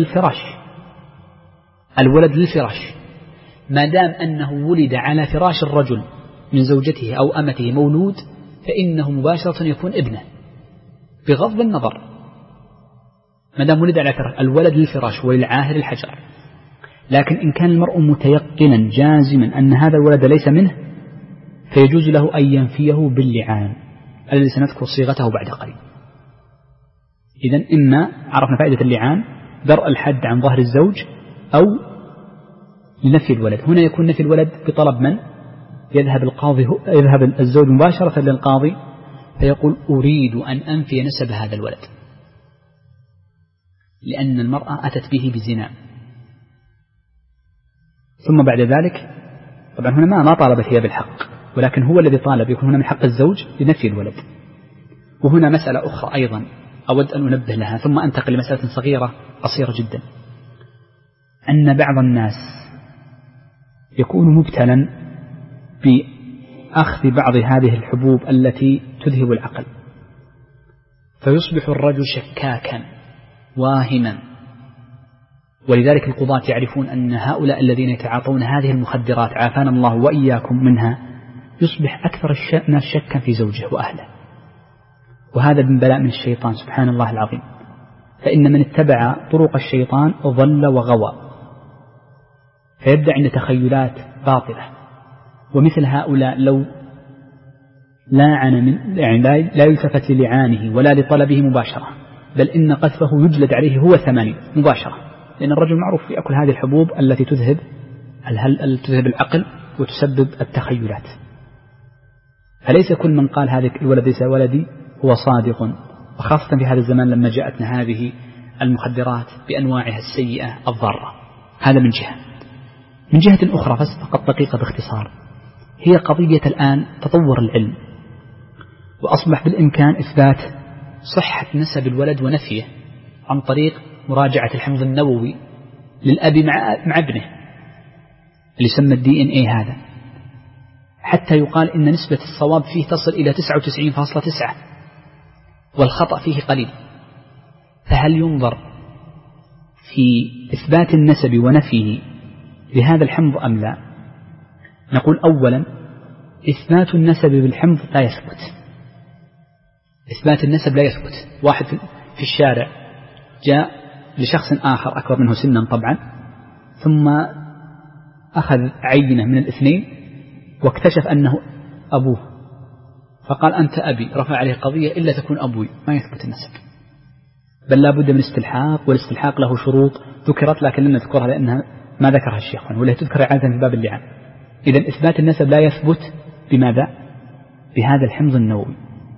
للفراش ما دام أنه ولد على فراش الرجل من زوجته أو أمته مولود، فإنه مباشرة يكون ابنه بغض النظر، ما دام ولد على فراش. الولد للفراش وللعاهر الحجر. لكن إن كان المرء متيقنا جازما أن هذا الولد ليس منه، فيجوز له أن ينفيه باللعان الذي سنذكر صيغته بعد قليل. إذن إما عرفنا فائدة اللعان درء الحد عن ظهر الزوج، أو لنفي الولد. هنا يكون نفي الولد بطلب من؟ يذهب الزوج مباشرة للقاضي فيقول أريد أن أنفي نسب هذا الولد لأن المرأة أتت به بزنا. ثم بعد ذلك طبعا هنا ما طالبت هي بالحق، ولكن هو الذي طالب، يكون هنا من حق الزوج لنفي الولد. وهنا مسألة أخرى أيضا أود أن أنبه لها، ثم أنتقل لمسألة صغيرة قصيرة جدا، أن بعض الناس يكون مبتلا بأخذ بعض هذه الحبوب التي تذهب العقل، فيصبح الرجل شكاكا واهما. ولذلك القضاة يعرفون أن هؤلاء الذين يتعاطون هذه المخدرات عافانا الله وإياكم منها يصبح أكثر الناس شكا في زوجه وأهله، وهذا من بلاء من الشيطان سبحان الله العظيم. فإن من اتبع طرق الشيطان ضل وغوى، فيبدأ عند تخيلات باطلة. ومثل هؤلاء لو لاعن لا يلتفت للعانه ولا لطلبه مباشرة، بل إن قذفه يجلد عليه هو 80 مباشرة، لأن الرجل معروف يأكل هذه الحبوب التي تذهب العقل وتسبب التخيلات. فليس كل من قال هذا الولد ليس ولدي هو صادق، وخاصة في هذا الزمان لما جاءتنا هذه المخدرات بأنواعها السيئة الضارة. هذا من جهة. من جهة أخرى فقط دقيقة باختصار، هي قضية الآن تطور العلم، وأصبح بالإمكان إثبات صحة نسب الولد ونفيه عن طريق مراجعة الحمض النووي للأب مع ابنه اللي يسمى الDNA هذا، حتى يقال إن نسبة الصواب فيه تصل إلى 99.9 والخطأ فيه قليل. فهل ينظر في إثبات النسب ونفيه لهذا الحمض أم لا؟ نقول أولا إثبات النسب بالحمض لا يثبت. إثبات النسب لا يثبت. واحد في الشارع جاء لشخص آخر أكبر منه سنا طبعا، ثم أخذ عينة من الاثنين واكتشف أنه أبوه، فقال أنت أبي، رفع عليه قضية إلا تكون أبوي، ما يثبت النسب، بل لا بد من استلحاق، والاستلحاق له شروط ذكرت لكن لم نذكرها لأنها ما ذكرها الشيخ، ولا تذكر عادة في باب اللعان. إذن إثبات النسب لا يثبت بماذا؟ بهذا الحمض النووي.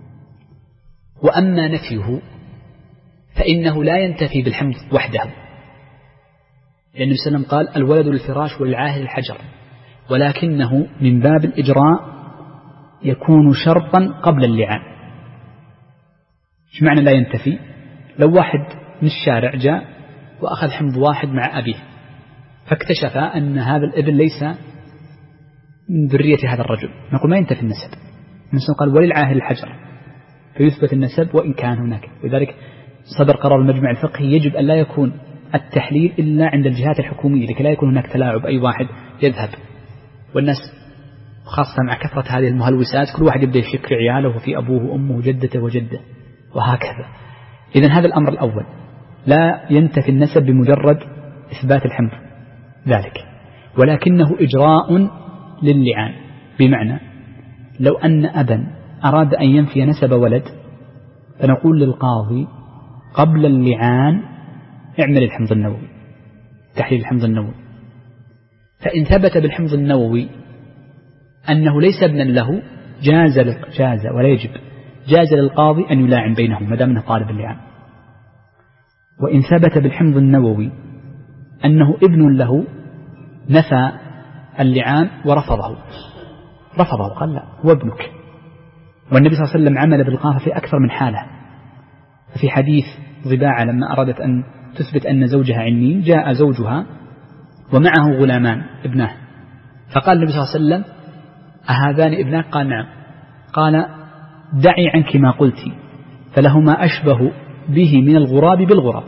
وأما نفيه فإنه لا ينتفي بالحمض وحده، لأن النبي صلى الله عليه وسلم قال الولد للفراش والعاهل الحجر، ولكنه من باب الإجراء يكون شرطا قبل اللعان. ايش معنى لا ينتفي؟ لو واحد من الشارع جاء وأخذ حمض واحد مع أبيه فاكتشف أن هذا الابن ليس من ذرية هذا الرجل، نقول ما ينتفي النسب. النبي قال وللعاهل الحجر، فيثبت النسب وإن كان هناك. لذلك صدر قرار المجمع الفقهي يجب أن لا يكون التحليل إلا عند الجهات الحكومية، لكي لا يكون هناك تلاعب أي واحد يذهب، والناس خاصة مع كثرة هذه المهلوسات كل واحد يبدأ يشك في عياله وفي أبوه وأمه وجدته وجده وهكذا. إذن هذا الأمر الأول، لا ينتفي النسب بمجرد إثبات الحمض ذلك، ولكنه إجراء للعان. بمعنى لو أن أبا أراد أن ينفي نسب ولد فنقول للقاضي قبل اللعان اعمل الحمض النووي، تحليل الحمض النووي، فإن ثبت بالحمض النووي أنه ليس ابنا له جاز ولا يجب، جاز للقاضي أن يلاعن بينهم ما دام انه طالب اللعان. وإن ثبت بالحمض النووي أنه ابن له نفى اللعان ورفضه، قال لا هو ابنك. والنبي صلى الله عليه وسلم عمل بالقافة في أكثر من حالة. في حديث ضباعة لما أرادت أن تثبت أن زوجها عنين، جاء زوجها ومعه غلامان ابناه، فقال النبي صلى الله عليه وسلم أهذان ابناك؟ قال نعم. قال دعي عنك ما قلت، فلهما أشبه به من الغراب بالغراب.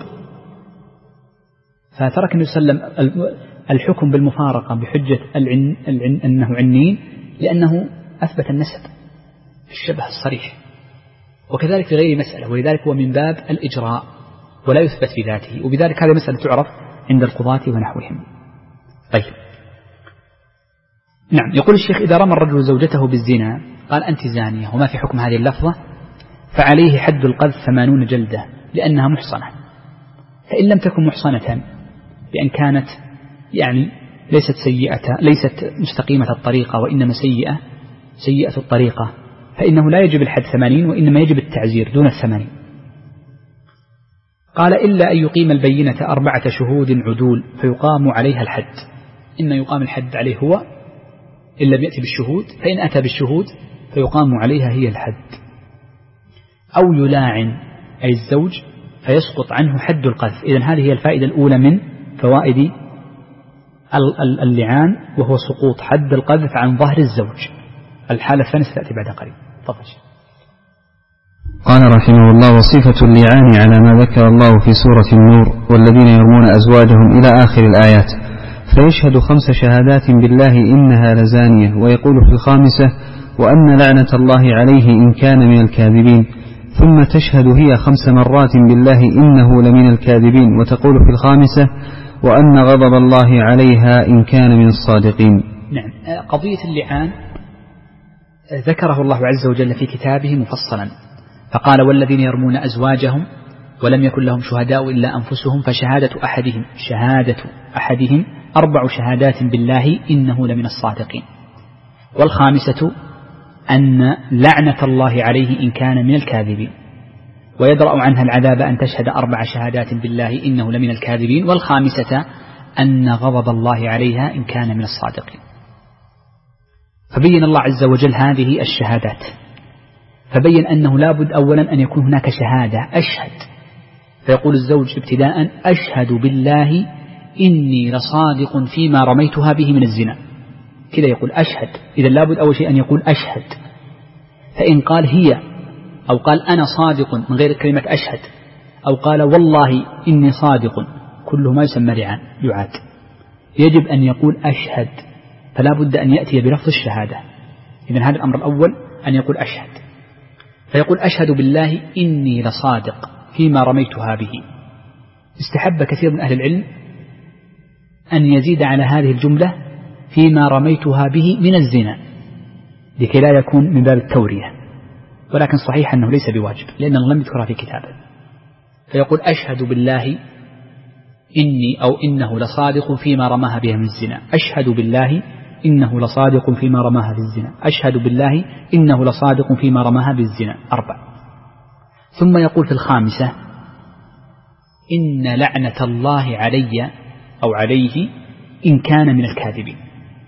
فترك النبي صلى الله عليه وسلم الحكم بالمفارقة بحجة أنه عنين، لأنه أثبت النسب الشبه الصريح. وكذلك في غير مسألة، ولذلك هو من باب الإجراء ولا يثبت في ذاته، وبذلك هذه مسألة تعرف عند القضاة ونحوهم. طيب نعم. يقول الشيخ إذا رمى الرجل زوجته بالزنا قال أنت زانية وما في حكم هذه اللفظة فعليه حد القذف 80 جلدة لأنها محصنة. فإن لم تكن محصنة بأن كانت يعني ليست مستقيمة الطريقة وإنما سيئة الطريقة، فإنه لا يجب الحد 80 وإنما يجب التعزير دون 80. قال إلا أن يقيم البينة 4 شهود عدول فيقام عليها الحد. إما يقام الحد عليه هو إن لم يأتي بالشهود، فإن أتى بالشهود فيقام عليها هي الحد. أو يلاعن أي الزوج فيسقط عنه حد القذف. إذن هذه هي الفائدة الأولى من فوائد اللعان، وهو سقوط حد القذف عن ظهر الزوج. الحالة الثانية ستأتي بعد قليل. تفضل. قال رحمه الله: وصفة اللعان على ما ذكر الله في سورة النور: والذين يرمون أزواجهم إلى آخر الآيات. فيشهد 5 شهادات بالله إنها لزانية، ويقول في الخامسة: وأن لعنة الله عليه إن كان من الكاذبين. ثم تشهد هي 5 مرات بالله إنه لمن الكاذبين، وتقول في الخامسة: وأن غضب الله عليها إن كان من الصادقين. نعم. قضية اللعان ذكره الله عز وجل في كتابه مفصلا، فقال: والذين يرمون أزواجهم ولم يكن لهم شهداء إلا أنفسهم فشهادة أحدهم 4 شهادات بالله إنه لمن الصادقين. والخامسة أن لعنة الله عليه إن كان من الكاذبين، ويدرأ عنها العذاب أن تشهد 4 شهادات بالله إنه لمن الكاذبين. والخامسة أن غضب الله عليها إن كان من الصادقين. فبين الله عز وجل هذه الشهادات، فبين أنه لابد أولا أن يكون هناك شهادة أشهد، فيقول الزوج ابتداء: أشهد بالله إني لصادق فيما رميتها به من الزنا. كذا يقول أشهد. إذا لابد أول شيء أن يقول أشهد. فإن قال هي، أو قال أنا صادق من غير كلمة أشهد، أو قال والله إني صادق، كله ما يسمى لعان، يعاد. يجب أن يقول أشهد، فلا بد أن يأتي بلفظ الشهادة. إذن هذا الأمر الأول، أن يقول أشهد. فيقول أشهد بالله إني لصادق فيما رميتها به. استحب كثير من أهل العلم أن يزيد على هذه الجملة فيما رميتها به من الزنا، لكي لا يكون من باب التورية، ولكن صحيح أنه ليس بواجب لأنه لم يذكرها في كتابه. فيقول أشهد بالله إني أو إنه لصادق فيما رماها بها من الزنا. أشهد بالله إنه لصادق فيما رماها بالزنا. أشهد بالله إنه لصادق فيما رماها بالزنا. 4. ثم يقول في الخامسة: إن لعنة الله علي أو عليه إن كان من الكاذبين.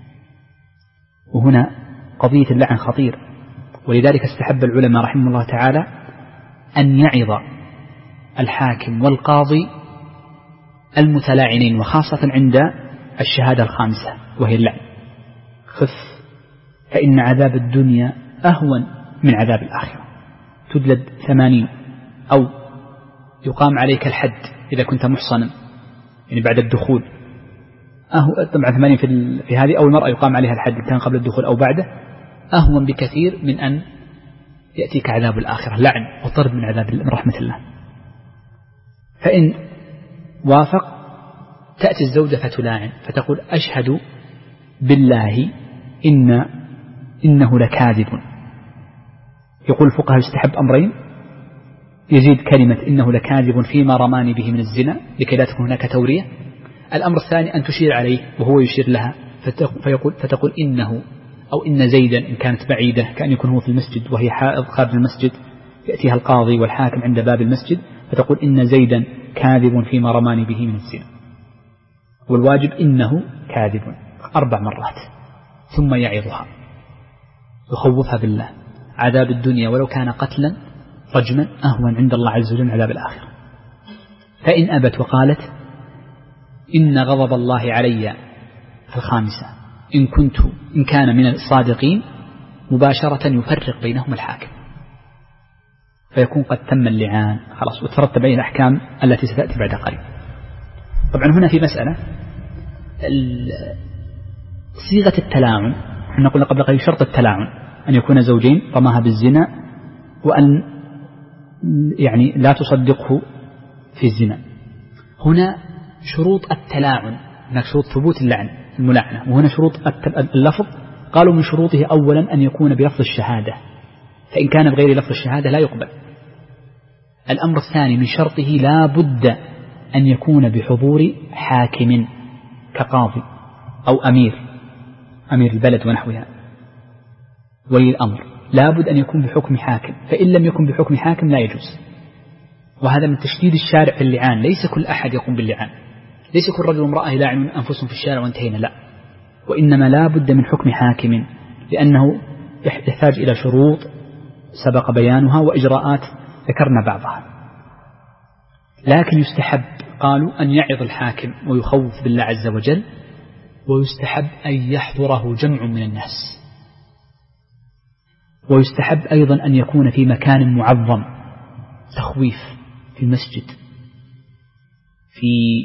وهنا قضية اللعن خطير، ولذلك استحب العلماء رحمه الله تعالى أن يعظ الحاكم والقاضي المتلاعنين، وخاصة عند الشهادة الخامسة وهي اللعن: خف، فإن عذاب الدنيا أهون من عذاب الآخرة. تجلد 80 أو يقام عليك الحد إذا كنت محصنا، يعني بعد الدخول. طبعا 80 في هذه، أو المرأة يقام عليها الحد كان قبل الدخول أو بعده، أهون بكثير من أن يأتيك عذاب الآخرة، لعن وطرد من رحمة الله. فإن وافق تأتي الزوجة فتلاعن، فتقول أشهد بالله إنه لكاذب. يقول الفقهاء يستحب أمرين: يزيد كلمة إنه لكاذب فيما رماني به من الزنا لكي لا تكون هناك تورية. الأمر الثاني أن تشير عليه وهو يشير لها، فتقول إنه أو إن زيدا إن كانت بعيدة، كأن يكون هو في المسجد وهي حائض خارج المسجد، يأتيها القاضي والحاكم عند باب المسجد فتقول إن زيدا كاذب فيما رماني به من الزنا، والواجب إنه كاذب 4 مرات. ثم يعظها يخوفها بالله: عذاب الدنيا ولو كان قتلا رجما أهون عند الله عز وجل عذاب الآخرة. فإن أبت وقالت إن غضب الله علي في الخامسة إن كان من الصادقين، مباشرة يفرق بينهم الحاكم، فيكون قد تم اللعان خلاص، وترتب عليه الأحكام التي ستأتي بعد قليل. طبعا هنا في مسألة صيغة التلاعن. احنا قلنا قبل قليل شرط التلاعن أن يكون زوجين رماها بالزنا، وأن يعني لا تصدقه في الزنا. هنا شروط التلاعن، هناك شروط ثبوت اللعن الملاعنة، وهنا شروط اللفظ. قالوا من شروطه أولا أن يكون بلفظ الشهادة، فإن كان بغير لفظ الشهادة لا يقبل. الأمر الثاني من شرطه لا بد أن يكون بحضور حاكم كقاضي. أو أمير البلد ونحوها، ولي الأمر، لابد أن يكون بحكم حاكم، فإن لم يكن بحكم حاكم لا يجوز. وهذا من تشديد الشارع في اللعان، ليس كل أحد يقوم باللعان، ليس كل رجل وامرأة يلاعنون أنفسهم في الشارع وانتهينا، لا، وإنما لا بد من حكم حاكم، لأنه يحتاج إلى شروط سبق بيانها وإجراءات ذكرنا بعضها. لكن يستحب، قالوا، أن يعظ الحاكم ويخوف بالله عز وجل، ويستحب أن يحضره جمع من الناس، ويستحب أيضا أن يكون في مكان معظم، تخويف في المسجد، في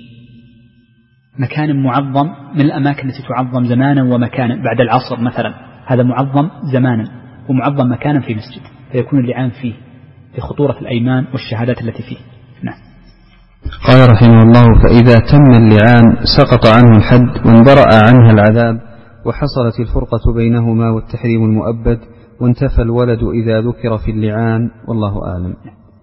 مكان معظم من الأماكن التي تعظم زمانا ومكانا، بعد العصر مثلا، هذا معظم زمانا ومعظم مكانا في مسجد، فيكون اللعان فيه لخطورة الأيمان والشهادات التي فيه. نعم. قال رحمه الله: فإذا تم اللعان سقط عنه الحد وانبرأ عنها العذاب، وحصلت الفرقة بينهما والتحريم المؤبد، وانتفى الولد إذا ذكر في اللعان، والله أعلم.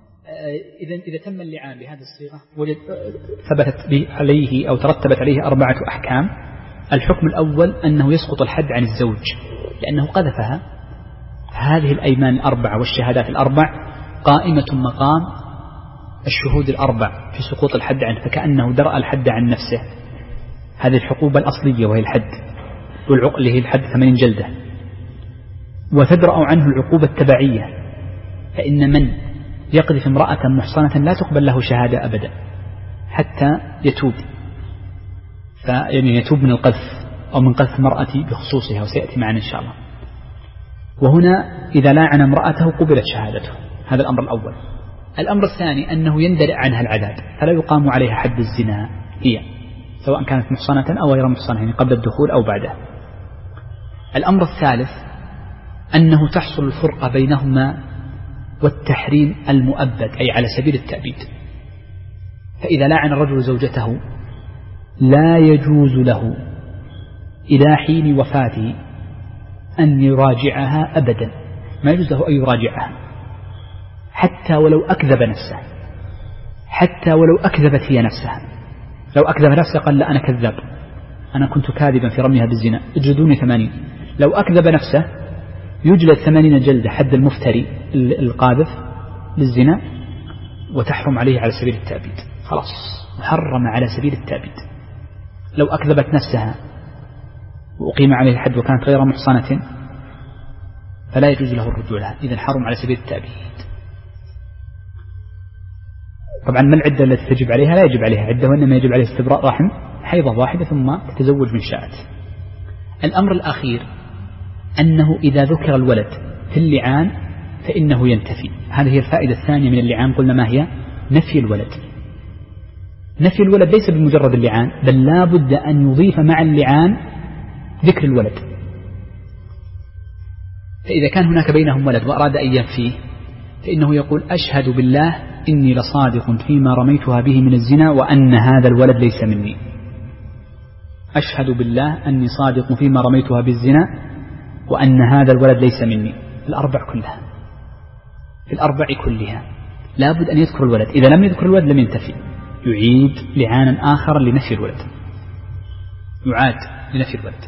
إذا تم اللعان بهذه الصيغة ثبتت عليه أو ترتبت عليه 4 أحكام. الحكم الأول أنه يسقط الحد عن الزوج لأنه قذفها. هذه الأيمان 4 والشهادات 4 قائمة مقام الشهود 4 في سقوط الحد عنه، فكأنه درأ الحد عن نفسه. هذه الحقوبة الأصلية وهي الحد، والعقل هي الحد 8 جلدة. وتدرأ عنه العقوبة التبعية، فإن من يقذف امرأة محصنة لا تقبل له شهادة أبدا حتى يتوب، يعني يتوب من القذف أو من قذف المرأة بخصوصها، وسيأتي معنا إن شاء الله. وهنا إذا لاعن امرأته قبلت شهادته، هذا الأمر الأول. الأمر الثاني أنه يندرئ عنها العذاب، فلا يقام عليها حد الزنا هي، سواء كانت محصنة أو غير محصنة، يعني قبل الدخول أو بعده. الأمر الثالث أنه تحصل الفرقة بينهما والتحريم المؤبد، أي على سبيل التأبيد. فإذا لاعن الرجل زوجته لا يجوز له إلى حين وفاته أن يراجعها أبدا، ما يجوز له أن يراجعها حتى ولو أكذب نفسه، حتى ولو أكذبت هي نفسها. لو أكذب نفسه قال لا أنا كذاب، أنا كنت كاذبا في رميها بالزنا، اجلدوني 80. لو أكذب نفسه يجلد 80 جلدة حد المفتري القاذف للزنا، وتحرم عليه على سبيل التأبيد، خلاص محرم على سبيل التأبيد. لو أكذبت نفسها وأقيم عليه الحد وكانت غير محصنة فلا يجوز له الرجوع لها، إذن حرم على سبيل التأبيد. طبعا ما العدة التي تجب عليها؟ لا يجب عليها عدة، وإنما يجب عليها استبراء رحم، حيضة واحدة ثم تتزوج من شاءت. الأمر الأخير أنه إذا ذكر الولد في اللعان فإنه ينتفي. هذه هي الفائدة الثانية من اللعان، قلنا ما هي؟ نفي الولد. نفي الولد ليس بمجرد اللعان، بل لا بد أن يضيف مع اللعان ذكر الولد. فإذا كان هناك بينهم ولد وأراد أن ينفيه فإنه يقول أشهد بالله إني لصادق فيما رميتها به من الزنا وأن هذا الولد ليس مني. أشهد بالله أني صادق فيما رميتها بالزنا وأن هذا الولد ليس مني. الأربع كلها، في الأربع كلها لابد أن يذكر الولد. إذا لم يذكر الولد لم ينتفي، يعيد لعانا آخر لنفي الولد، يعاد لنفي الولد.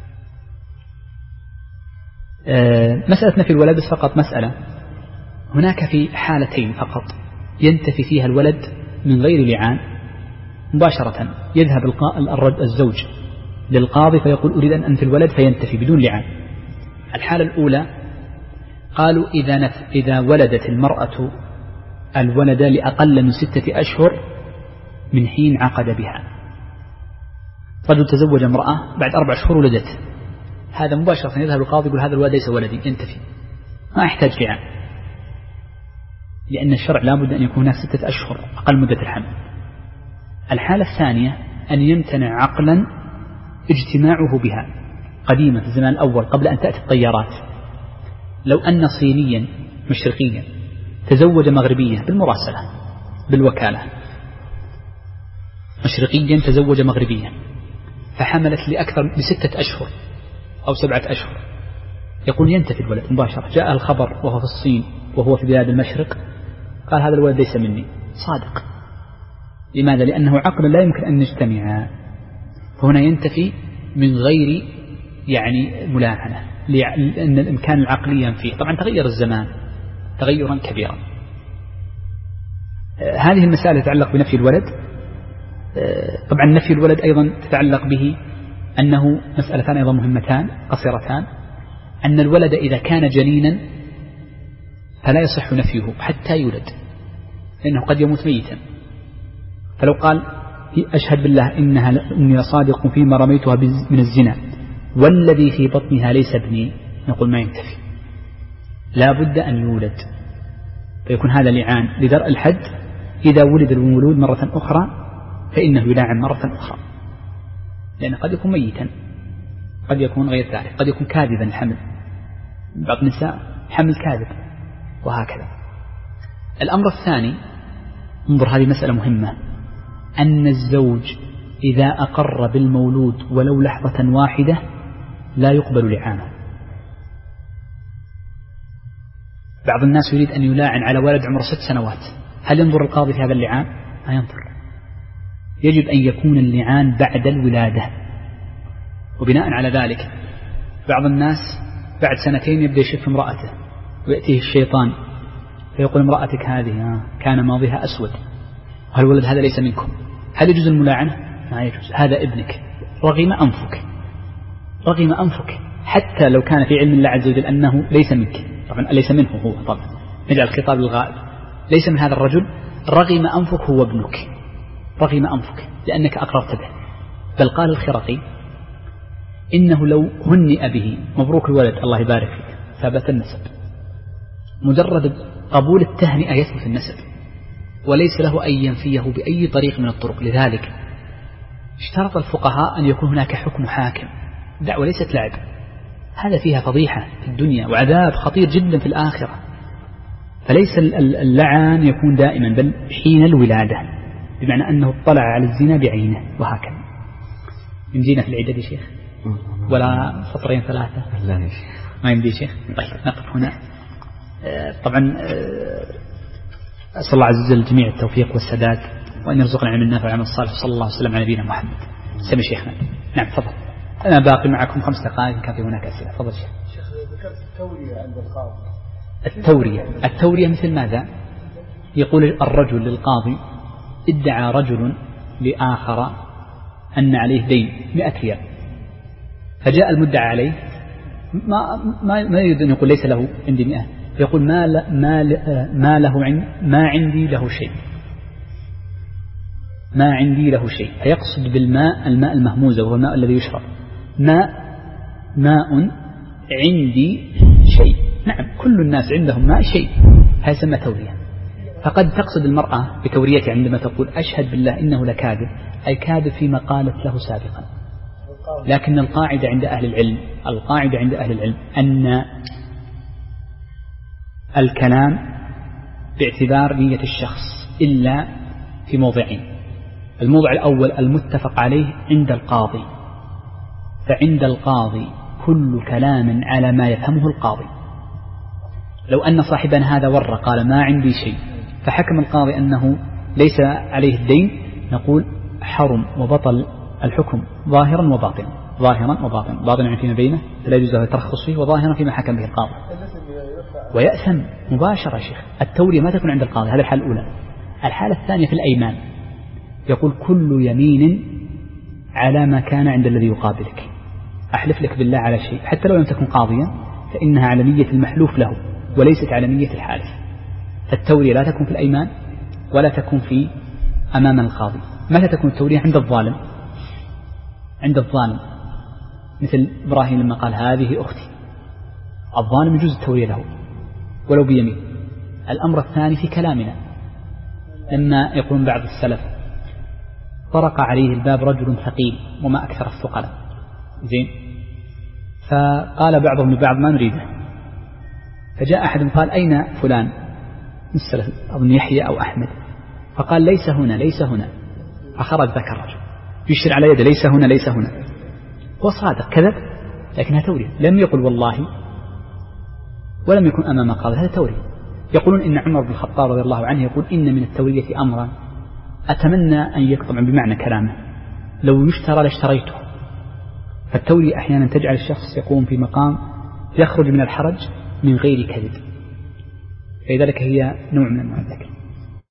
مسألة نفي الولد فقط مسألة، هناك في حالتين فقط ينتفي فيها الولد من غير لعان مباشرة. يذهب الزوج للقاضي فيقول أريد أن أنفي الولد فينتفي بدون لعان. الحالة الأولى قالوا إذا ولدت المرأة الولد لأقل من 6 أشهر من حين عقد بها. رجل تزوج امرأة بعد 4 أشهر ولدت، هذا مباشرة يذهب القاضي يقول هذا الولد ليس ولدي، ينتفي، ما يحتاج لعان، لأن الشرع لابد أن يكون هناك 6 أشهر أقل مدة الحمل. الحالة الثانية أن يمتنع عقلا اجتماعه بها قديما في الزمان الأول قبل أن تأتي الطيارات. لو أن صينيا مشرقيا تزوج مغربية بالمراسلة بالوكالة، مشرقيا تزوج مغربيا فحملت لأكثر من 6 أشهر أو 7 أشهر، يقول ينتفي الولد مباشرة. جاء الخبر وهو في الصين وهو في بلاد المشرق قال هذا الولد ليس مني، صادق. لماذا؟ لأنه عقل لا يمكن أن نجتمع، فهنا ينتفي من غير يعني ملاعنة، لأن الإمكان العقلي ينفيه. طبعا تغير الزمان تغيرا كبيرا. هذه المسألة تتعلق بنفي الولد. طبعا نفي الولد أيضا تتعلق به أنه مسألتان أيضا مهمتان قصيرتان، أن الولد إذا كان جنينا فلا يصح نفيه حتى يولد، لأنه قد يموت ميتا. فلو قال أشهد بالله إني صادق فيما رميتها من الزنا والذي في بطنها ليس ابني، نقول ما ينتفي، لا بد أن يولد، فيكون هذا لعان لدرء الحد. إذا ولد المولود مرة أخرى فإنه يلاعن مرة أخرى، لأنه قد يكون ميتا، قد يكون غير ذلك، قد يكون كاذبا الحمل، بعض النساء حمل كاذب وهكذا. الأمر الثاني، انظر هذه مسألة مهمة، أن الزوج إذا أقر بالمولود ولو لحظة واحدة لا يقبل لعانه. بعض الناس يريد أن يلاعن على ولد عمره 6 سنوات، هل ينظر القاضي في هذا اللعان؟ لا ينظر. يجب أن يكون اللعان بعد الولادة. وبناء على ذلك بعض الناس بعد 2 يبدأ يشف امرأته ويأتيه الشيطان فيقول امرأتك هذه كان ماضيها أسود والولد هذا ليس منكم، هل يجوز الملاعنة؟ لا يجوز، هذا ابنك، رغم أنفك، رغم أنفك، حتى لو كان في علم الله عز وجل أنه ليس منك، طبعا ليس منه هو، طبعا نجعل الخطاب للغائب، ليس من هذا الرجل، رغم أنفك هو ابنك، رغم أنفك لأنك أقررت به. بل قال الخرقي إنه لو هنئ به مبروك الولد الله يبارك فيك ثبت النسب، مجرد قبول التهنئة يثبت النسب، وليس له أن ينفيه بأي طريق من الطرق. لذلك اشترط الفقهاء أن يكون هناك حكم حاكم، دعوة ليست لعب، هذا فيها فضيحة في الدنيا وعذاب خطير جدا في الآخرة. فليس اللعان يكون دائما بل حين الولادة، بمعنى أنه اطلع على الزنا بعينه وهكذا. يمدينا في العدد يا شيخ ولا 2 3؟ لا يا شيخ ما يمدي شيخ. طيب نقف هنا. طبعا أسأل الله عز وجل جميع التوفيق والسداد، وأن يرزقنا علم النافع والعمل الصالح، صلى الله وسلم على نبينا محمد. سمي شيخنا. نعم تفضل، أنا باقي معكم 5 دقائق كان في هناك أسئلة. تفضل شيخ. شيخ ذكرت التورية عند القاضي. التورية مثل ماذا؟ يقول الرجل للقاضي ادعى رجل لآخر أن عليه دين 100 ريال، فجاء المدعى عليه ما يريد أن يقول ليس له عندي 100، يقول ما عندي له شيء، ما عندي له شيء، فيقصد بالماء الماء المهموز وهو الماء الذي يشرب، ماء عندي شيء. نعم كل الناس عندهم ماء شيء، هذا يسمى تورية. فقد تقصد المرأة بتوريته عندما تقول أشهد بالله إنه لكاذب، أي كاذب فيما قالت له سابقا. لكن القاعدة عند أهل العلم أن الكلام باعتبار نية الشخص إلا في موضعين. الموضع الأول المتفق عليه عند القاضي، فعند القاضي كل كلام على ما يفهمه القاضي. لو أن صاحبنا هذا ور قال ما عندي شيء، فحكم القاضي أنه ليس عليه الدين، نقول حرم وبطل الحكم ظاهرا وباطنا، باطنا يعني فيما بينه لا يجوز له الترخص فيه، وظاهرا فيما حكم به القاضي، ويأثم مباشرة. شيخ التورية ما تكون عند القاضي، هذا الحالة الأولى. الحالة الثانية في الأيمان، يقول كل يمين على ما كان عند الذي يقابلك، أحلف لك بالله على شيء حتى لو لم تكن قاضيا فإنها على نية المحلوف له وليست على نية الحالف. فالتورية لا تكون في الأيمان ولا تكون في أمام القاضي. متى تكون التورية؟ عند الظالم، مثل إبراهيم لما قال هذه أختي، الظالم يجوز التورية له ولو بيمين. الأمر الثاني في كلامنا، لما يقول بعض السلف طرق عليه الباب رجل ثقيل وما أكثر الثقل، زين، فقال بعضهم لبعض ما نريده، فجاء أحد قال أين فلان، السلف أظن يحيى أو أحمد، فقال ليس هنا، فخرج ذاك الرجل يشير على يده ليس هنا، هو صادق كذب لكنها تورية، لم يقل والله ولم يكن أمام قاضي، هذا تورية. يقولون إن عمر بن الخطاب رضي الله عنه يقول إن من التورية أمرا أتمنى أن يكتب بمعنى كلامه لو يشترى لاشتريته، فالتورية أحيانا تجعل الشخص يقوم في مقام يخرج من الحرج من غير كذب، فلذلك هي نوع من أنواع الذكر.